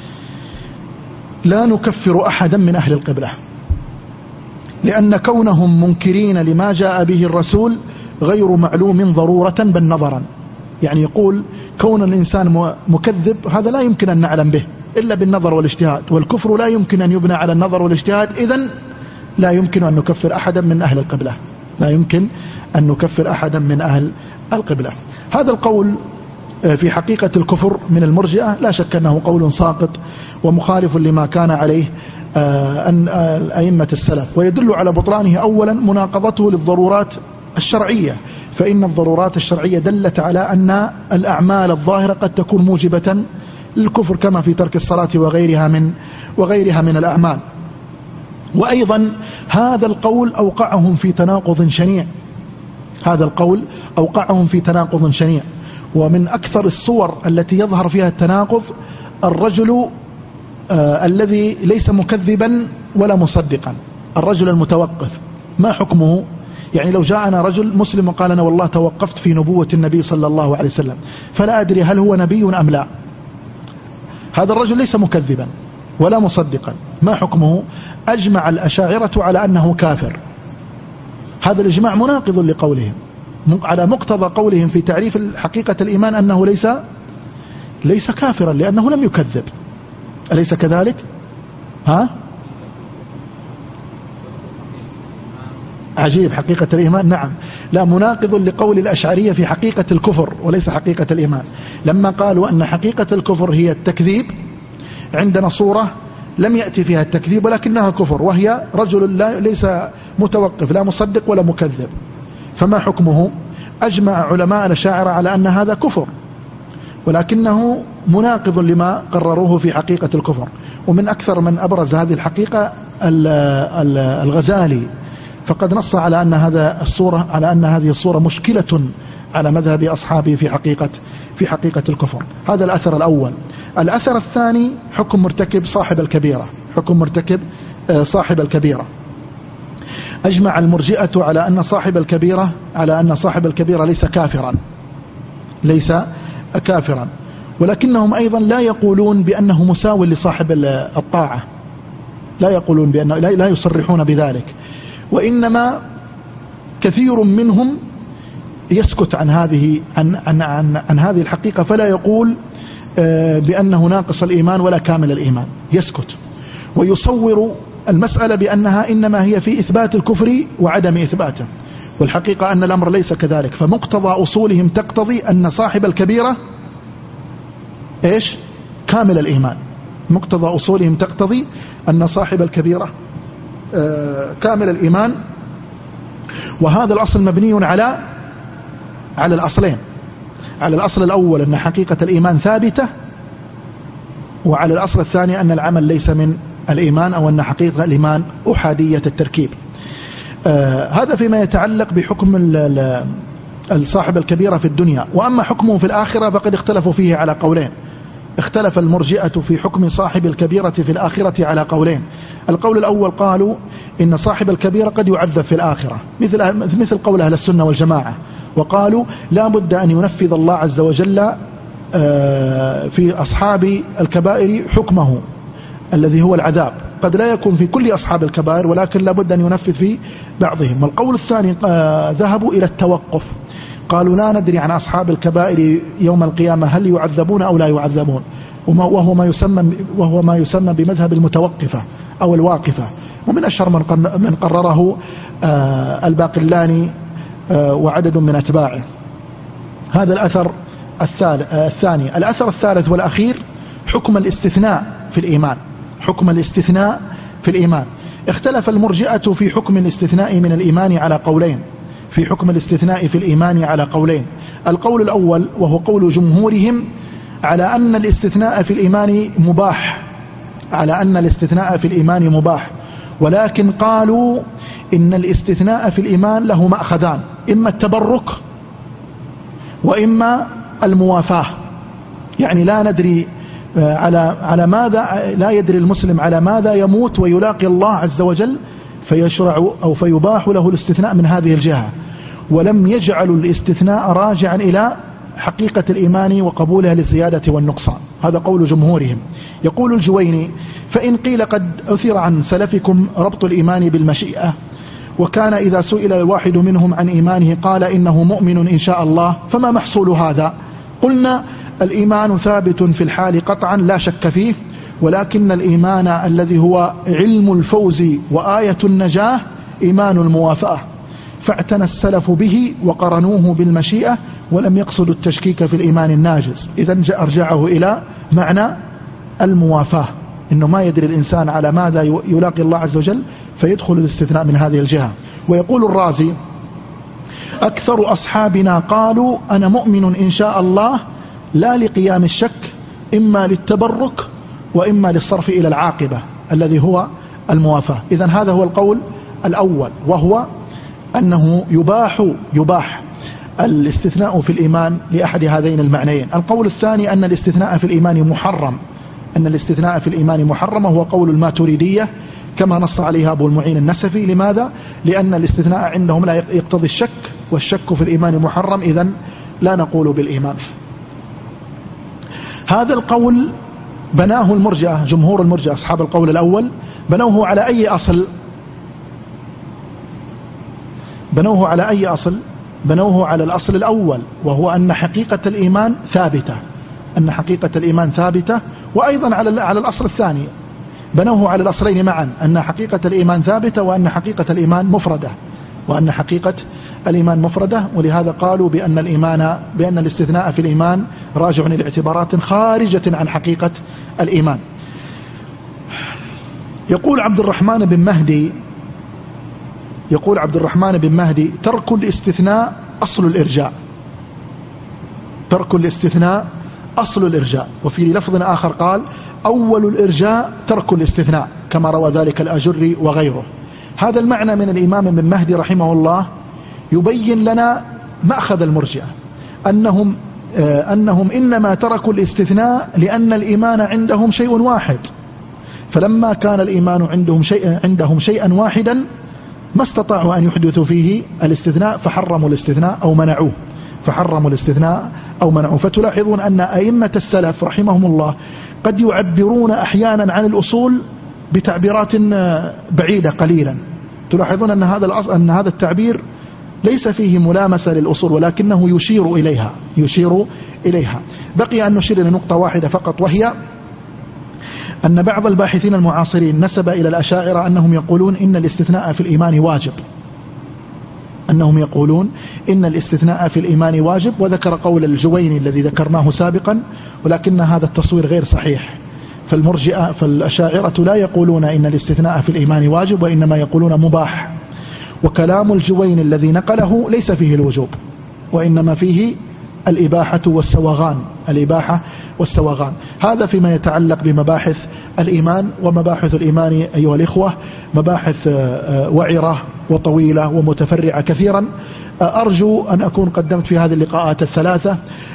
لا نكفر أحدا من أهل القبلة، لأن كونهم منكرين لما جاء به الرسول غير معلوم ضرورة بل نظرا. يعني يقول كون الإنسان مكذب هذا لا يمكن أن نعلم به إلا بالنظر والاجتهاد، والكفر لا يمكن أن يبنى على النظر والاجتهاد، إذن لا يمكن أن نكفر أحدا من أهل القبلة، لا يمكن أن نكفر أحدا من أهل القبلة. هذا القول في حقيقة الكفر من المرجئة لا شك أنه قول ساقط ومخالف لما كان عليه أئمة السلف، ويدل على بطلانه أولا مناقضته للضرورات الشرعية، فإن الضرورات الشرعية دلت على أن الأعمال الظاهرة قد تكون موجبة للكفر كما في ترك الصلاة وغيرها من الأعمال. وأيضا هذا القول أوقعهم في تناقض شنيع، هذا القول أوقعهم في تناقض شنيع. ومن أكثر الصور التي يظهر فيها التناقض الرجل الذي ليس مكذبا ولا مصدقا، الرجل المتوقف ما حكمه؟ يعني لو جاءنا رجل مسلم وقال أنا والله توقفت في نبوة النبي صلى الله عليه وسلم فلا أدري هل هو نبي أم لا، هذا الرجل ليس مكذبا ولا مصدقا، ما حكمه؟ أجمع الأشاعرة على أنه كافر. هذا الإجماع مناقض لقولهم، على مقتضى قولهم في تعريف حقيقة الإيمان أنه ليس كافرا لأنه لم يكذب، أليس كذلك؟ عجيب، حقيقة الإيمان نعم، لا، مناقض لقول الأشعرية في حقيقة الكفر وليس حقيقة الإيمان، لما قالوا أن حقيقة الكفر هي التكذيب، عندنا صورة لم يأتي فيها التكذيب ولكنها كفر، وهي رجل ليس متوقف لا مصدق ولا مكذب، فما حكمه؟ أجمع علماء الأشاعرة على أن هذا كفر ولكنه مناقض لما قرروه في حقيقة الكفر. ومن أكثر من أبرز هذه الحقيقة الغزالي، فقد نص على أن هذه الصورة مشكلة على مذهب أصحابه في حقيقة الكفر. هذا الأثر الأول. الأثر الثاني حكم مرتكب صاحب الكبيرة، حكم مرتكب صاحب الكبيرة. أجمع المرجئة على أن صاحب الكبيرة ليس كافرا، ولكنهم أيضا لا يقولون بأنه مساو لصاحب الطاعة، لا يصرحون بذلك، وإنما كثير منهم يسكت عن هذه الحقيقة، فلا يقول بأنه ناقص الإيمان ولا كامل الإيمان، يسكت ويصور المسألة بأنها إنما هي في إثبات الكفر وعدم إثباته، والحقيقة أن الأمر ليس كذلك. فمقتضى أصولهم تقتضي أن صاحب الكبيرة كامل الإيمان، مقتضى أصولهم تقتضي أن صاحب الكبيرة كامل الإيمان. وهذا الأصل مبني على الأصلين، على الأصل الأول أن حقيقة الإيمان ثابتة، وعلى الأصل الثاني أن العمل ليس من الإيمان، أو أن حقيقة الإيمان أحادية التركيب. هذا فيما يتعلق بحكم صاحب الكبيرة في الدنيا. وأما حكمه في الآخرة فقد اختلفوا فيه على قولين. اختلف المرجئة في حكم صاحب الكبيرة في الآخرة على قولين. القول الأول قالوا إن صاحب الكبيرة قد يعذب في الآخرة، مثل قول أهل السنة والجماعة، وقالوا لا بد أن ينفذ الله عز وجل في أصحاب الكبائر حكمه الذي هو العذاب، قد لا يكون في كل أصحاب الكبائر ولكن لا بد أن ينفذ في بعضهم. والقول الثاني ذهبوا إلى التوقف، قالوا لا ندري عن أصحاب الكبائر يوم القيامة هل يعذبون أو لا يعذبون، وهو ما يسمى بمذهب المتوقفة أو الواقفة، ومن أشهر من قرره الباقلاني وعدد من أتباعه. هذا الأثر الثاني. الأثر الثالث والأخير حكم الاستثناء في الإيمان، حكم الاستثناء في الإيمان. اختلف المرجئة في حكم الاستثناء من الإيمان على قولين، في حكم الاستثناء في الإيمان على قولين. القول الأول وهو قول جمهورهم على أن الاستثناء في الإيمان مباح، على أن الاستثناء في الإيمان مباح، ولكن قالوا إن الاستثناء في الإيمان له مأخذان، إما التبرك وإما الموافاة. يعني لا ندري على ماذا، لا يدري المسلم على ماذا يموت ويلاقي الله عز وجل فيشرع أو فيباح له الاستثناء من هذه الجهة، ولم يجعلوا الاستثناء راجعا إلى حقيقة الإيمان وقبولها للزيادة والنقصان. هذا قول جمهورهم. يقول الجويني فإن قيل قد أثر عن سلفكم ربط الإيمان بالمشيئة، وكان إذا سئل الواحد منهم عن إيمانه قال إنه مؤمن إن شاء الله، فما محصول هذا؟ قلنا الإيمان ثابت في الحال قطعا لا شك فيه، ولكن الإيمان الذي هو علم الفوز وآية النجاة إيمان الموافأة، فاعتنى السلف به وقرنوه بالمشيئة ولم يقصدوا التشكيك في الإيمان الناجز. إذن أرجعه إلى معنى الموافاة، إنه ما يدري الإنسان على ماذا يلاقي الله عز وجل فيدخل الاستثناء من هذه الجهة. ويقول الرازي أكثر أصحابنا قالوا أنا مؤمن إن شاء الله لا لقيام الشك، إما للتبرك وإما للصرف إلى العاقبة الذي هو الموافاة. إذن هذا هو القول الأول، وهو أنه يباح الاستثناء في الإيمان لأحد هذين المعنيين. القول الثاني أن الاستثناء في الإيمان محرم، أن الاستثناء في الإيمان محرم، وهو قول الماتريدية كما نص عليها أبو المعين النسفي. لماذا؟ لأن الاستثناء عندهم لا يقتضي الشك، والشك في الإيمان محرم، إذن لا نقول بالإيمان. هذا القول بناه المرجئة، جمهور المرجئة أصحاب القول الأول، بنوه على أي أصل؟ بنوه على أي أصل؟ بنوه على الأصل الأول، وهو أن حقيقة الإيمان ثابتة، أن حقيقة الإيمان ثابتة، وأيضا على الأصل الثاني بنوه على الأصلين معا، أن حقيقة الإيمان ثابتة وأن حقيقة الإيمان مفردة، وأن حقيقة الإيمان مفردة. ولهذا قالوا بأن الاستثناء في الإيمان راجع لاعتبارات خارجة عن حقيقة الإيمان. يقول عبد الرحمن بن مهدي ترك الاستثناء أصل الإرجاء، ترك الاستثناء أصل الإرجاء. وفي لفظ آخر قال أول الإرجاء ترك الاستثناء، كما روى ذلك الأجري وغيره. هذا المعنى من الإمام ابن مهدي رحمه الله يبين لنا مأخذ المرجئة، أنهم إنما تركوا الاستثناء لأن الإيمان عندهم شيء واحد، فلما كان الإيمان عندهم شيئا واحدا ما استطاعوا أن يحدثوا فيه الاستثناء فحرموا الاستثناء أو منعوه. فتلاحظون أن أئمة السلف رحمهم الله قد يعبرون أحيانا عن الأصول بتعبيرات بعيدة قليلا. تلاحظون أن هذا التعبير ليس فيه ملامسة للأصول، ولكنه يشير إليها. بقي أن نشير لنقطة واحدة فقط، وهي أن بعض الباحثين المعاصرين نسب إلى الأشاعرة أنهم يقولون إن الاستثناء في الإيمان واجب، وذكر قول الجويني الذي ذكرناه سابقا، ولكن هذا التصوير غير صحيح. فالأشاعرة لا يقولون إن الاستثناء في الإيمان واجب، وإنما يقولون مباح. وكلام الجويني الذي نقله ليس فيه الوجوب، وإنما فيه الإباحة والسواغان. هذا فيما يتعلق بمباحث الإيمان. ومباحث الإيمان أيها الإخوة مباحث وعرة وطويلة ومتفرعة كثيرا. أرجو أن أكون قدمت في هذه اللقاءات الثلاثة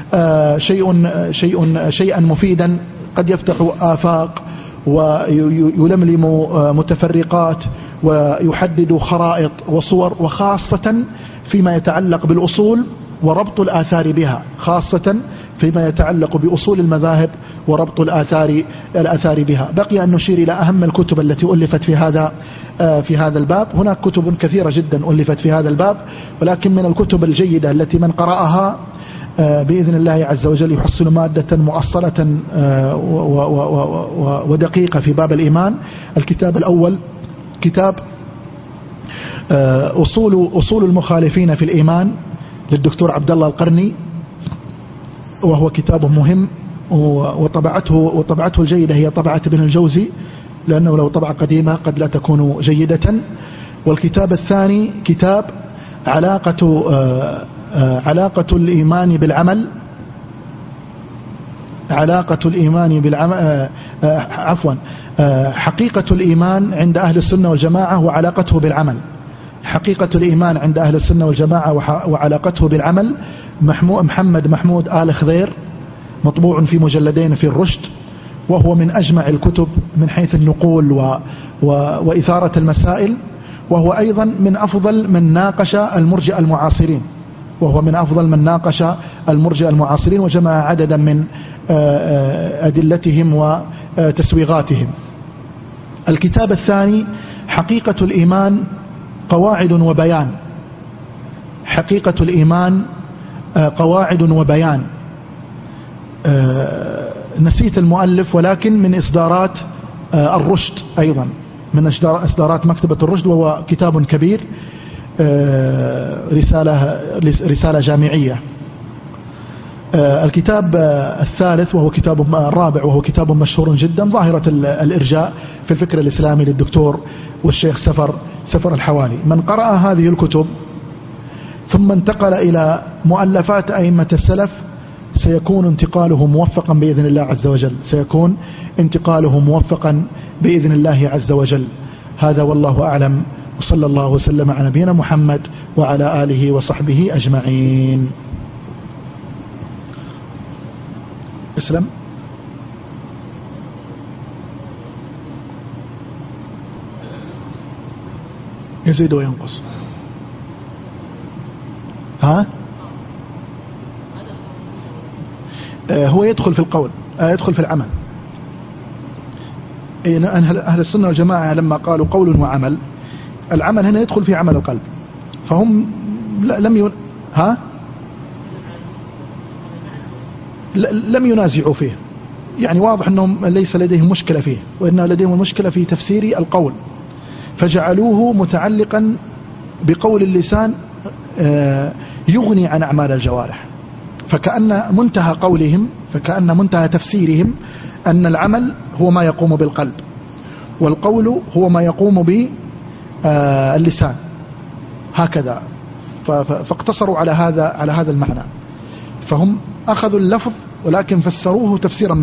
شيئا مفيدا قد يفتح آفاق ويلملم متفرقات ويحدد خرائط وصور، وخاصة فيما يتعلق بالأصول وربط الآثار بها، خاصة فيما يتعلق بأصول المذاهب وربط الآثار بها. بقي أن نشير إلى أهم الكتب التي ألفت في هذا الباب. هناك كتب كثيرة جدا ألفت في هذا الباب، ولكن من الكتب الجيدة التي من قرأها بإذن الله عز وجل يحصل مادة مؤصلة ودقيقة في باب الإيمان. الكتاب الأول كتاب أصول المخالفين في الإيمان للدكتور عبد الله القرني، وهو كتاب مهم، وطبعته الجيدة هي طبعة ابن الجوزي، لأنه لو طبعة قديمة قد لا تكون جيدة. والكتاب الثاني كتاب علاقة الإيمان بالعمل، حقيقة الإيمان عند أهل السنة والجماعة وعلاقته بالعمل. حقيقة الإيمان عند أهل السنة والجماعة وعلاقته بالعمل، محمد محمود آل خضير، مطبوع في مجلدين في الرشد، وهو من أجمع الكتب من حيث النقول وإثارة المسائل، وهو أيضا من أفضل من ناقش المرجئة المعاصرين، وجمع عددا من أدلتهم وتسويغاتهم. الكتاب الثاني حقيقة الإيمان قواعد وبيان، حقيقة الإيمان قواعد وبيان. نسيت المؤلف، ولكن من إصدارات الرشد، أيضا من إصدارات مكتبة الرشد، وهو كتاب كبير، رسالة جامعية. الكتاب الثالث وهو كتاب الرابع، وهو كتاب مشهور جدا، ظاهرة الإرجاء في الفكر الإسلامي للدكتور والشيخ سفر الحوالي. من قرأ هذه الكتب ثم انتقل إلى مؤلفات أئمة السلف، سيكون انتقاله موفقا بإذن الله عز وجل، سيكون انتقاله موفقا بإذن الله عز وجل. هذا والله أعلم، وصلى الله وسلم على نبينا محمد وعلى آله وصحبه أجمعين. اسلم. يزيد وينقص. ها؟ هو يدخل في القول، يدخل في العمل. أهل السنة والجماعة لما قالوا قول وعمل، العمل هنا يدخل في عمل القلب، فهم لم ينازعوا فيه، يعني واضح أنهم ليس لديهم مشكلة فيه، وإن لديهم المشكلة في تفسير القول، فجعلوه متعلقا بقول اللسان يغني عن أعمال الجوارح، فكأن منتهى قولهم، فكأن منتهى تفسيرهم أن العمل هو ما يقوم بالقلب، والقول هو ما يقوم باللسان، هكذا. فاقتصروا على هذا المعنى، فهم أخذوا اللفظ ولكن فسروه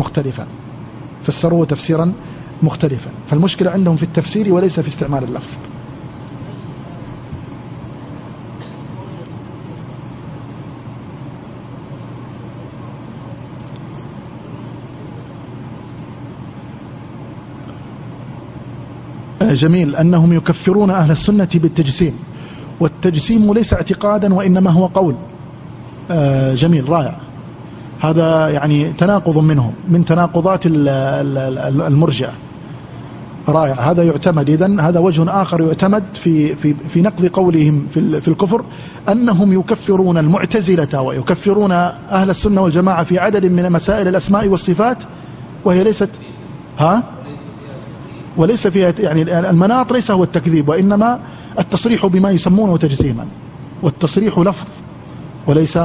تفسيرا مختلفا، فالمشكلة عندهم في التفسير وليس في استعمال اللفظ. جميل. أنهم يكفرون أهل السنة بالتجسيم، والتجسيم ليس اعتقادا وإنما هو قول. جميل، رائع. هذا يعني تناقض منهم، من تناقضات المرجئة. رائع، هذا يعتمد. إذن هذا وجه آخر يعتمد في نقض قولهم في الكفر، أنهم يكفرون المعتزلة ويكفرون أهل السنة والجماعة في عدد من مسائل الأسماء والصفات، وهي ليست وليس فيها، يعني المناط ليس هو التكذيب، وإنما التصريح بما يسمونه تجسيما، والتصريح لفظ وليس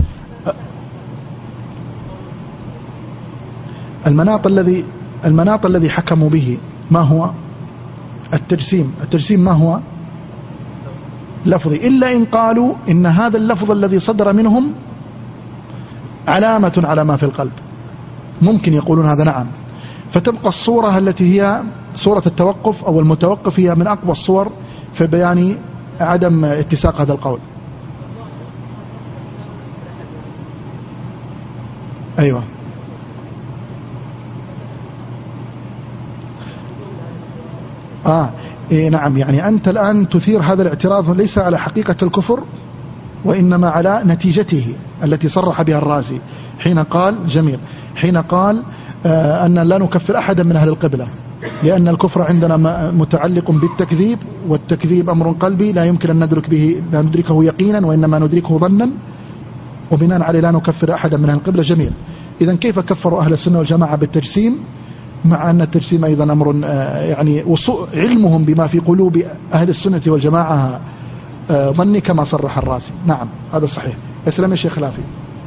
المناط الذي حكموا به. ما هو التجسيم ما هو لفظي، إلا إن قالوا إن هذا اللفظ الذي صدر منهم علامة على ما في القلب، ممكن يقولون هذا، نعم. فتبقى الصورة التي هي صورة التوقف أو المتوقف هي من أقوى الصور في بيان عدم اتساق هذا القول. أيوة، نعم. يعني أنت الآن تثير هذا الاعتراض ليس على حقيقة الكفر، وإنما على نتيجته التي صرح بها الرازي حين قال، جميل، حين قال أن لا نكفر أحدا من أهل القبلة، لأن الكفر عندنا متعلق بالتكذيب، والتكذيب أمر قلبي لا يمكن أن لا ندركه يقينا، وإنما ندركه ظنا، وبناء عليه لا نكفر أحدا من أهل القبلة. جميل. إذن كيف كفروا أهل السنة والجماعة بالتجسيم، مع أن التجسيم أيضا أمر يعني علمهم بما في قلوب أهل السنة والجماعة ظني كما صرح الرازي. نعم، هذا صحيح. اسلام يا شيخ خلافي.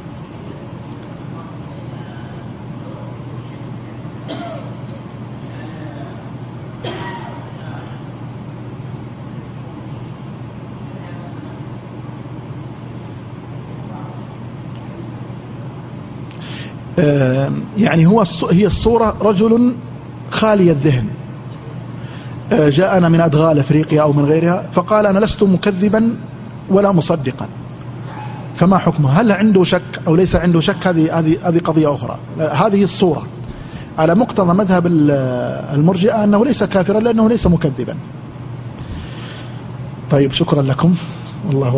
يعني هي الصورة رجل خالي الذهن جاءنا من أدغال أفريقيا أو من غيرها، فقال أنا لست مكذبا ولا مصدقا، فما حكمه؟ هل عنده شك أو ليس عنده شك؟ هذه قضية أخرى. هذه الصورة على مقتضى مذهب المرجئة أنه ليس كافرا لأنه ليس مكذبا. طيب، شكرا لكم. والله